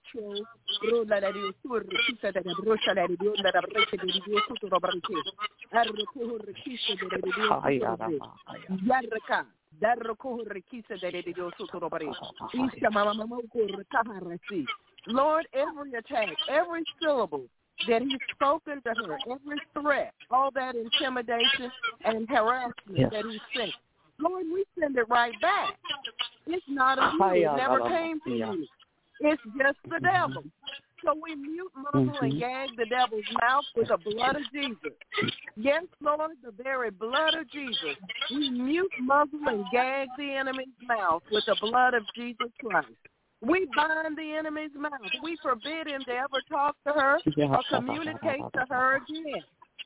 Lord, every attack, every syllable that he's spoken to her, every threat, all that intimidation and harassment that he sent, Lord, we send it right back. It's not of you. It never came from you. It's just the devil. So we mute, muzzle, and gag the devil's mouth with the blood of Jesus. Yes, Lord, the very blood of Jesus. We mute, muzzle, and gag the enemy's mouth with the blood of Jesus Christ. We bind the enemy's mouth. We forbid him to ever talk to her or communicate to her again.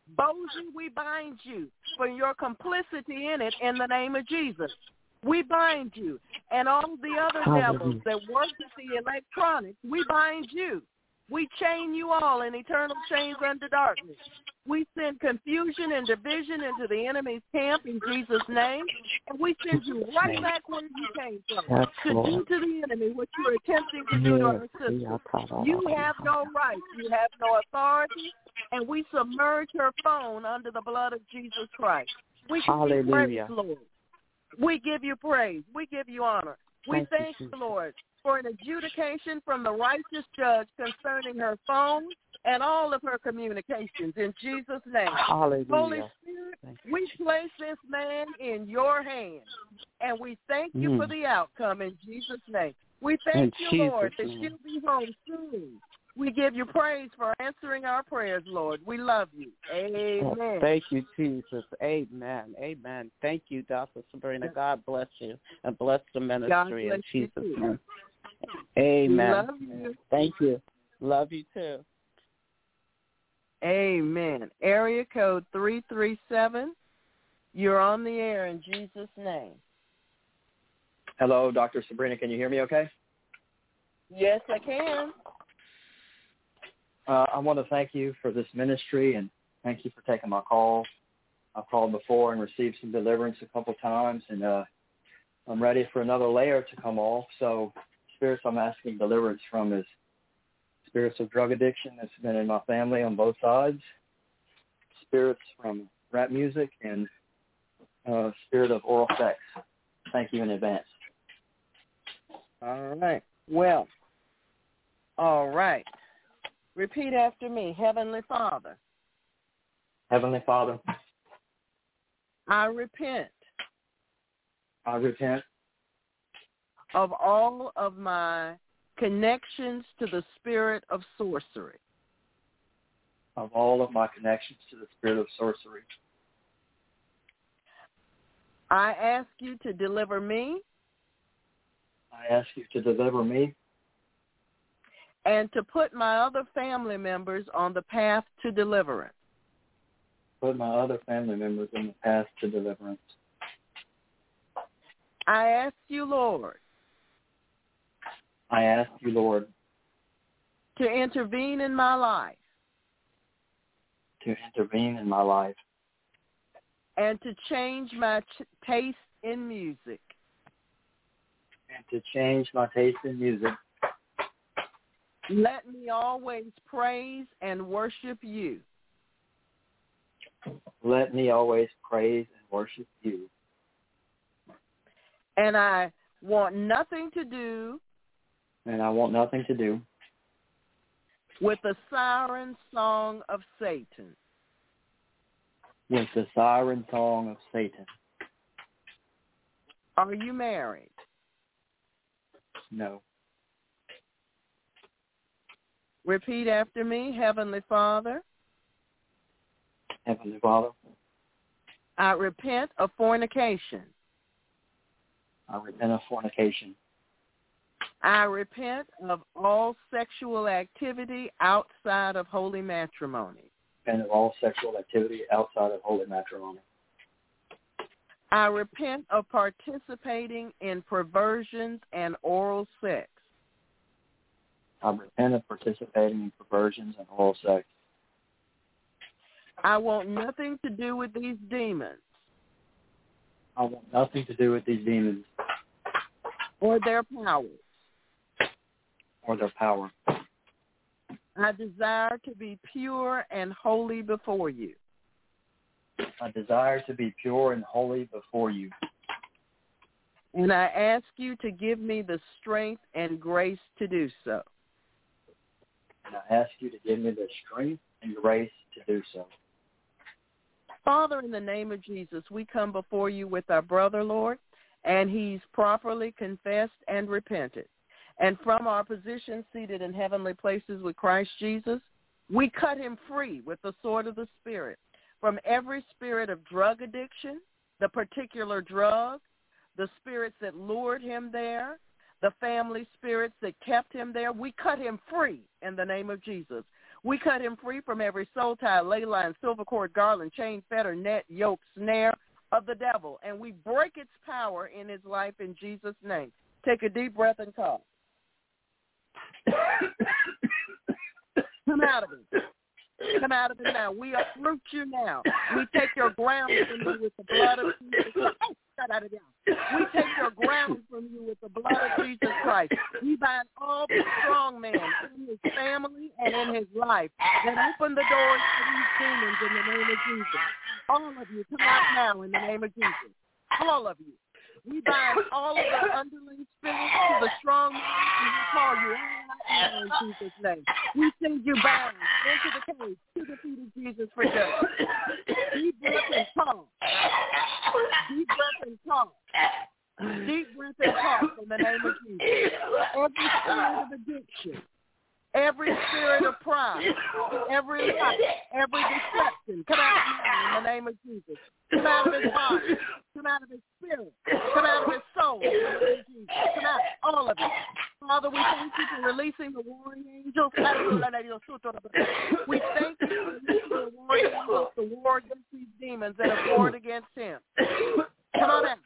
Bozy, we bind you for your complicity in it in the name of Jesus. We bind you. And all the other devils that work with the electronics, we bind you. We chain you all in eternal chains under darkness. We send confusion and division into the enemy's camp in Jesus' name, and we send you right back where you came from to do to the enemy what you're attempting to do to our sister. You have no right. You have no authority, and we submerge her phone under the blood of Jesus Christ. We give you praise, Lord. We give you praise. We give you honor. We thank you, Lord, for an adjudication from the righteous judge concerning her phone and all of her communications in Jesus' name. Hallelujah. Holy Spirit, we place this man in your hands, and we thank you for the outcome in Jesus' name. We thank you, Lord, that she'll be home soon. We give you praise for answering our prayers, Lord. We love you. Amen. Oh, thank you, Jesus. Amen. Amen. Thank you, Dr. Sabrina. God bless you and bless the ministry in Jesus' name. Amen. Love you. Thank you. Love you too. Amen. Area code 337. You're on the air in Jesus' name. Hello, Dr. Sabrina. Can you hear me okay? Yes, I can. I want to thank you for this ministry, and thank you for taking my call. I've called before and received some deliverance a couple times, and I'm ready for another layer to come off. So spirits I'm asking deliverance from is spirits of drug addiction that's been in my family on both sides, spirits from rap music, and spirit of oral sex. Thank you in advance. All right. Well, all right. Repeat after me. Heavenly Father. Heavenly Father. I repent. I repent of all of my connections to the spirit of sorcery. Of all of my connections to the spirit of sorcery. I ask you to deliver me. I ask you to deliver me. And to put my other family members on the path to deliverance. Put my other family members on the path to deliverance. I ask you, Lord. I ask you, Lord. To intervene in my life. To intervene in my life. And to change my taste in music. And to change my taste in music. Let me always praise and worship you. Let me always praise and worship you. And I want nothing to do. And I want nothing to do. With the siren song of Satan. With the siren song of Satan. Are you married? No. Repeat after me. Heavenly Father. Heavenly Father. I repent of fornication. I repent of fornication. I repent of all sexual activity outside of holy matrimony. And of all sexual activity outside of holy matrimony. I repent of participating in perversions and oral sex. I repent of participating in perversions and oral sex. I want nothing to do with these demons. I want nothing to do with these demons. Or their powers. Or their power. I desire to be pure and holy before you. I desire to be pure and holy before you. And I ask you to give me the strength and grace to do so. And I ask you to give me the strength and grace to do so. Father, in the name of Jesus, we come before you with our brother, Lord, and he's properly confessed and repented. And from our position seated in heavenly places with Christ Jesus, we cut him free with the sword of the Spirit from every spirit of drug addiction, the particular drug, the spirits that lured him there, the family spirits that kept him there. We cut him free in the name of Jesus. We cut him free from every soul tie, ley line, silver cord, garland, chain, fetter, net, yoke, snare of the devil, and we break its power in his life in Jesus' name. Take a deep breath and cough. Come out of it. Come out of it now. We uproot you now. We take your ground from you with the blood of Jesus. We take your ground from you with the blood of Jesus Christ. We bind all the strong men in his family and in his life that open the doors to these demons in the name of Jesus. All of you, come out now in the name of Jesus. All of you. We bind all of the underling spirits to the strong men, and we call you out now in Jesus' name. We send you bound into the cage to the feet of Jesus for judgment. Deep breath and cough. Deep breath and cough. Deep breath and cough in the name of Jesus. Every spirit of addiction, every spirit of pride, every lie, every deception, come out now in the name of Jesus. Come out of his body. Come out of his spirit. Come out of his soul in the name of Jesus. Come out, all of it. Father, we thank you for releasing the warring angels. We thank you for releasing the warring angels to war against these demons that have warred against him. Come on out.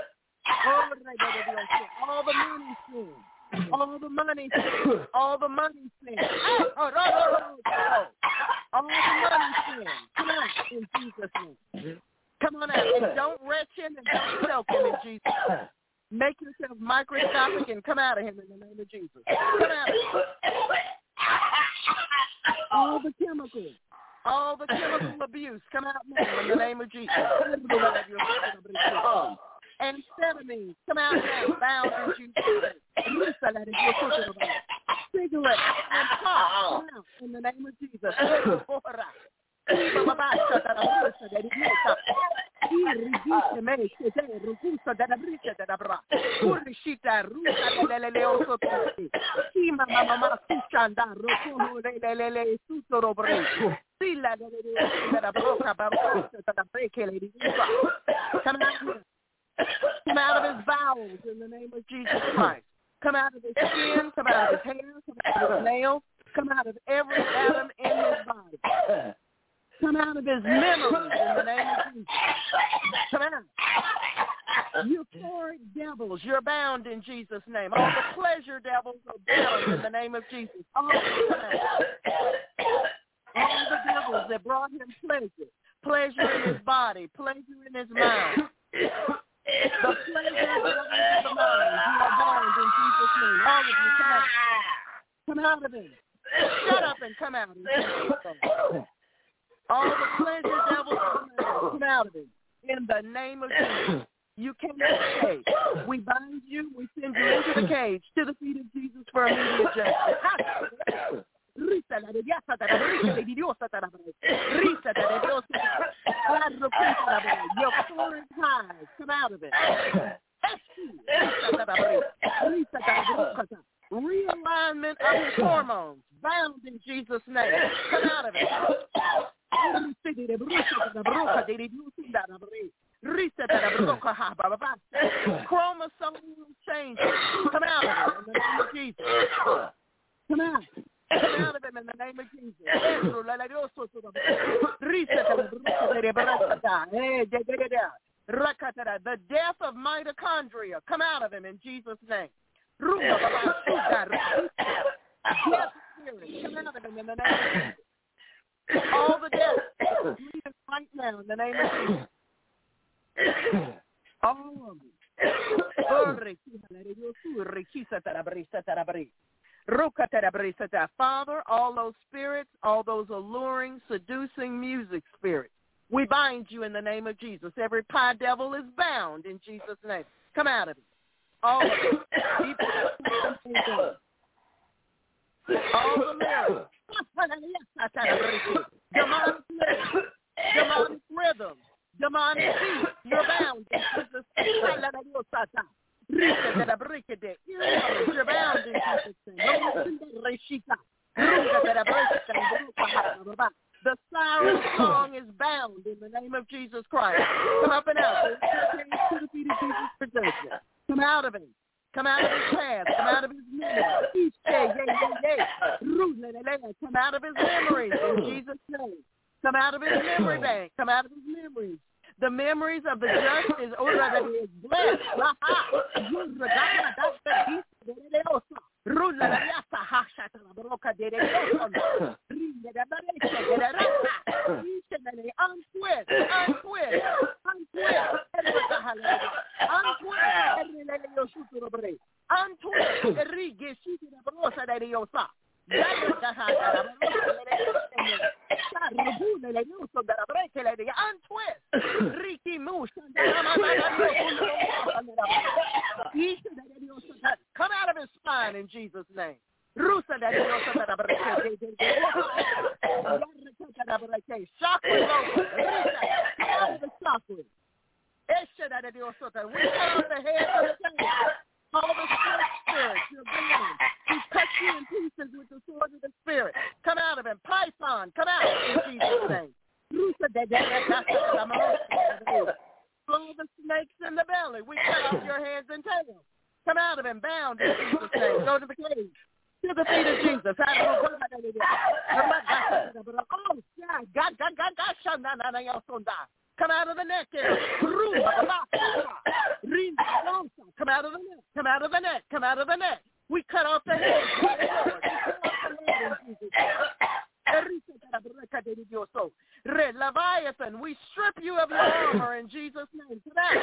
All the money sins. All the money sins. All the money sins. All the money sins. Come on in Jesus' name. Come on out. And don't wretch him and don't choke him in Jesus' name. Make yourself microscopic and come out of him in the name of Jesus. Come out of him. All the chemical abuse, come out now in the name of Jesus. Amphetamines, come out now, bound in Jesus' name. Cigarettes and pot, come out in the name of Jesus. Come out of his bowels in the name of Jesus Christ. Come out of his skin, come out of his hair, come out of his nails, come out of every atom in his body. Come out of his memories in the name of Jesus. Come out. Euphoric devils, you're bound in Jesus' name. All the pleasure devils are bound in the name of Jesus. All the devils that brought him pleasure in his body, pleasure in his mind. The pleasure devils of the mind, you are bound in Jesus' name. All of you, come out. Come out of him. Shut up and come out in Jesus' name. All the pleasure devils come out of him in the name of Jesus. You cannot escape. We bind you. We send you into the cage to the feet of Jesus for immediate justice. Your foreign ties, come out of it. Realignment of his hormones, bound in Jesus' name. Come out of it. Chromosomal change. Come out of it in the name of Jesus. Come out. Come out of him in the name of Jesus. The death of mitochondria. Come out of him in Jesus' name. Death spirit. Come out of him in the name of Jesus. All the death leave right now in the name of Jesus. All of them. Father, all those spirits, all those alluring, seducing music spirits, we bind you in the name of Jesus. Every pie devil is bound in Jesus' name. Come out of it. All of it. All the mirrors. Demonic rhythm. Demonic beat. You're bound in Jesus' name. You're bound in Jesus' name. The siren song is bound in the name of Jesus Christ. Come up and out. To the feet of Jesus for judgment. Come out of him. Come out of his past. Come out of his memories. Come out of his memories in Jesus' name. Come out of his memory bank. Come out of his memories. The memories of the just is blessed. Come out of his spine in Jesus' name. Chakras open. Out of the chakras. We cut off the head of the thing. All the spirits, you're bound. We cut you in pieces with the sword of the Spirit. Come out of him. Python, come out in Jesus' name. Blow the snakes in the belly. We cut off your heads and tails. Come out of of him, bound in Jesus' name. Go to the cage. To the feet of Jesus. Oh, God. Come out of the neck there. Come out of the neck. Come out of the neck. Come out of the neck. We cut off the head. Leviathan, we strip you of your armor in Jesus' name. Come out.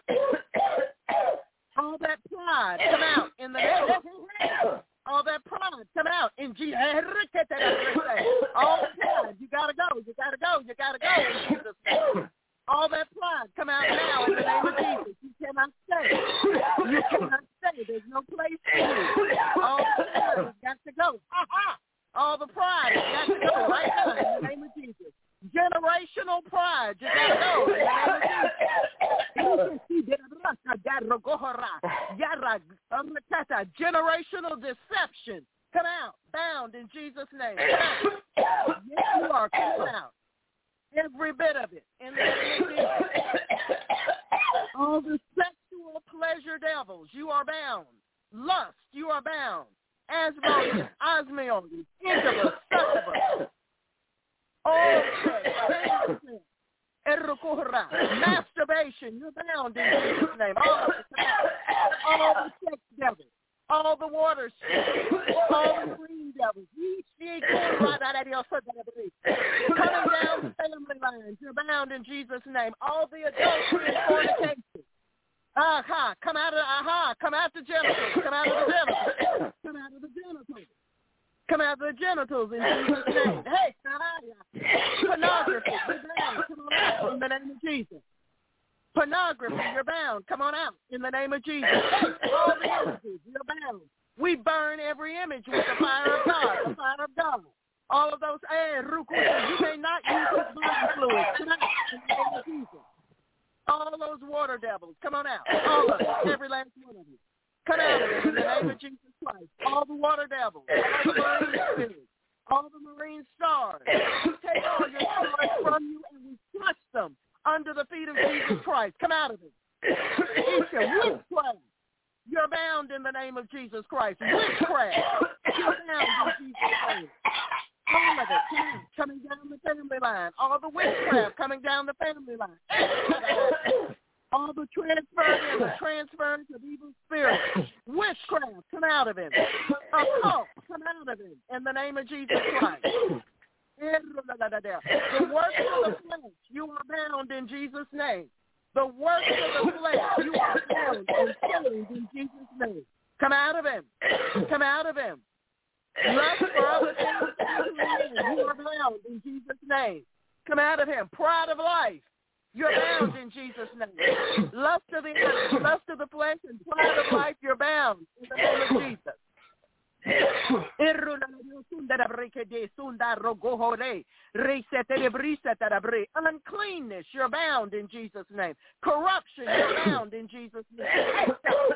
All that pride, come out in the name of all that pride, come out in Jesus. All that pride, you gotta go. You gotta go. You gotta go in Jesus' name. All that pride, come out now in the name of Jesus. You cannot stay. You cannot stay. There's no place for you. All the pride has got to go. All the pride has got to go right now in the name of Jesus. Generational pride, you got to go in the name of Jesus. Generational deception, come out, bound in Jesus' name. Come out. Yes, you are, come out. Every bit of it in the name of Jesus. All the sexual pleasure devils, you are bound. Lust, you are bound. Asmodeus, osmosis, incubus, succubus. All sex, masturbation, you're bound in Jesus' name. All the sex devils, all the water spirits, all the green devils, coming down the family lines, you're bound in Jesus' name. All the adultery and fornication. Come out the genitals, come out of the genitals, come out of the genitals. Come out of the genitals in Jesus' name. Hey, pornography, you're bound. Come on out in the name of Jesus. Pornography, you're bound. Come on out in the name of Jesus. Hey, all the images, you're bound. We burn every image with the fire of God, the fire of God. All of those, you may not use this body fluid. Come out in the name of Jesus. All those water devils, come on out. All of them, every last one of them. Come out of it in the name of Jesus Christ. All the water devils, all the marine spirits, all the marine stars. We take all your stars from you and we crush them under the feet of Jesus Christ. Come out of it. Witchcraft. You're bound in the name of Jesus Christ. Witchcraft. You're bound in Jesus' name. All of it coming down the family line. All the witchcraft coming down the family line. All the transference of evil spirits. Witchcraft, come out of him. Occult, come out of him in the name of Jesus Christ. The works of the flesh, you are bound in Jesus' name. The works of the flesh, you are bound and chained in Jesus' name. Come out of him. Come out of him. Lust for other things, you are bound in Jesus' name. Come out of him. Pride of life. You're bound in Jesus' name. Lust of the eyes, lust of the flesh, and pride of life, you're bound in the name of Jesus. Uncleanness, you're bound in Jesus' name. Corruption, you're bound in Jesus' name.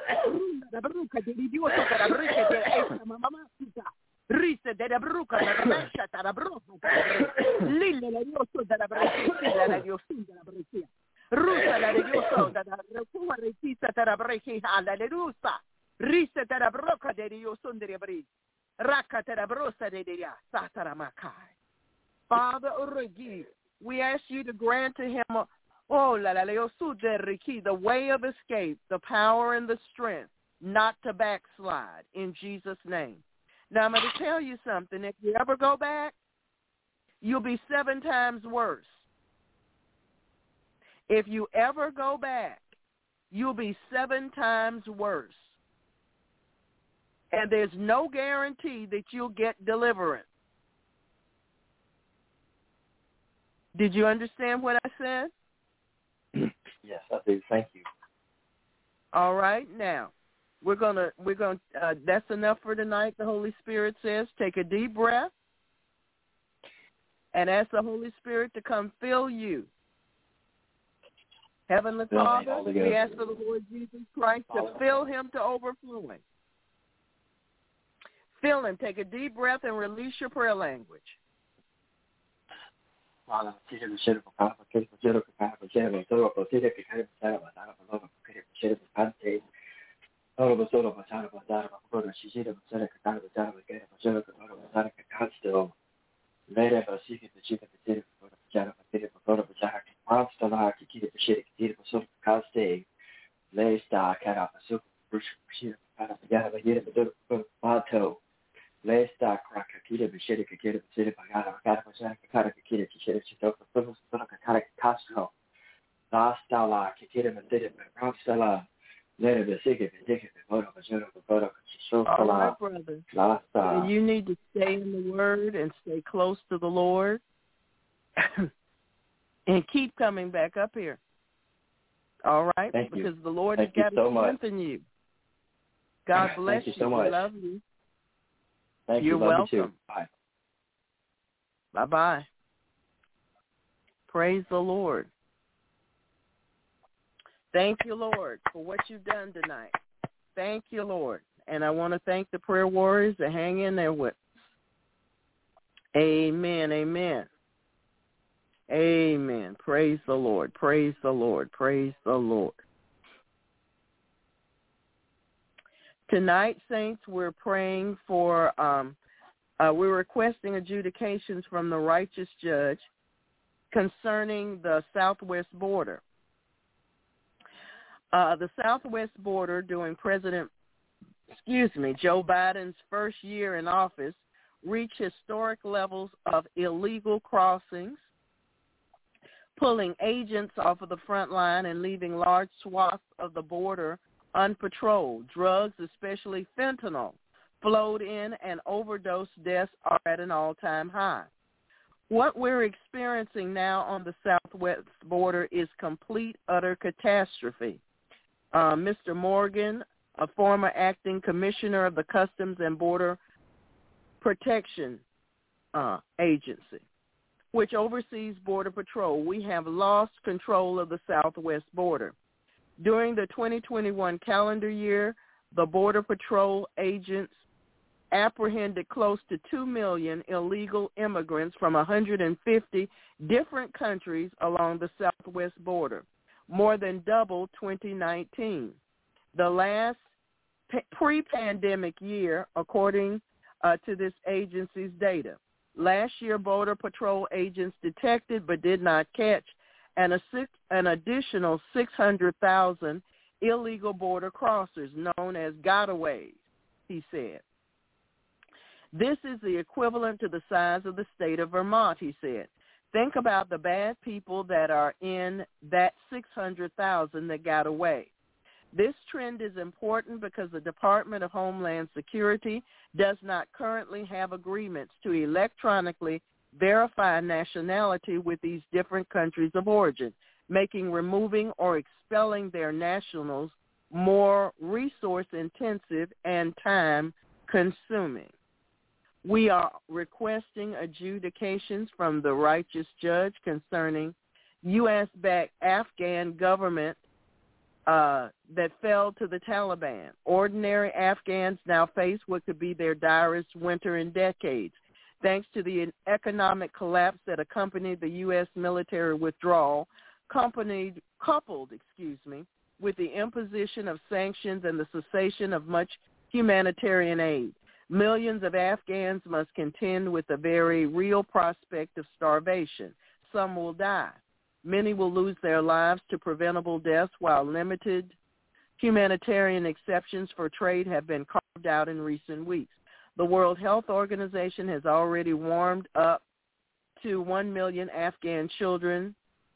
Risa de la bruca de la mesha de la bruja lille la dioso de la breccia la diosin de la breccia rusa la dioso de la recua recisa de la breccia alla lerusa risa de la bruca de dioso de la breccia raka de la brosa de dia satara makai. Father Urigi, we ask you to grant to him the way of escape, the power and the strength not to backslide in Jesus' name. Now, I'm going to tell you something. If you ever go back, you'll be 7 times worse. If you ever go back, you'll be 7 times worse. And there's no guarantee that you'll get deliverance. Did you understand what I said? Yes, I do. Thank you. All right. Now, we're gonna. That's enough for tonight. The Holy Spirit says, take a deep breath and ask the Holy Spirit to come fill you. Heavenly Father, we ask for the Lord Jesus Christ to fill him to overflowing. Fill him. Take a deep breath and release your prayer language. All right, brother. You need to stay in the Word and stay close to the Lord and keep coming back up here. All right? Thank because you. the Lord Thank has got you so to strengthen much. you. God bless Thank you so much. We love you. Thank You're you. Love welcome. you too. Bye. Bye-bye. Praise the Lord. Thank you, Lord, for what you've done tonight. Thank you, Lord. And I want to thank the prayer warriors that hang in there with us. Amen, amen. Amen. Praise the Lord. Praise the Lord. Praise the Lord. Tonight, saints, we're praying for, we're requesting adjudications from the righteous judge concerning the southwest border. The southwest border during Joe Biden's first year in office reached historic levels of illegal crossings, pulling agents off of the front line and leaving large swaths of the border unpatrolled. Drugs, especially fentanyl, flowed in and overdose deaths are at an all-time high. What we're experiencing now on the southwest border is complete, utter catastrophe. Mr. Morgan, a former acting commissioner of the Customs and Border Protection Agency, which oversees Border Patrol, we have lost control of the southwest border. During the 2021 calendar year, the Border Patrol agents apprehended close to 2 million illegal immigrants from 150 different countries along the southwest border, more than double 2019. The last pre-pandemic year, according to this agency's data. Last year, Border Patrol agents detected but did not catch an additional 600,000 illegal border crossers known as gotaways, he said. This is the equivalent to the size of the state of Vermont, he said. Think about the bad people that are in that 600,000 that got away. This trend is important because the Department of Homeland Security does not currently have agreements to electronically verify nationality with these different countries of origin, making removing or expelling their nationals more resource-intensive and time-consuming. We are requesting adjudications from the righteous judge concerning U.S.-backed Afghan government that fell to the Taliban. Ordinary Afghans now face what could be their direst winter in decades, thanks to the economic collapse that accompanied the U.S. military withdrawal, coupled with the imposition of sanctions and the cessation of much humanitarian aid. Millions of Afghans must contend with the very real prospect of starvation. Some will die. Many will lose their lives to preventable deaths, while limited humanitarian exceptions for trade have been carved out in recent weeks. The World Health Organization has already warmed up to 1 million Afghan children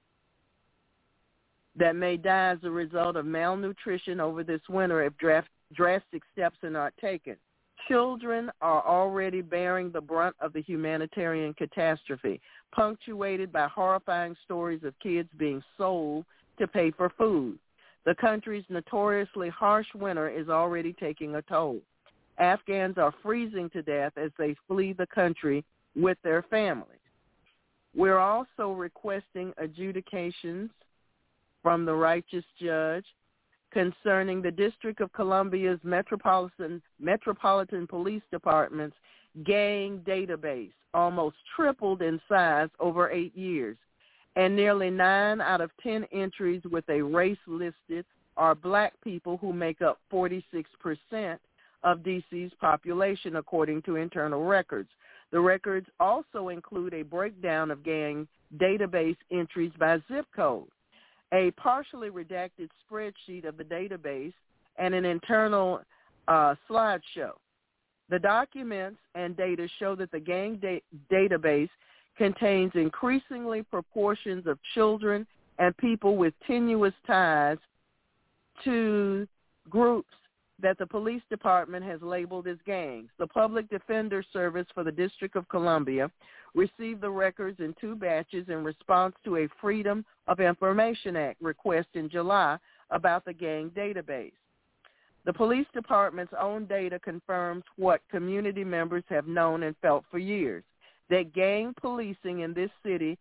that may die as a result of malnutrition over this winter if drastic steps are not taken. Children are already bearing the brunt of the humanitarian catastrophe, punctuated by horrifying stories of kids being sold to pay for food. The country's notoriously harsh winter is already taking a toll. Afghans are freezing to death as they flee the country with their families. We're also requesting adjudications from the righteous judge concerning the District of Columbia's Metropolitan Police Department's gang database, almost tripled in size over 8 years, and nearly 9 out of 10 entries with a race listed are black people, who make up 46% of D.C.'s population, according to internal records. The records also include a breakdown of gang database entries by zip code, a partially redacted spreadsheet of the database, and an internal slideshow. The documents and data show that the gang database contains increasingly proportions of children and people with tenuous ties to groups that the police department has labeled as gangs. The Public Defender Service for the District of Columbia received the records in 2 batches in response to a Freedom of Information Act request in July about the gang database. The police department's own data confirms what community members have known and felt for years, that gang policing in this city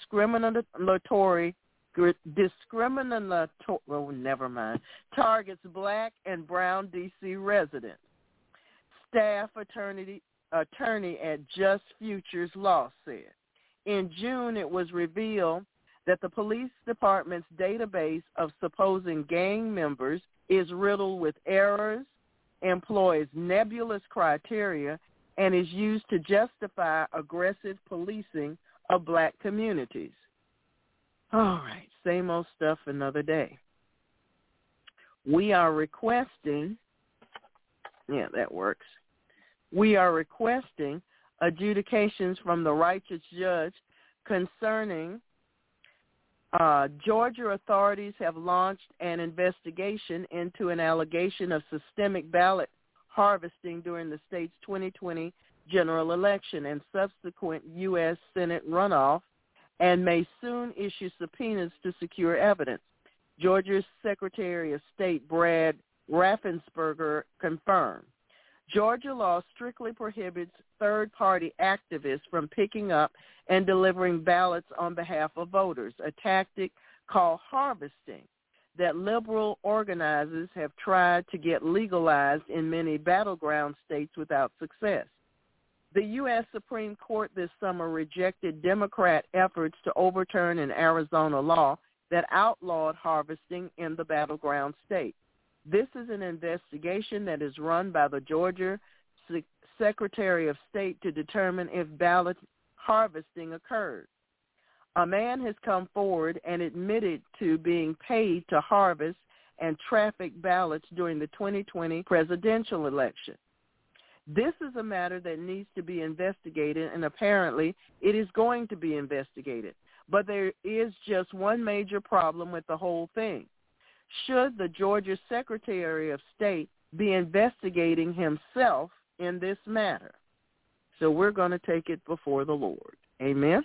targets black and brown D.C. residents. Staff attorney at Just Futures Law said. In June, it was revealed that the police department's database of supposed gang members is riddled with errors, employs nebulous criteria, and is used to justify aggressive policing of black communities. All right, same old stuff another day. We are requesting, we are requesting adjudications from the righteous judge concerning Georgia authorities have launched an investigation into an allegation of systemic ballot harvesting during the state's 2020 general election and subsequent U.S. Senate runoff, and may soon issue subpoenas to secure evidence. Georgia's Secretary of State Brad Raffensperger confirmed. Georgia law strictly prohibits third-party activists from picking up and delivering ballots on behalf of voters, a tactic called harvesting that liberal organizers have tried to get legalized in many battleground states without success. The U.S. Supreme Court this summer rejected Democrat efforts to overturn an Arizona law that outlawed harvesting in the battleground state. This is an investigation that is run by the Georgia Secretary of State to determine if ballot harvesting occurred. A man has come forward and admitted to being paid to harvest and traffic ballots during the 2020 presidential election. This is a matter that needs to be investigated, and apparently it is going to be investigated. But there is just one major problem with the whole thing. Should the Georgia Secretary of State be investigating himself in this matter? So we're going to take it before the Lord. Amen.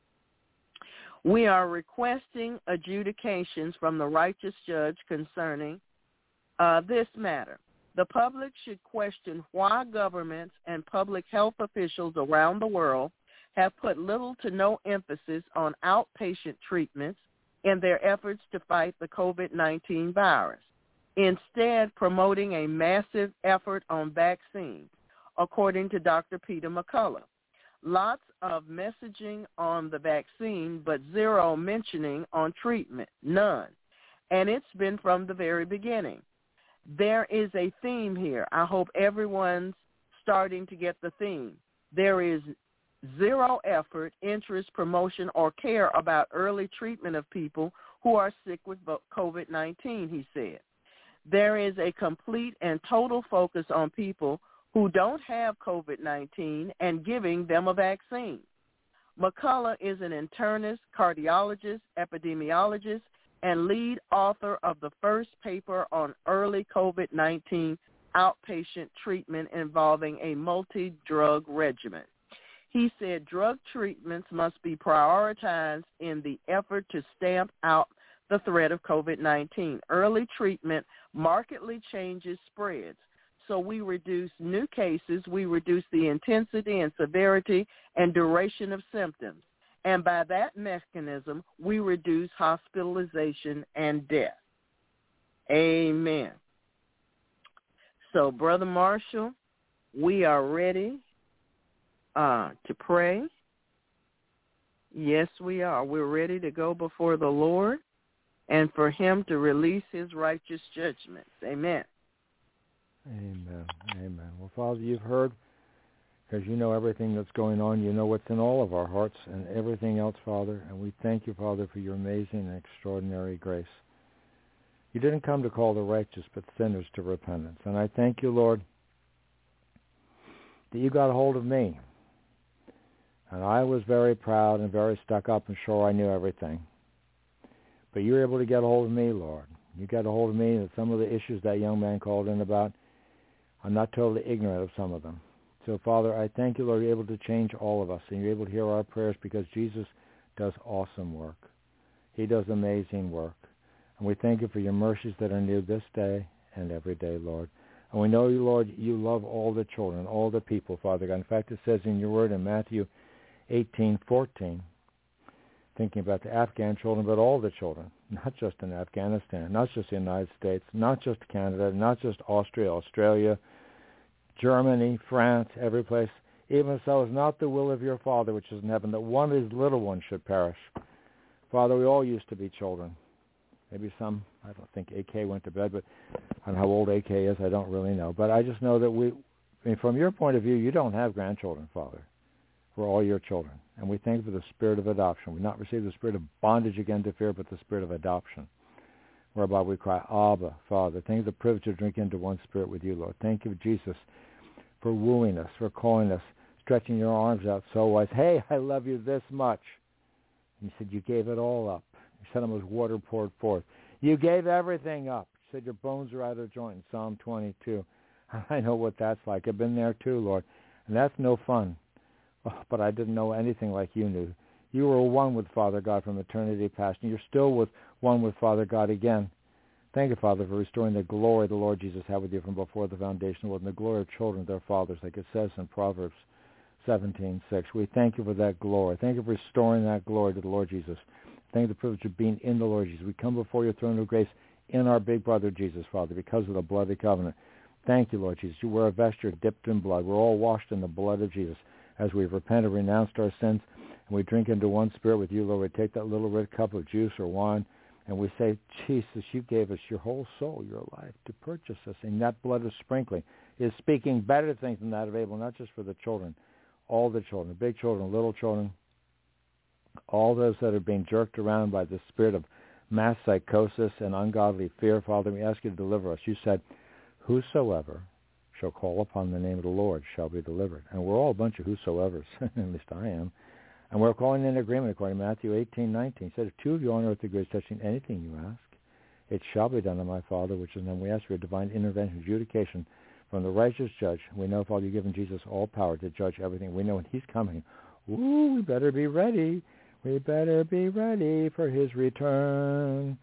We are requesting adjudications from the righteous judge concerning this matter. The public should question why governments and public health officials around the world have put little to no emphasis on outpatient treatments in their efforts to fight the COVID-19 virus, instead promoting a massive effort on vaccines, according to Dr. Peter McCullough. Lots of messaging on the vaccine, but zero mentioning on treatment, none. And it's been from the very beginning. There is a theme here. I hope everyone's starting to get the theme. There is zero effort, interest, promotion, or care about early treatment of people who are sick with COVID-19, he said. There is a complete and total focus on people who don't have COVID-19 and giving them a vaccine. McCullough is an internist, cardiologist, epidemiologist, and lead author of the first paper on early COVID-19 outpatient treatment involving a multi-drug regimen. He said drug treatments must be prioritized in the effort to stamp out the threat of COVID-19. Early treatment markedly changes spreads. So we reduce new cases, we reduce the intensity and severity and duration of symptoms. And by that mechanism, we reduce hospitalization and death. Amen. So, Brother Marshall, we are ready to pray. Yes, we are. We're ready to go before the Lord. and for him to release his righteous judgments. Amen. Amen. Amen. Well, Father, you've heard, because you know everything that's going on. You know what's in all of our hearts and everything else, Father. And we thank you, Father, for your amazing and extraordinary grace. You didn't come to call the righteous, but sinners to repentance. And I thank you, Lord, that you got a hold of me. And I was very proud and very stuck up and sure I knew everything. But you were able to get a hold of me, Lord. You got a hold of me, and some of the issues that young man called in about, I'm not totally ignorant of some of them. So, Father, I thank you, Lord, you're able to change all of us, and you're able to hear our prayers because Jesus does awesome work. He does amazing work. And we thank you for your mercies that are new this day and every day, Lord. And we know you, Lord, you love all the children, all the people, Father God. In fact, it says in your word in Matthew 18:14, thinking about the Afghan children, but all the children, not just in Afghanistan, not just the United States, not just Canada, not just Austria, Australia, Germany, France, every place. Even so is not the will of your Father which is in heaven, that one of his little ones should perish. Father, we all used to be children. Maybe some, I don't think AK went to bed, but I don't know how old AK is, I don't really know. But I just know that from your point of view, you don't have grandchildren, Father. We're all your children. And we thank you for the spirit of adoption. We've not received the spirit of bondage again to fear, but the spirit of adoption, whereby we cry, Abba, Father. Thank you for the privilege of drinking into one spirit with you, Lord. Thank you, Jesus, for wooing us, for calling us, stretching your arms out so wise. Hey, I love you this much. And you said you gave it all up. You said it was water poured forth. You gave everything up. You said your bones are out of joint in Psalm 22. I know what that's like. I've been there too, Lord. And that's no fun. But I didn't know anything like you knew. You were one with Father God from eternity past, and you're still one with Father God again. Thank you, Father, for restoring the glory the Lord Jesus had with you from before the foundation of the world, and the glory of children, their fathers, like it says in Proverbs 17:6. We thank you for that glory. Thank you for restoring that glory to the Lord Jesus. Thank you for the privilege of being in the Lord Jesus. We come before your throne of grace in our big brother Jesus, Father, because of the blood of the covenant. Thank you, Lord Jesus. You wear a vesture dipped in blood. We're all washed in the blood of Jesus. As we've repented, renounced our sins, and we drink into one spirit with you, Lord, we take that little red cup of juice or wine, and we say, Jesus, you gave us your whole soul, your life, to purchase us, and that blood of sprinkling is speaking better things than that of Abel, not just for the children, all the children, big children, little children, all those that are being jerked around by the spirit of mass psychosis and ungodly fear. Father, we ask you to deliver us. You said, whosoever shall call upon the name of the Lord shall be delivered. And we're all a bunch of whosoevers, at least I am. And we're calling in agreement according to Matthew 18:19. He said, if two of you on earth agree touching anything you ask, it shall be done of my Father, which is in heaven. We ask for your divine intervention, adjudication from the righteous judge. We know, Father, you've given Jesus all power to judge everything. We know when he's coming, we better be ready. We better be ready for his return.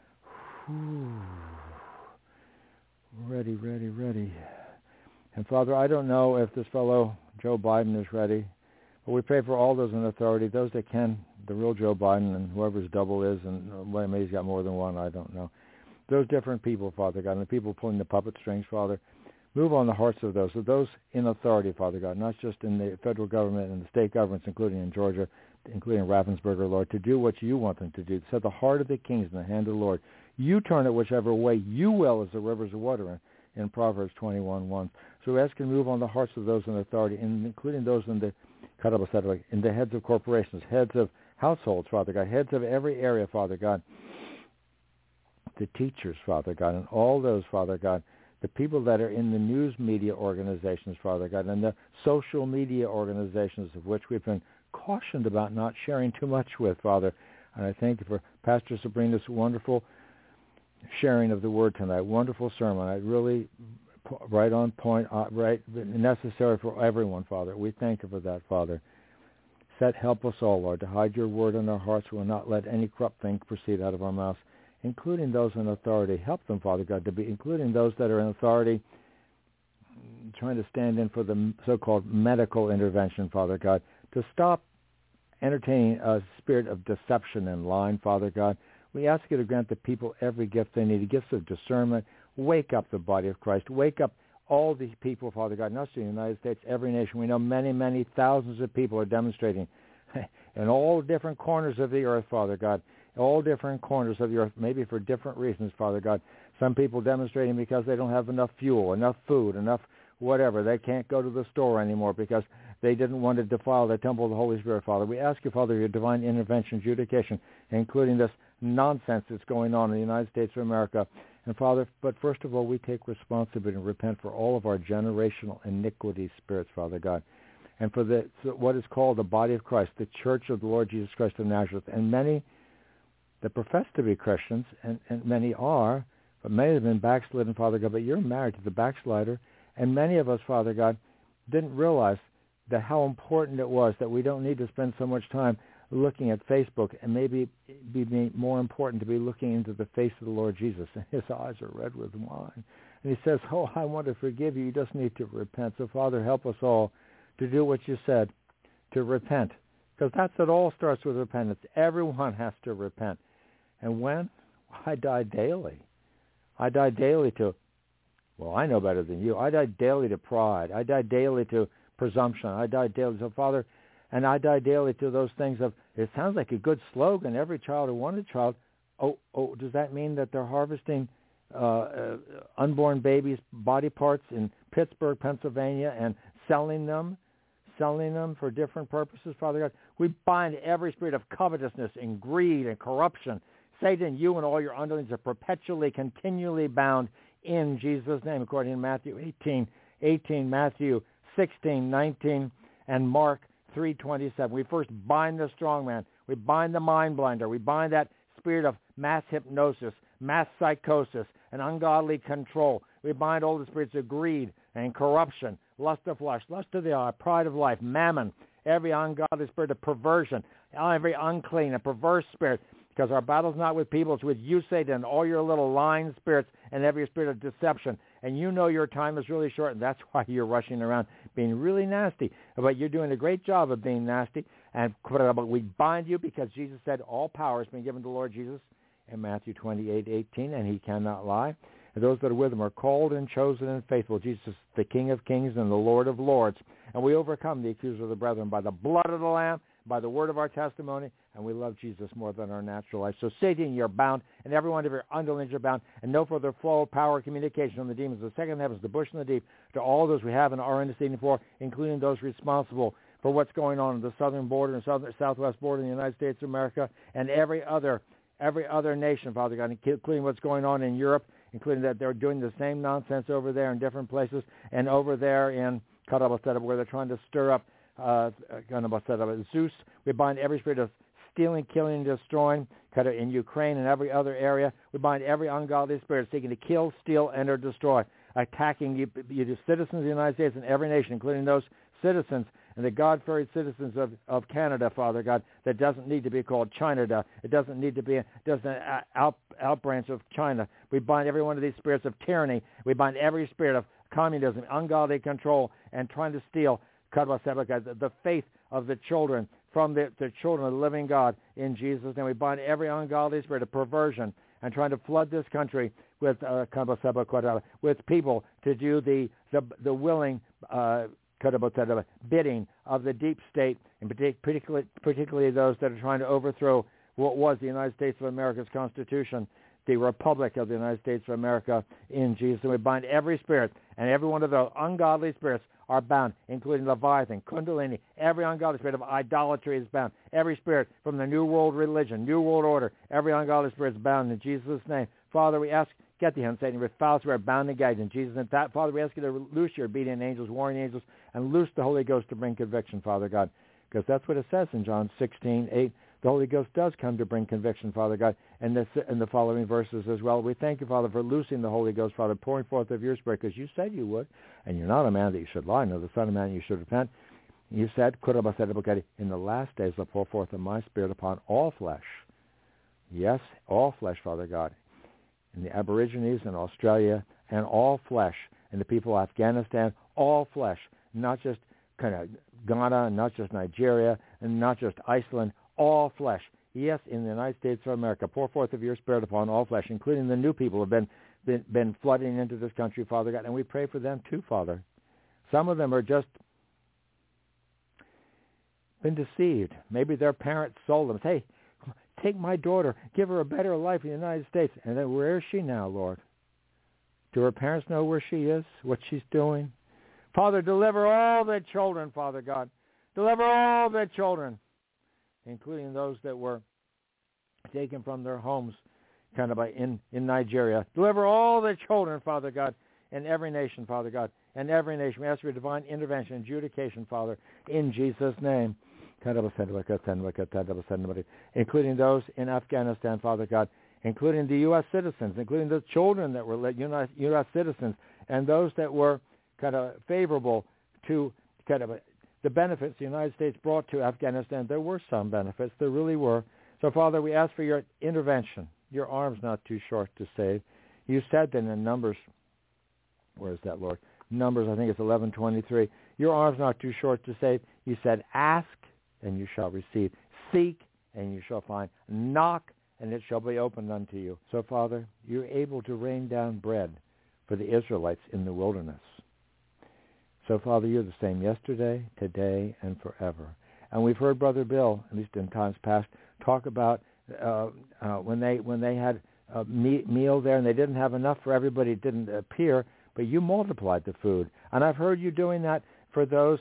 Ready, ready, ready. And Father, I don't know if this fellow Joe Biden is ready, but we pray for all those in authority, those that can, the real Joe Biden and whoever's double is, and maybe he's got more than one, I don't know. Those different people, Father God, and the people pulling the puppet strings, Father, move on the hearts of those in authority, Father God, not just in the federal government and the state governments, including in Georgia, including Ravensburger, Lord, to do what you want them to do, to set the heart of the kings in the hand of the Lord. You turn it whichever way you will as the rivers of water in Proverbs 21:1. So we ask you to move on the hearts of those in authority, including those in the heads of corporations, heads of households, Father God, heads of every area, Father God, the teachers, Father God, and all those, Father God, the people that are in the news media organizations, Father God, and the social media organizations of which we've been cautioned about not sharing too much with, Father. And I thank you for Pastor Sabrina's wonderful sharing of the word tonight, wonderful sermon. I really right on point, right necessary for everyone, Father. We thank you for that, Father. Help us all, Lord, to hide your word in our hearts. We will not let any corrupt thing proceed out of our mouths, including those in authority. Help them, Father God, to be, including those that are in authority, trying to stand in for the so-called medical intervention, Father God, to stop entertaining a spirit of deception and lying, Father God. We ask you to grant the people every gift they need, gifts of discernment. Wake up the body of Christ. Wake up all these people, Father God, not just in the United States, every nation. We know many, many thousands of people are demonstrating in all different corners of the earth, Father God, all different corners of the earth, maybe for different reasons, Father God. Some people demonstrating because they don't have enough fuel, enough food, enough whatever. They can't go to the store anymore because they didn't want to defile the temple of the Holy Spirit, Father. We ask you, Father, your divine intervention, adjudication, including this nonsense that's going on in the United States of America. And, Father, but first of all, we take responsibility and repent for all of our generational iniquity spirits, Father God, and for what is called the body of Christ, the Church of the Lord Jesus Christ of Nazareth. And many that profess to be Christians, and many are, but many have been backslidden, Father God, but you're married to the backslider. And many of us, Father God, didn't realize that how important it was that we don't need to spend so much time looking at Facebook, and maybe it'd be more important to be looking into the face of the Lord Jesus. And his eyes are red with wine. And he says, oh, I want to forgive you. You just need to repent. So, Father, help us all to do what you said, to repent. Because it all starts with repentance. Everyone has to repent. And when? I die daily. I die daily to, well, I know better than you. I die daily to pride. I die daily to presumption. I die daily to, Father, and I die daily to those things of, it sounds like a good slogan, every child who wanted a child. Oh, does that mean that they're harvesting unborn babies' body parts in Pittsburgh, Pennsylvania, and selling them for different purposes, Father God? We bind every spirit of covetousness and greed and corruption. Satan, you and all your underlings are perpetually, continually bound in Jesus' name, according to Matthew 18, Matthew 16, 19, and Mark 3:27. We first bind the strong man. We bind the mind blinder. We bind that spirit of mass hypnosis, mass psychosis, and ungodly control. We bind all the spirits of greed and corruption, lust of flesh, lust of the eye, pride of life, mammon, every ungodly spirit of perversion, every unclean and perverse spirit. Because our battle's not with people, it's with you, Satan, and all your little lying spirits and every spirit of deception. And you know your time is really short, and that's why you're rushing around being really nasty. But you're doing a great job of being nasty. And we bind you because Jesus said all power has been given to the Lord Jesus in Matthew 28:18, and he cannot lie. And those that are with him are called and chosen and faithful. Jesus is the King of kings and the Lord of lords. And we overcome the accuser of the brethren by the blood of the Lamb, by the word of our testimony, and we love Jesus more than our natural life. So Satan, you're bound, and every one of your underlings are bound, and no further flow of power or communication from the demons of the second heavens, the bush and the deep, to all those we have and are interceding for, including those responsible for what's going on the southern border and southwest border in the United States of America, and every other nation, Father God, including what's going on in Europe, including that they're doing the same nonsense over there in different places, and over there in Karabaseta, where they're trying to stir up Zeus. We bind every spirit of stealing, killing, and destroying in Ukraine and every other area. We bind every ungodly spirit seeking to kill, steal, and or destroy, attacking you citizens of the United States and every nation, including those citizens and the God-fearing citizens of Canada, Father God, that doesn't need to be called China. It doesn't need to be out branch of China. We bind every one of these spirits of tyranny. We bind every spirit of communism, ungodly control, and trying to steal the faith of the children from the children of the living God in Jesus' name. We bind every ungodly spirit of perversion and trying to flood this country with people to do the willing bidding of the deep state, and particularly those that are trying to overthrow what was the United States of America's Constitution, the Republic of the United States of America in Jesus. And we bind every spirit, and every one of the ungodly spirits are bound, including Leviathan, Kundalini. Every ungodly spirit of idolatry is bound. Every spirit from the New World religion, New World Order, every ungodly spirit is bound in Jesus' name. Father, we ask, get the hand, Satan, with foul spirit, bound and gagged in Jesus' name. Father, we ask you to loose your obedient angels, warring angels, and loose the Holy Ghost to bring conviction, Father God, because that's what it says in John 16:8. The Holy Ghost does come to bring conviction, Father God, and in the following verses as well. We thank you, Father, for loosing the Holy Ghost, Father, pouring forth of your Spirit, because you said you would, and you're not a man that you should lie, nor the Son of Man you should repent. You said, in the last days I'll pour forth of my Spirit upon all flesh. Yes, all flesh, Father God, in the Aborigines in Australia, and all flesh, in the people of Afghanistan, all flesh, not just kind of Ghana, not just Nigeria, and not just Iceland, all flesh. Yes, in the United States of America, pour forth of your Spirit upon all flesh, including the new people who have been flooding into this country, Father God, and we pray for them too, Father. Some of them are just been deceived. Maybe their parents sold them. Hey, take my daughter, give her a better life in the United States. And then where is she now, Lord? Do her parents know where she is, what she's doing? Father, deliver all their children, Father God. Deliver all their children, including those that were taken from their homes kind of in Nigeria. Deliver all their children, Father God, in every nation, Father God. In every nation. We ask for your divine intervention, adjudication, Father, in Jesus' name. Including those in Afghanistan, Father God, including the U.S. citizens, including the children that were U.S. citizens, and those that were kind of favorable to kind of the benefits the United States brought to Afghanistan. There were some benefits. There really were. So, Father, we ask for your intervention. Your arm's not too short to save. You said that in Numbers, where is that, Lord? Numbers, I think it's 11:23. Your arm's not too short to save. You said, ask, and you shall receive. Seek, and you shall find. Knock, and it shall be opened unto you. So, Father, you're able to rain down bread for the Israelites in the wilderness. So, Father, you're the same yesterday, today, and forever. And we've heard Brother Bill, at least in times past, talk about when they had a meal there and they didn't have enough for everybody, it didn't appear, but you multiplied the food. And I've heard you doing that for those,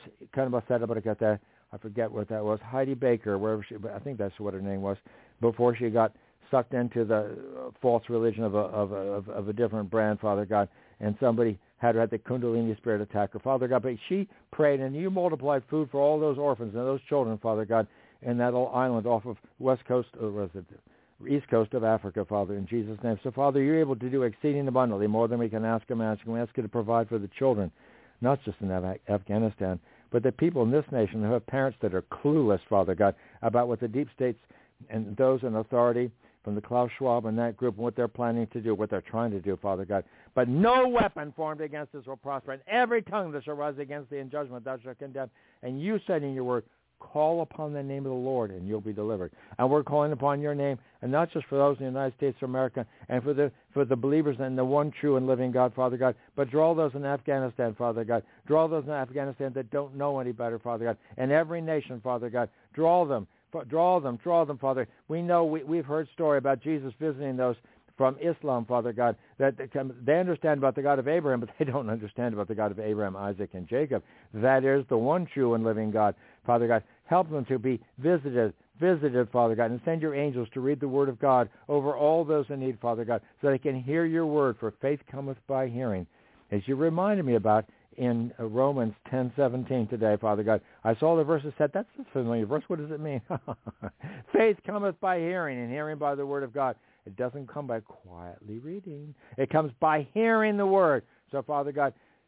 I forget what that was, Heidi Baker, wherever she, I think that's what her name was, before she got sucked into the false religion of a different brand, Father God, and somebody had the Kundalini spirit attack her, Father God. But she prayed, and you multiplied food for all those orphans and those children, Father God, in that little island off of west coast, or was it east coast of Africa, Father, in Jesus' name. So, Father, you're able to do exceeding abundantly, more than we can ask or imagine. We ask you to provide for the children, not just in Afghanistan, but the people in this nation who have parents that are clueless, Father God, about what the deep states and those in authority from the Klaus Schwab and that group, and what they're planning to do, what they're trying to do, Father God. But no weapon formed against us will prosper, and every tongue that shall rise against thee in judgment thou shalt condemn. And you said in your word, call upon the name of the Lord, and you'll be delivered. And we're calling upon your name, and not just for those in the United States of America, and for the believers in the one true and living God, Father God, but draw those in Afghanistan, Father God. Draw those in Afghanistan that don't know any better, Father God. And every nation, Father God, draw them, Father. We know, we've heard story about Jesus visiting those from Islam, Father God, that they understand about the God of Abraham, but they don't understand about the God of Abraham, Isaac, and Jacob. That is the one true and living God, Father God. Help them to be visited, Father God, and send your angels to read the word of God over all those in need, Father God, so they can hear your word, for faith cometh by hearing. As you reminded me about in Romans 10:17 today, Father God. I saw the verse and said, that's a familiar verse. What does it mean? Faith cometh by hearing, and hearing by the word of God. It doesn't come by quietly reading. It comes by hearing the word. So, Father God,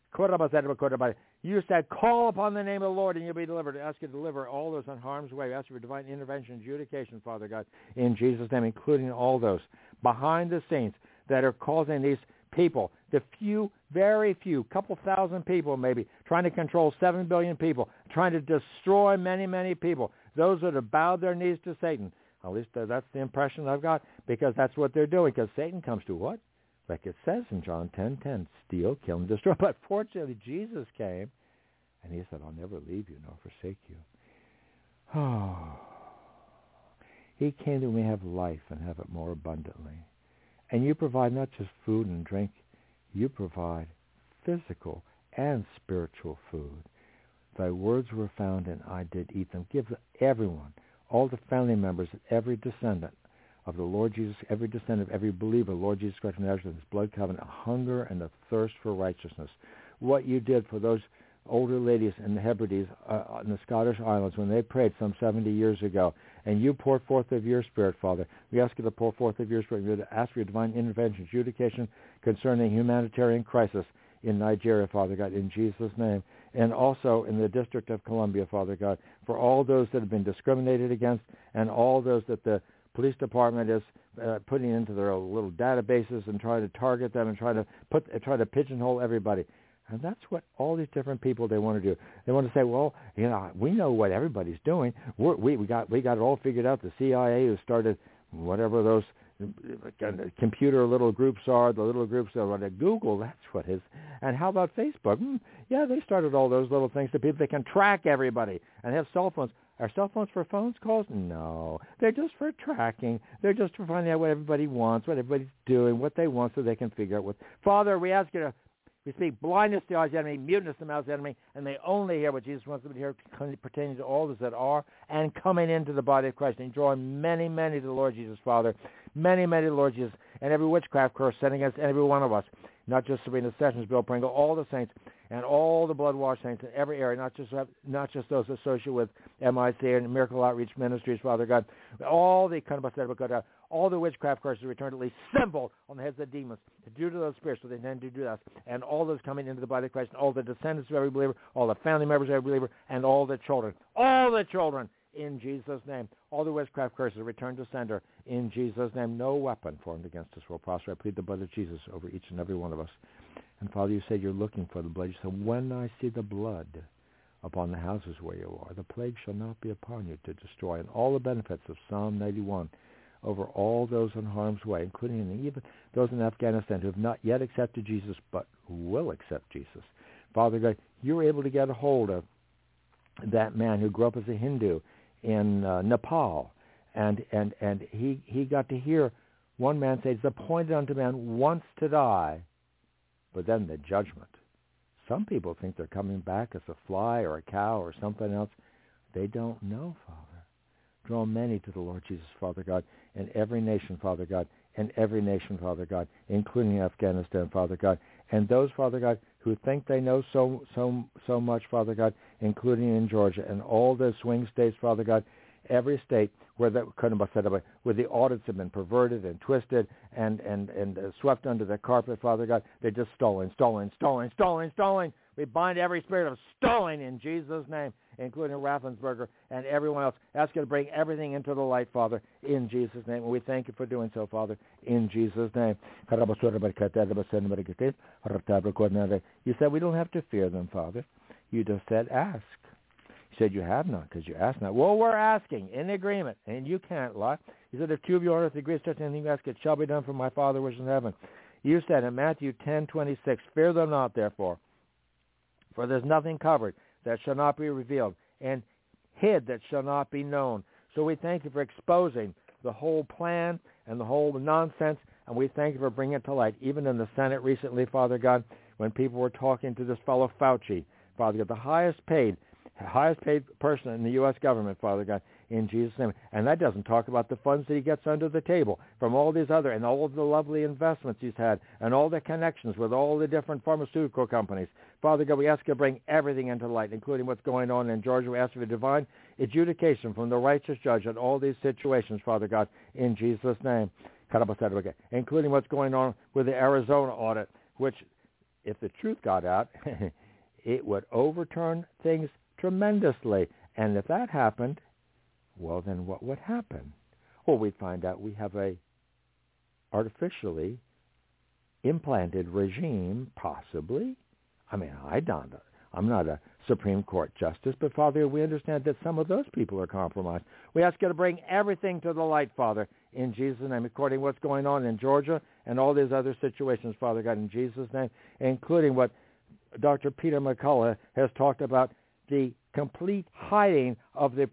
you said, call upon the name of the Lord, and you'll be delivered. I ask you to deliver all those in harm's way. I ask for divine intervention and adjudication, Father God, in Jesus' name, including all those behind the scenes that are causing these people, the few, very few, couple thousand people maybe, trying to control 7 billion people, trying to destroy many, many people, those that have bowed their knees to Satan. At least that's the impression I've got, because that's what they're doing, because Satan comes to what? Like it says in John 10:10, steal, kill, and destroy. But fortunately, Jesus came, and he said, I'll never leave you nor forsake you. Oh, he came that we may have life and have it more abundantly. And you provide not just food and drink, you provide physical and spiritual food. Thy words were found, and I did eat them. Give everyone, all the family members, every descendant of the Lord Jesus, every descendant, every believer, Lord Jesus Christ from Nazareth, his blood covenant, a hunger and a thirst for righteousness. What you did for those older ladies in the Hebrides, in the Scottish Islands, when they prayed some 70 years ago, and you poured forth of your Spirit, Father. We ask you to pour forth of your Spirit. We ask for your divine intervention, adjudication concerning humanitarian crisis in Nigeria, Father God, in Jesus' name, and also in the District of Columbia, Father God, for all those that have been discriminated against and all those that the police department is putting into their little databases and trying to target them and try to pigeonhole everybody. And that's what all these different people, they want to do. They want to say, well, you know, we know what everybody's doing. We got it all figured out. The CIA who started whatever those computer little groups are. The little groups are on Google. That's what is. And how about Facebook? Yeah, they started all those little things to people. They can track everybody and have cell phones. Are cell phones for phone calls? No. They're just for tracking. They're just for finding out what everybody wants, what everybody's doing, what they want so they can figure out what. Father, we ask you to, we speak blindness to the eyes of the enemy, muteness to the mouth of the enemy, and they only hear what Jesus wants them to hear pertaining to all those that are and coming into the body of Christ and drawing many, many to the Lord Jesus, Father. Many, many to the Lord Jesus, and every witchcraft curse sent against every one of us, not just Sabrina Sessions, Bill Pringle, all the saints, and all the blood-washed saints in every area, not just those associated with MIC and Miracle Outreach Ministries, Father God, all the all the witchcraft curses returned at least symbol on the heads of the demons to do to those spirits what they intend to do to us, and all those coming into the body of Christ, and all the descendants of every believer, all the family members of every believer, and all the children, in Jesus' name. All the witchcraft curses return to sender in Jesus' name. No weapon formed against us will prosper. I plead the blood of Jesus over each and every one of us. And Father, you said you're looking for the blood. You said, when I see the blood upon the houses where you are, the plague shall not be upon you to destroy. And all the benefits of Psalm 91 over all those in harm's way, including even those in Afghanistan who have not yet accepted Jesus but who will accept Jesus. Father God, you're able to get a hold of that man who grew up as a Hindu in Nepal, and he got to hear one man say, it's appointed unto man once to die, but then the judgment. Some people think they're coming back as a fly or a cow or something else. They don't know, Father. Draw many to the Lord Jesus, Father God, in every nation, Father God, in every nation, Father God, including Afghanistan, Father God, and those, Father God, who think they know so much, Father God, including in Georgia and all the swing states, Father God, every state where the audits have been perverted and twisted and swept under the carpet, Father God, they're just stolen. We bind every spirit of stolen in Jesus' name, including Raffensperger and everyone else. Ask you to bring everything into the light, Father, in Jesus' name. And we thank you for doing so, Father, in Jesus' name. You said we don't have to fear them, Father. You just said ask. You said you have not because you ask not. Well, we're asking in agreement, and you can't lie. You said if two of you are agree to anything you ask, it shall be done from my Father which is in heaven. You said in Matthew 10:26, fear them not, therefore, for there's nothing covered that shall not be revealed, and hid that shall not be known. So we thank you for exposing the whole plan and the whole nonsense, and we thank you for bringing it to light. Even in the Senate recently, Father God, when people were talking to this fellow Fauci, Father God, the highest paid person in the U.S. government, Father God, in Jesus' name. And that doesn't talk about the funds that he gets under the table from all these other, and all of the lovely investments he's had, and all the connections with all the different pharmaceutical companies. Father God, we ask you to bring everything into light, including what's going on in Georgia. We ask for divine adjudication from the righteous judge on all these situations, Father God, in Jesus' name. Including what's going on with the Arizona audit, which, if the truth got out, it would overturn things tremendously. And if that happened, well, then what would happen? Well, we'd find out we have a artificially implanted regime, possibly. I mean, I'm not a Supreme Court justice, but, Father, we understand that some of those people are compromised. We ask you to bring everything to the light, Father, in Jesus' name, according to what's going on in Georgia and all these other situations, Father God, in Jesus' name, including what Dr. Peter McCullough has talked about, the complete hiding of the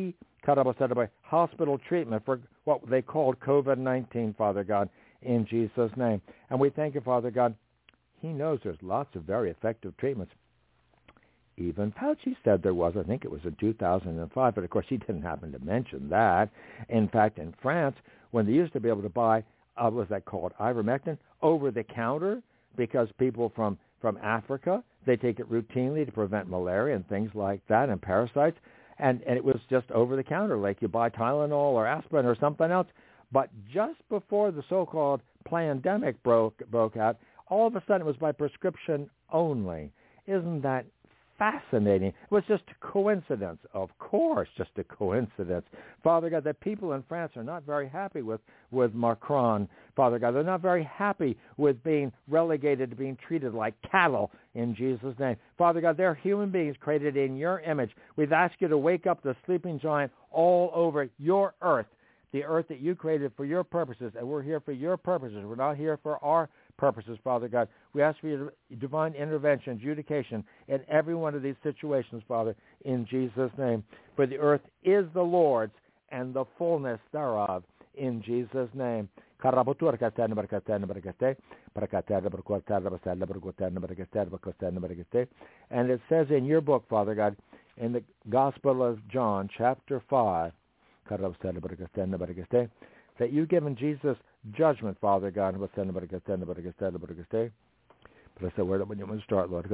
hospital treatment for what they called COVID-19, Father God, in Jesus' name. And we thank you, Father God. He knows there's lots of very effective treatments. Even Fauci said there was. I think it was in 2005, but of course he didn't happen to mention that. In fact, in France, when they used to be able to buy, what was that called, ivermectin, over the counter, because people from Africa, they take it routinely to prevent malaria and things like that and parasites. And it was just over the counter, like you buy Tylenol or aspirin or something else. But just before the so-called pandemic broke out, all of a sudden it was by prescription only. Isn't that fascinating? It was just a coincidence. Of course, just a coincidence. Father God, the people in France are not very happy with Macron. Father God, they're not very happy with being relegated to being treated like cattle in Jesus' name. Father God, they're human beings created in your image. We've asked you to wake up the sleeping giant all over your earth, the earth that you created for your purposes, and we're here for your purposes. We're not here for our purposes, Father God. We ask for your divine intervention, adjudication in every one of these situations, Father, in Jesus' name. For the earth is the Lord's and the fullness thereof, in Jesus' name. And it says in your book, Father God, in the Gospel of John, chapter 5, that you've given Jesus judgment, Father God. But I said, where do we want to start, Lord?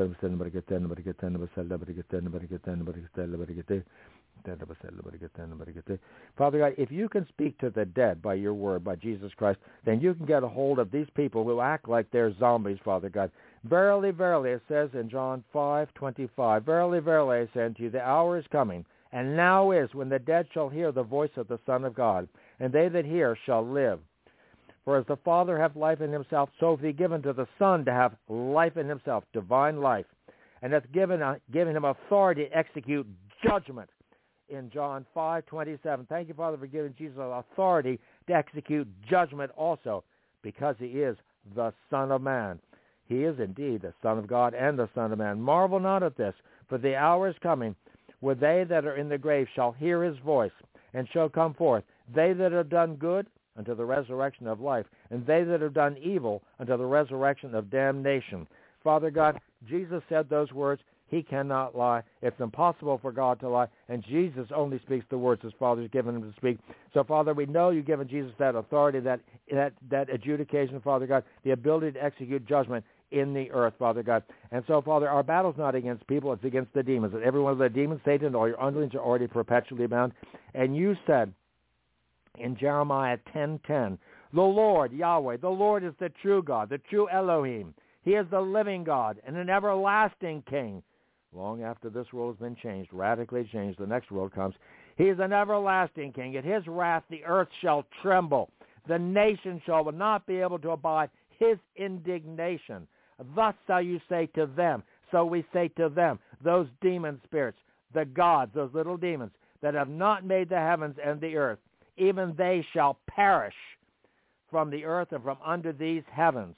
Father God, if you can speak to the dead by your word, by Jesus Christ, then you can get a hold of these people who act like they're zombies, Father God. Verily, verily, it says in John 5:25, verily, verily, I say unto you, the hour is coming, and now is, when the dead shall hear the voice of the Son of God, and they that hear shall live. For as the Father hath life in himself, so hath he given to the Son to have life in himself, divine life, and hath given him authority to execute judgment. In John 5:27, thank you, Father, for giving Jesus authority to execute judgment also, because he is the Son of Man. He is indeed the Son of God and the Son of Man. Marvel not at this, for the hour is coming, where they that are in the grave shall hear his voice, and shall come forth, they that have done good unto the resurrection of life, and they that have done evil unto the resurrection of damnation. Father God, Jesus said those words. He cannot lie. It's impossible for God to lie, and Jesus only speaks the words his Father has given him to speak. So, Father, we know you've given Jesus that authority, that adjudication, Father God, the ability to execute judgment in the earth, Father God. And so, Father, our battle's not against people, it's against the demons. And every one of the demons, Satan, all your underlings are already perpetually bound. And you said in Jeremiah 10:10, the Lord, Yahweh, the Lord is the true God, the true Elohim. He is the living God and an everlasting King. Long after this world has been changed, radically changed, the next world comes. He is an everlasting King. At his wrath the earth shall tremble. The nation shall not be able to abide his indignation. Thus shall you say to them. So we say to them, those demon spirits, the gods, those little demons that have not made the heavens and the earth, even they shall perish from the earth and from under these heavens.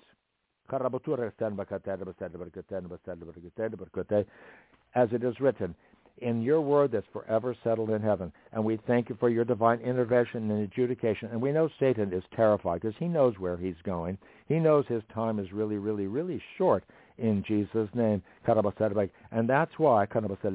As it is written, in your word that's forever settled in heaven. And we thank you for your divine intervention and adjudication. And we know Satan is terrified because he knows where he's going. He knows his time is really, really, really short in Jesus' name. And that's why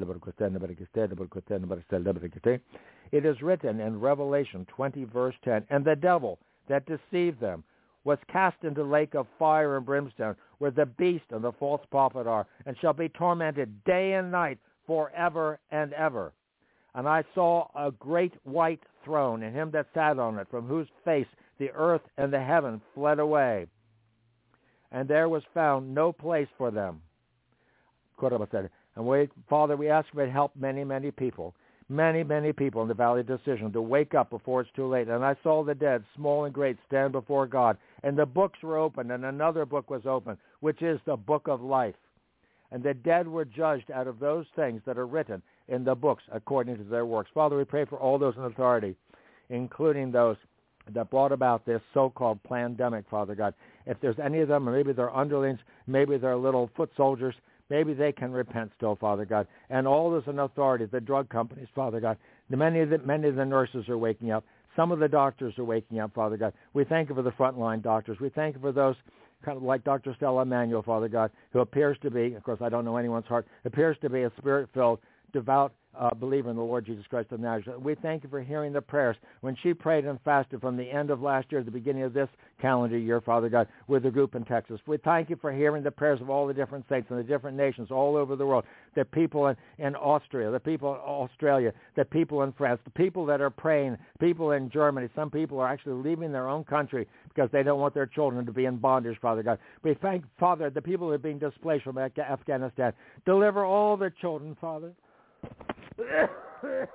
it is written in Revelation 20, verse 10, and the devil that deceived them was cast into the lake of fire and brimstone, where the beast and the false prophet are, and shall be tormented day and night forever and ever. And I saw a great white throne, and him that sat on it, from whose face the earth and the heaven fled away. And there was found no place for them. And we, Father, we ask for help many, many people. Many, many people in the Valley of Decision to wake up before it's too late. And I saw the dead, small and great, stand before God. And the books were opened, and another book was opened, which is the book of life. And the dead were judged out of those things that are written in the books according to their works. Father, we pray for all those in authority, including those that brought about this so-called pandemic, Father God. If there's any of them, or maybe they're underlings, maybe they're little foot soldiers, maybe they can repent still, Father God. And all those in authority, the drug companies, Father God. Many of the nurses are waking up. Some of the doctors are waking up, Father God. We thank you for the frontline doctors. We thank you for those kind of like Dr. Stella Emanuel, Father God, who appears to be, of course I don't know anyone's heart, appears to be a spirit-filled, devout believer in the Lord Jesus Christ of Nazareth. We thank you for hearing the prayers. When she prayed and fasted from the end of last year to the beginning of this calendar year, Father God, with the group in Texas. We thank you for hearing the prayers of all the different saints and the different nations all over the world, the people in Austria, the people in Australia, the people in France, the people that are praying, people in Germany. Some people are actually leaving their own country because they don't want their children to be in bondage, Father God. We thank, Father, the people that are being displaced from Afghanistan. Deliver all their children, Father. And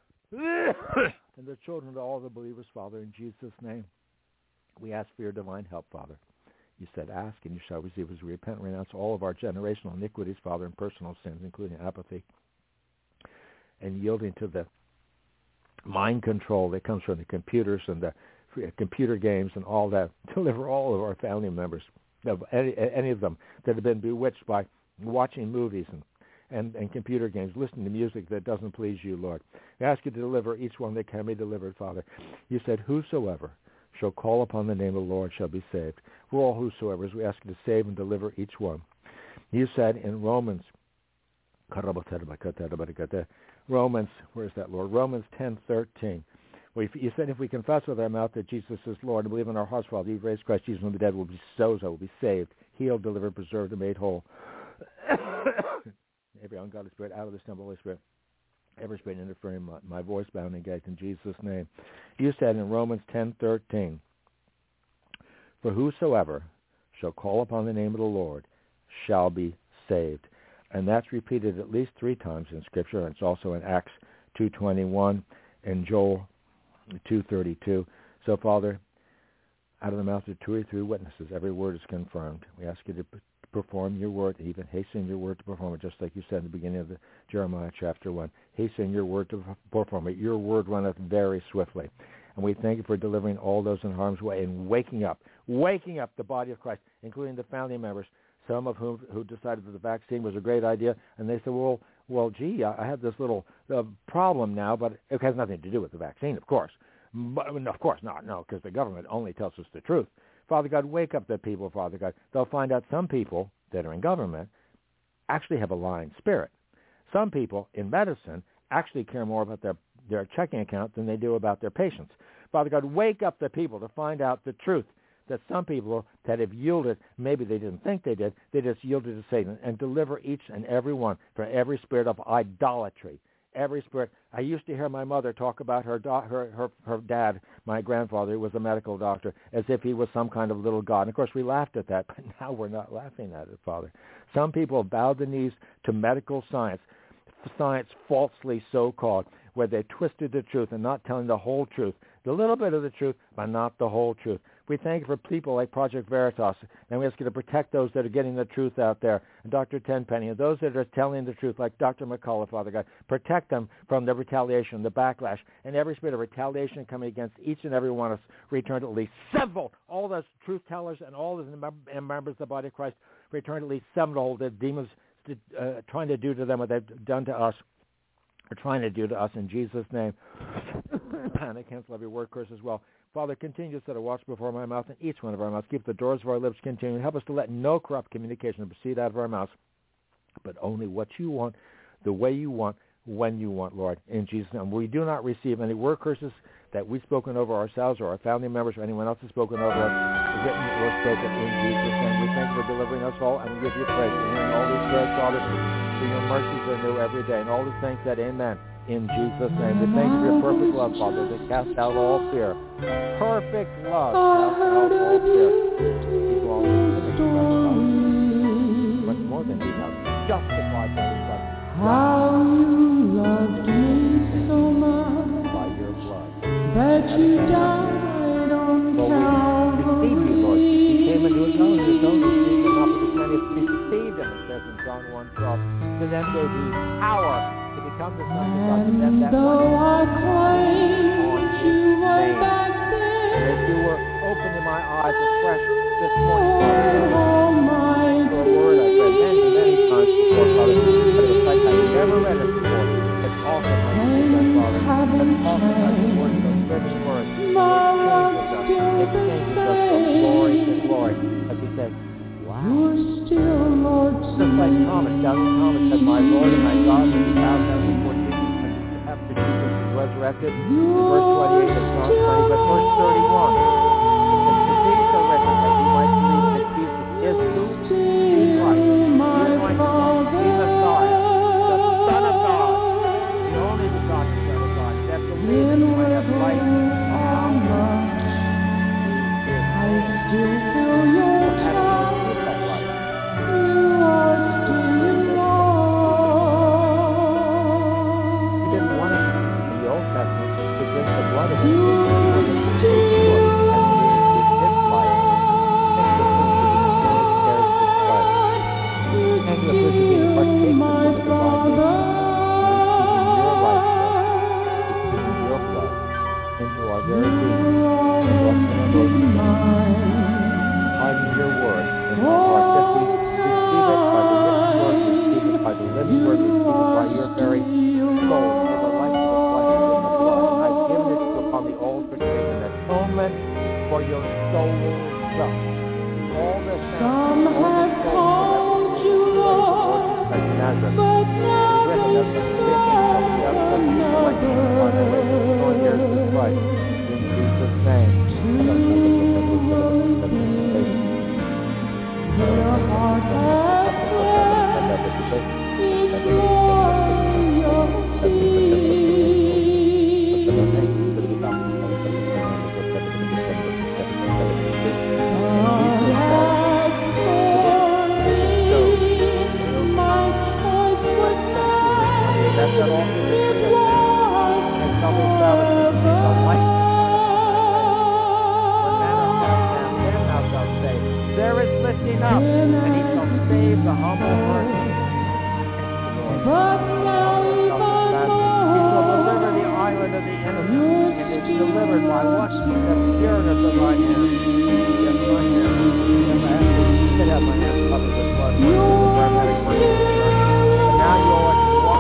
the children of all the believers, Father, in Jesus' name. We ask for your divine help, Father. You said, ask and you shall receive as we repent and renounce all of our generational iniquities, Father, and personal sins, including apathy, and yielding to the mind control that comes from the computers and the computer games and all that. Deliver all of our family members, any of them that have been bewitched by watching movies and computer games, listening to music that doesn't please you, Lord. We ask you to deliver each one that can be delivered, Father. You said, whosoever shall call upon the name of the Lord shall be saved. We're all whosoever's. We ask you to save and deliver each one. You said in Romans, where's that, Lord? Romans 10:13. You said if we confess with our mouth that Jesus is Lord and believe in our hearts, Father, you've raised Christ Jesus from the dead, will be sozo, will be saved, healed, delivered, preserved, and made whole. Every ungodly spirit out of this temple, Holy Spirit, every spirit interfering my voice bound and gagged in Jesus' name. You said in Romans 10:13, for whosoever shall call upon the name of the Lord shall be saved. And that's repeated at least 3 times in Scripture. And it's also in Acts 2:21 and Joel 2:32. So, Father, out of the mouth of 2 or 3 witnesses, every word is confirmed. We ask you to perform your word, even hasten your word to perform it, just like you said in the beginning of Jeremiah chapter 1. Hasten your word to perform it. Your word runneth very swiftly. And we thank you for delivering all those in harm's way and waking up the body of Christ, including the family members, some of whom who decided that the vaccine was a great idea, and they said, well, gee, I have this little problem now, but it has nothing to do with the vaccine, of course. But, of course not, no, because the government only tells us the truth. Father God, wake up the people, Father God. They'll find out some people that are in government actually have a lying spirit. Some people in medicine actually care more about their checking account than they do about their patients. Father God, wake up the people to find out the truth, that some people that have yielded, maybe they didn't think they did, they just yielded to Satan, and deliver each and every one from every spirit of idolatry. Every spirit. I used to hear my mother talk about her dad, my grandfather, who was a medical doctor, as if he was some kind of little god. And of course, we laughed at that, but now we're not laughing at it, Father. Some people have bowed the knees to medical science falsely so-called, where they twisted the truth and not telling the whole truth, the little bit of the truth, but not the whole truth. We thank you for people like Project Veritas, and we ask you to protect those that are getting the truth out there, and Dr. Tenpenny, and those that are telling the truth, like Dr. McCullough, Father God. Protect them from the retaliation, the backlash, and every spirit of retaliation coming against each and every one of us. Return at least sevenfold. All those truth tellers and all those members of the body of Christ, return at least sevenfold the demons trying to do to them what they've done to us, or trying to do to us, in Jesus' name. And I cancel every word curse as well. Father, continue to set a watch before my mouth and each one of our mouths. Keep the doors of our lips continuing. Help us to let no corrupt communication proceed out of our mouths, but only what you want, the way you want, when you want, Lord, in Jesus' name. We do not receive any word curses that we've spoken over ourselves or our family members or anyone else has spoken over us, written or spoken, in Jesus' name. We thank you for delivering us all, and we give you praise for hearing all these prayers, Father, for your mercies are new every day. And all these things said, amen. In Jesus' name. We thank you for your perfect love, Father, that casts out all fear. Perfect love casts out all fear. People all much more than we have. Justified by your blood. How you loved me so much by your blood. That you died on Calvary. We receive you, Lord. He came into his own. His own received him not, but as many as received him, it says in John 1:12. To them gave he power to become the sons of God, to them that though I claimed on you his were name. back then, And as you were opening my eyes afresh this morning, Father, all my your word I've read many, many times before, Father, but it was like I never read it before. It's awesome how you do that, Father. It's awesome how your word is a living word. It changes us from glory to glory. As he said, wow. you're still Lord Just like Thomas, doubting Thomas said, my Lord and my God, when he bowed down before Jesus after Jesus was resurrected. In verse 28 of John 20, but verse 31, the things are written that you might believe that Jesus is who? The Christ, the anointed one, the Messiah, the Son of God, the only begotten Son of God, that believe that you might have life among them. I still feel your touch. Receive that life. You are still Lord. He didn't want it in the Old Testament to drink the blood of him. You are still And when we receive his life, thank you for being heirs with Christ. Thank you for being partakers of the divine nature. Receiving your life, Lord. Receiving your blood. our very being, and blessing our Lord, hiding your word in our heart. Just we receive it by the written word, receive it by the living word, receive it by your very soul, for the life of the flesh is in the blood. And I've given it to you upon the altar to make an atonement for your soul's self. All this Some have called you Lord, but now you in Jesus' name. Your heart has rest in glorious There is lifting up, and he shall save the humble hearted. But now he shall deliver the island of the innocent, and is delivered by what? The pureness of my hand. Yes, my hand. You could have my hand covered with blood. And now you are like walk.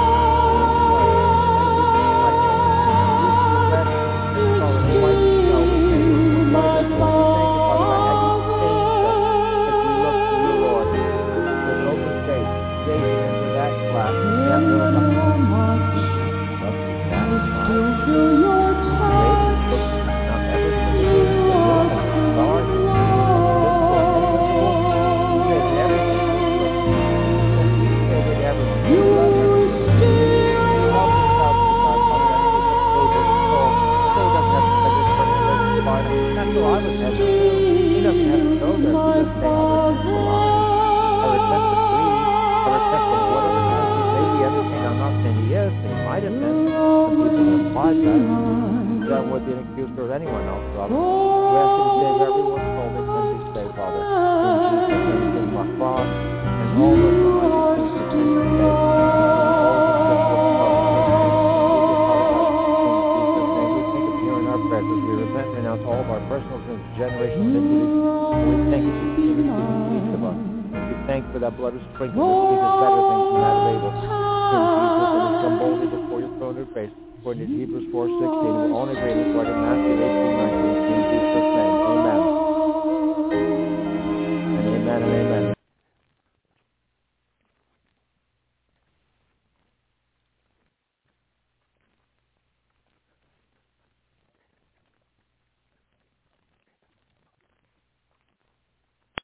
Hebrews 4:16, we're all in agreement, Lord, in Matthew 18:19, in Jesus' name. Amen.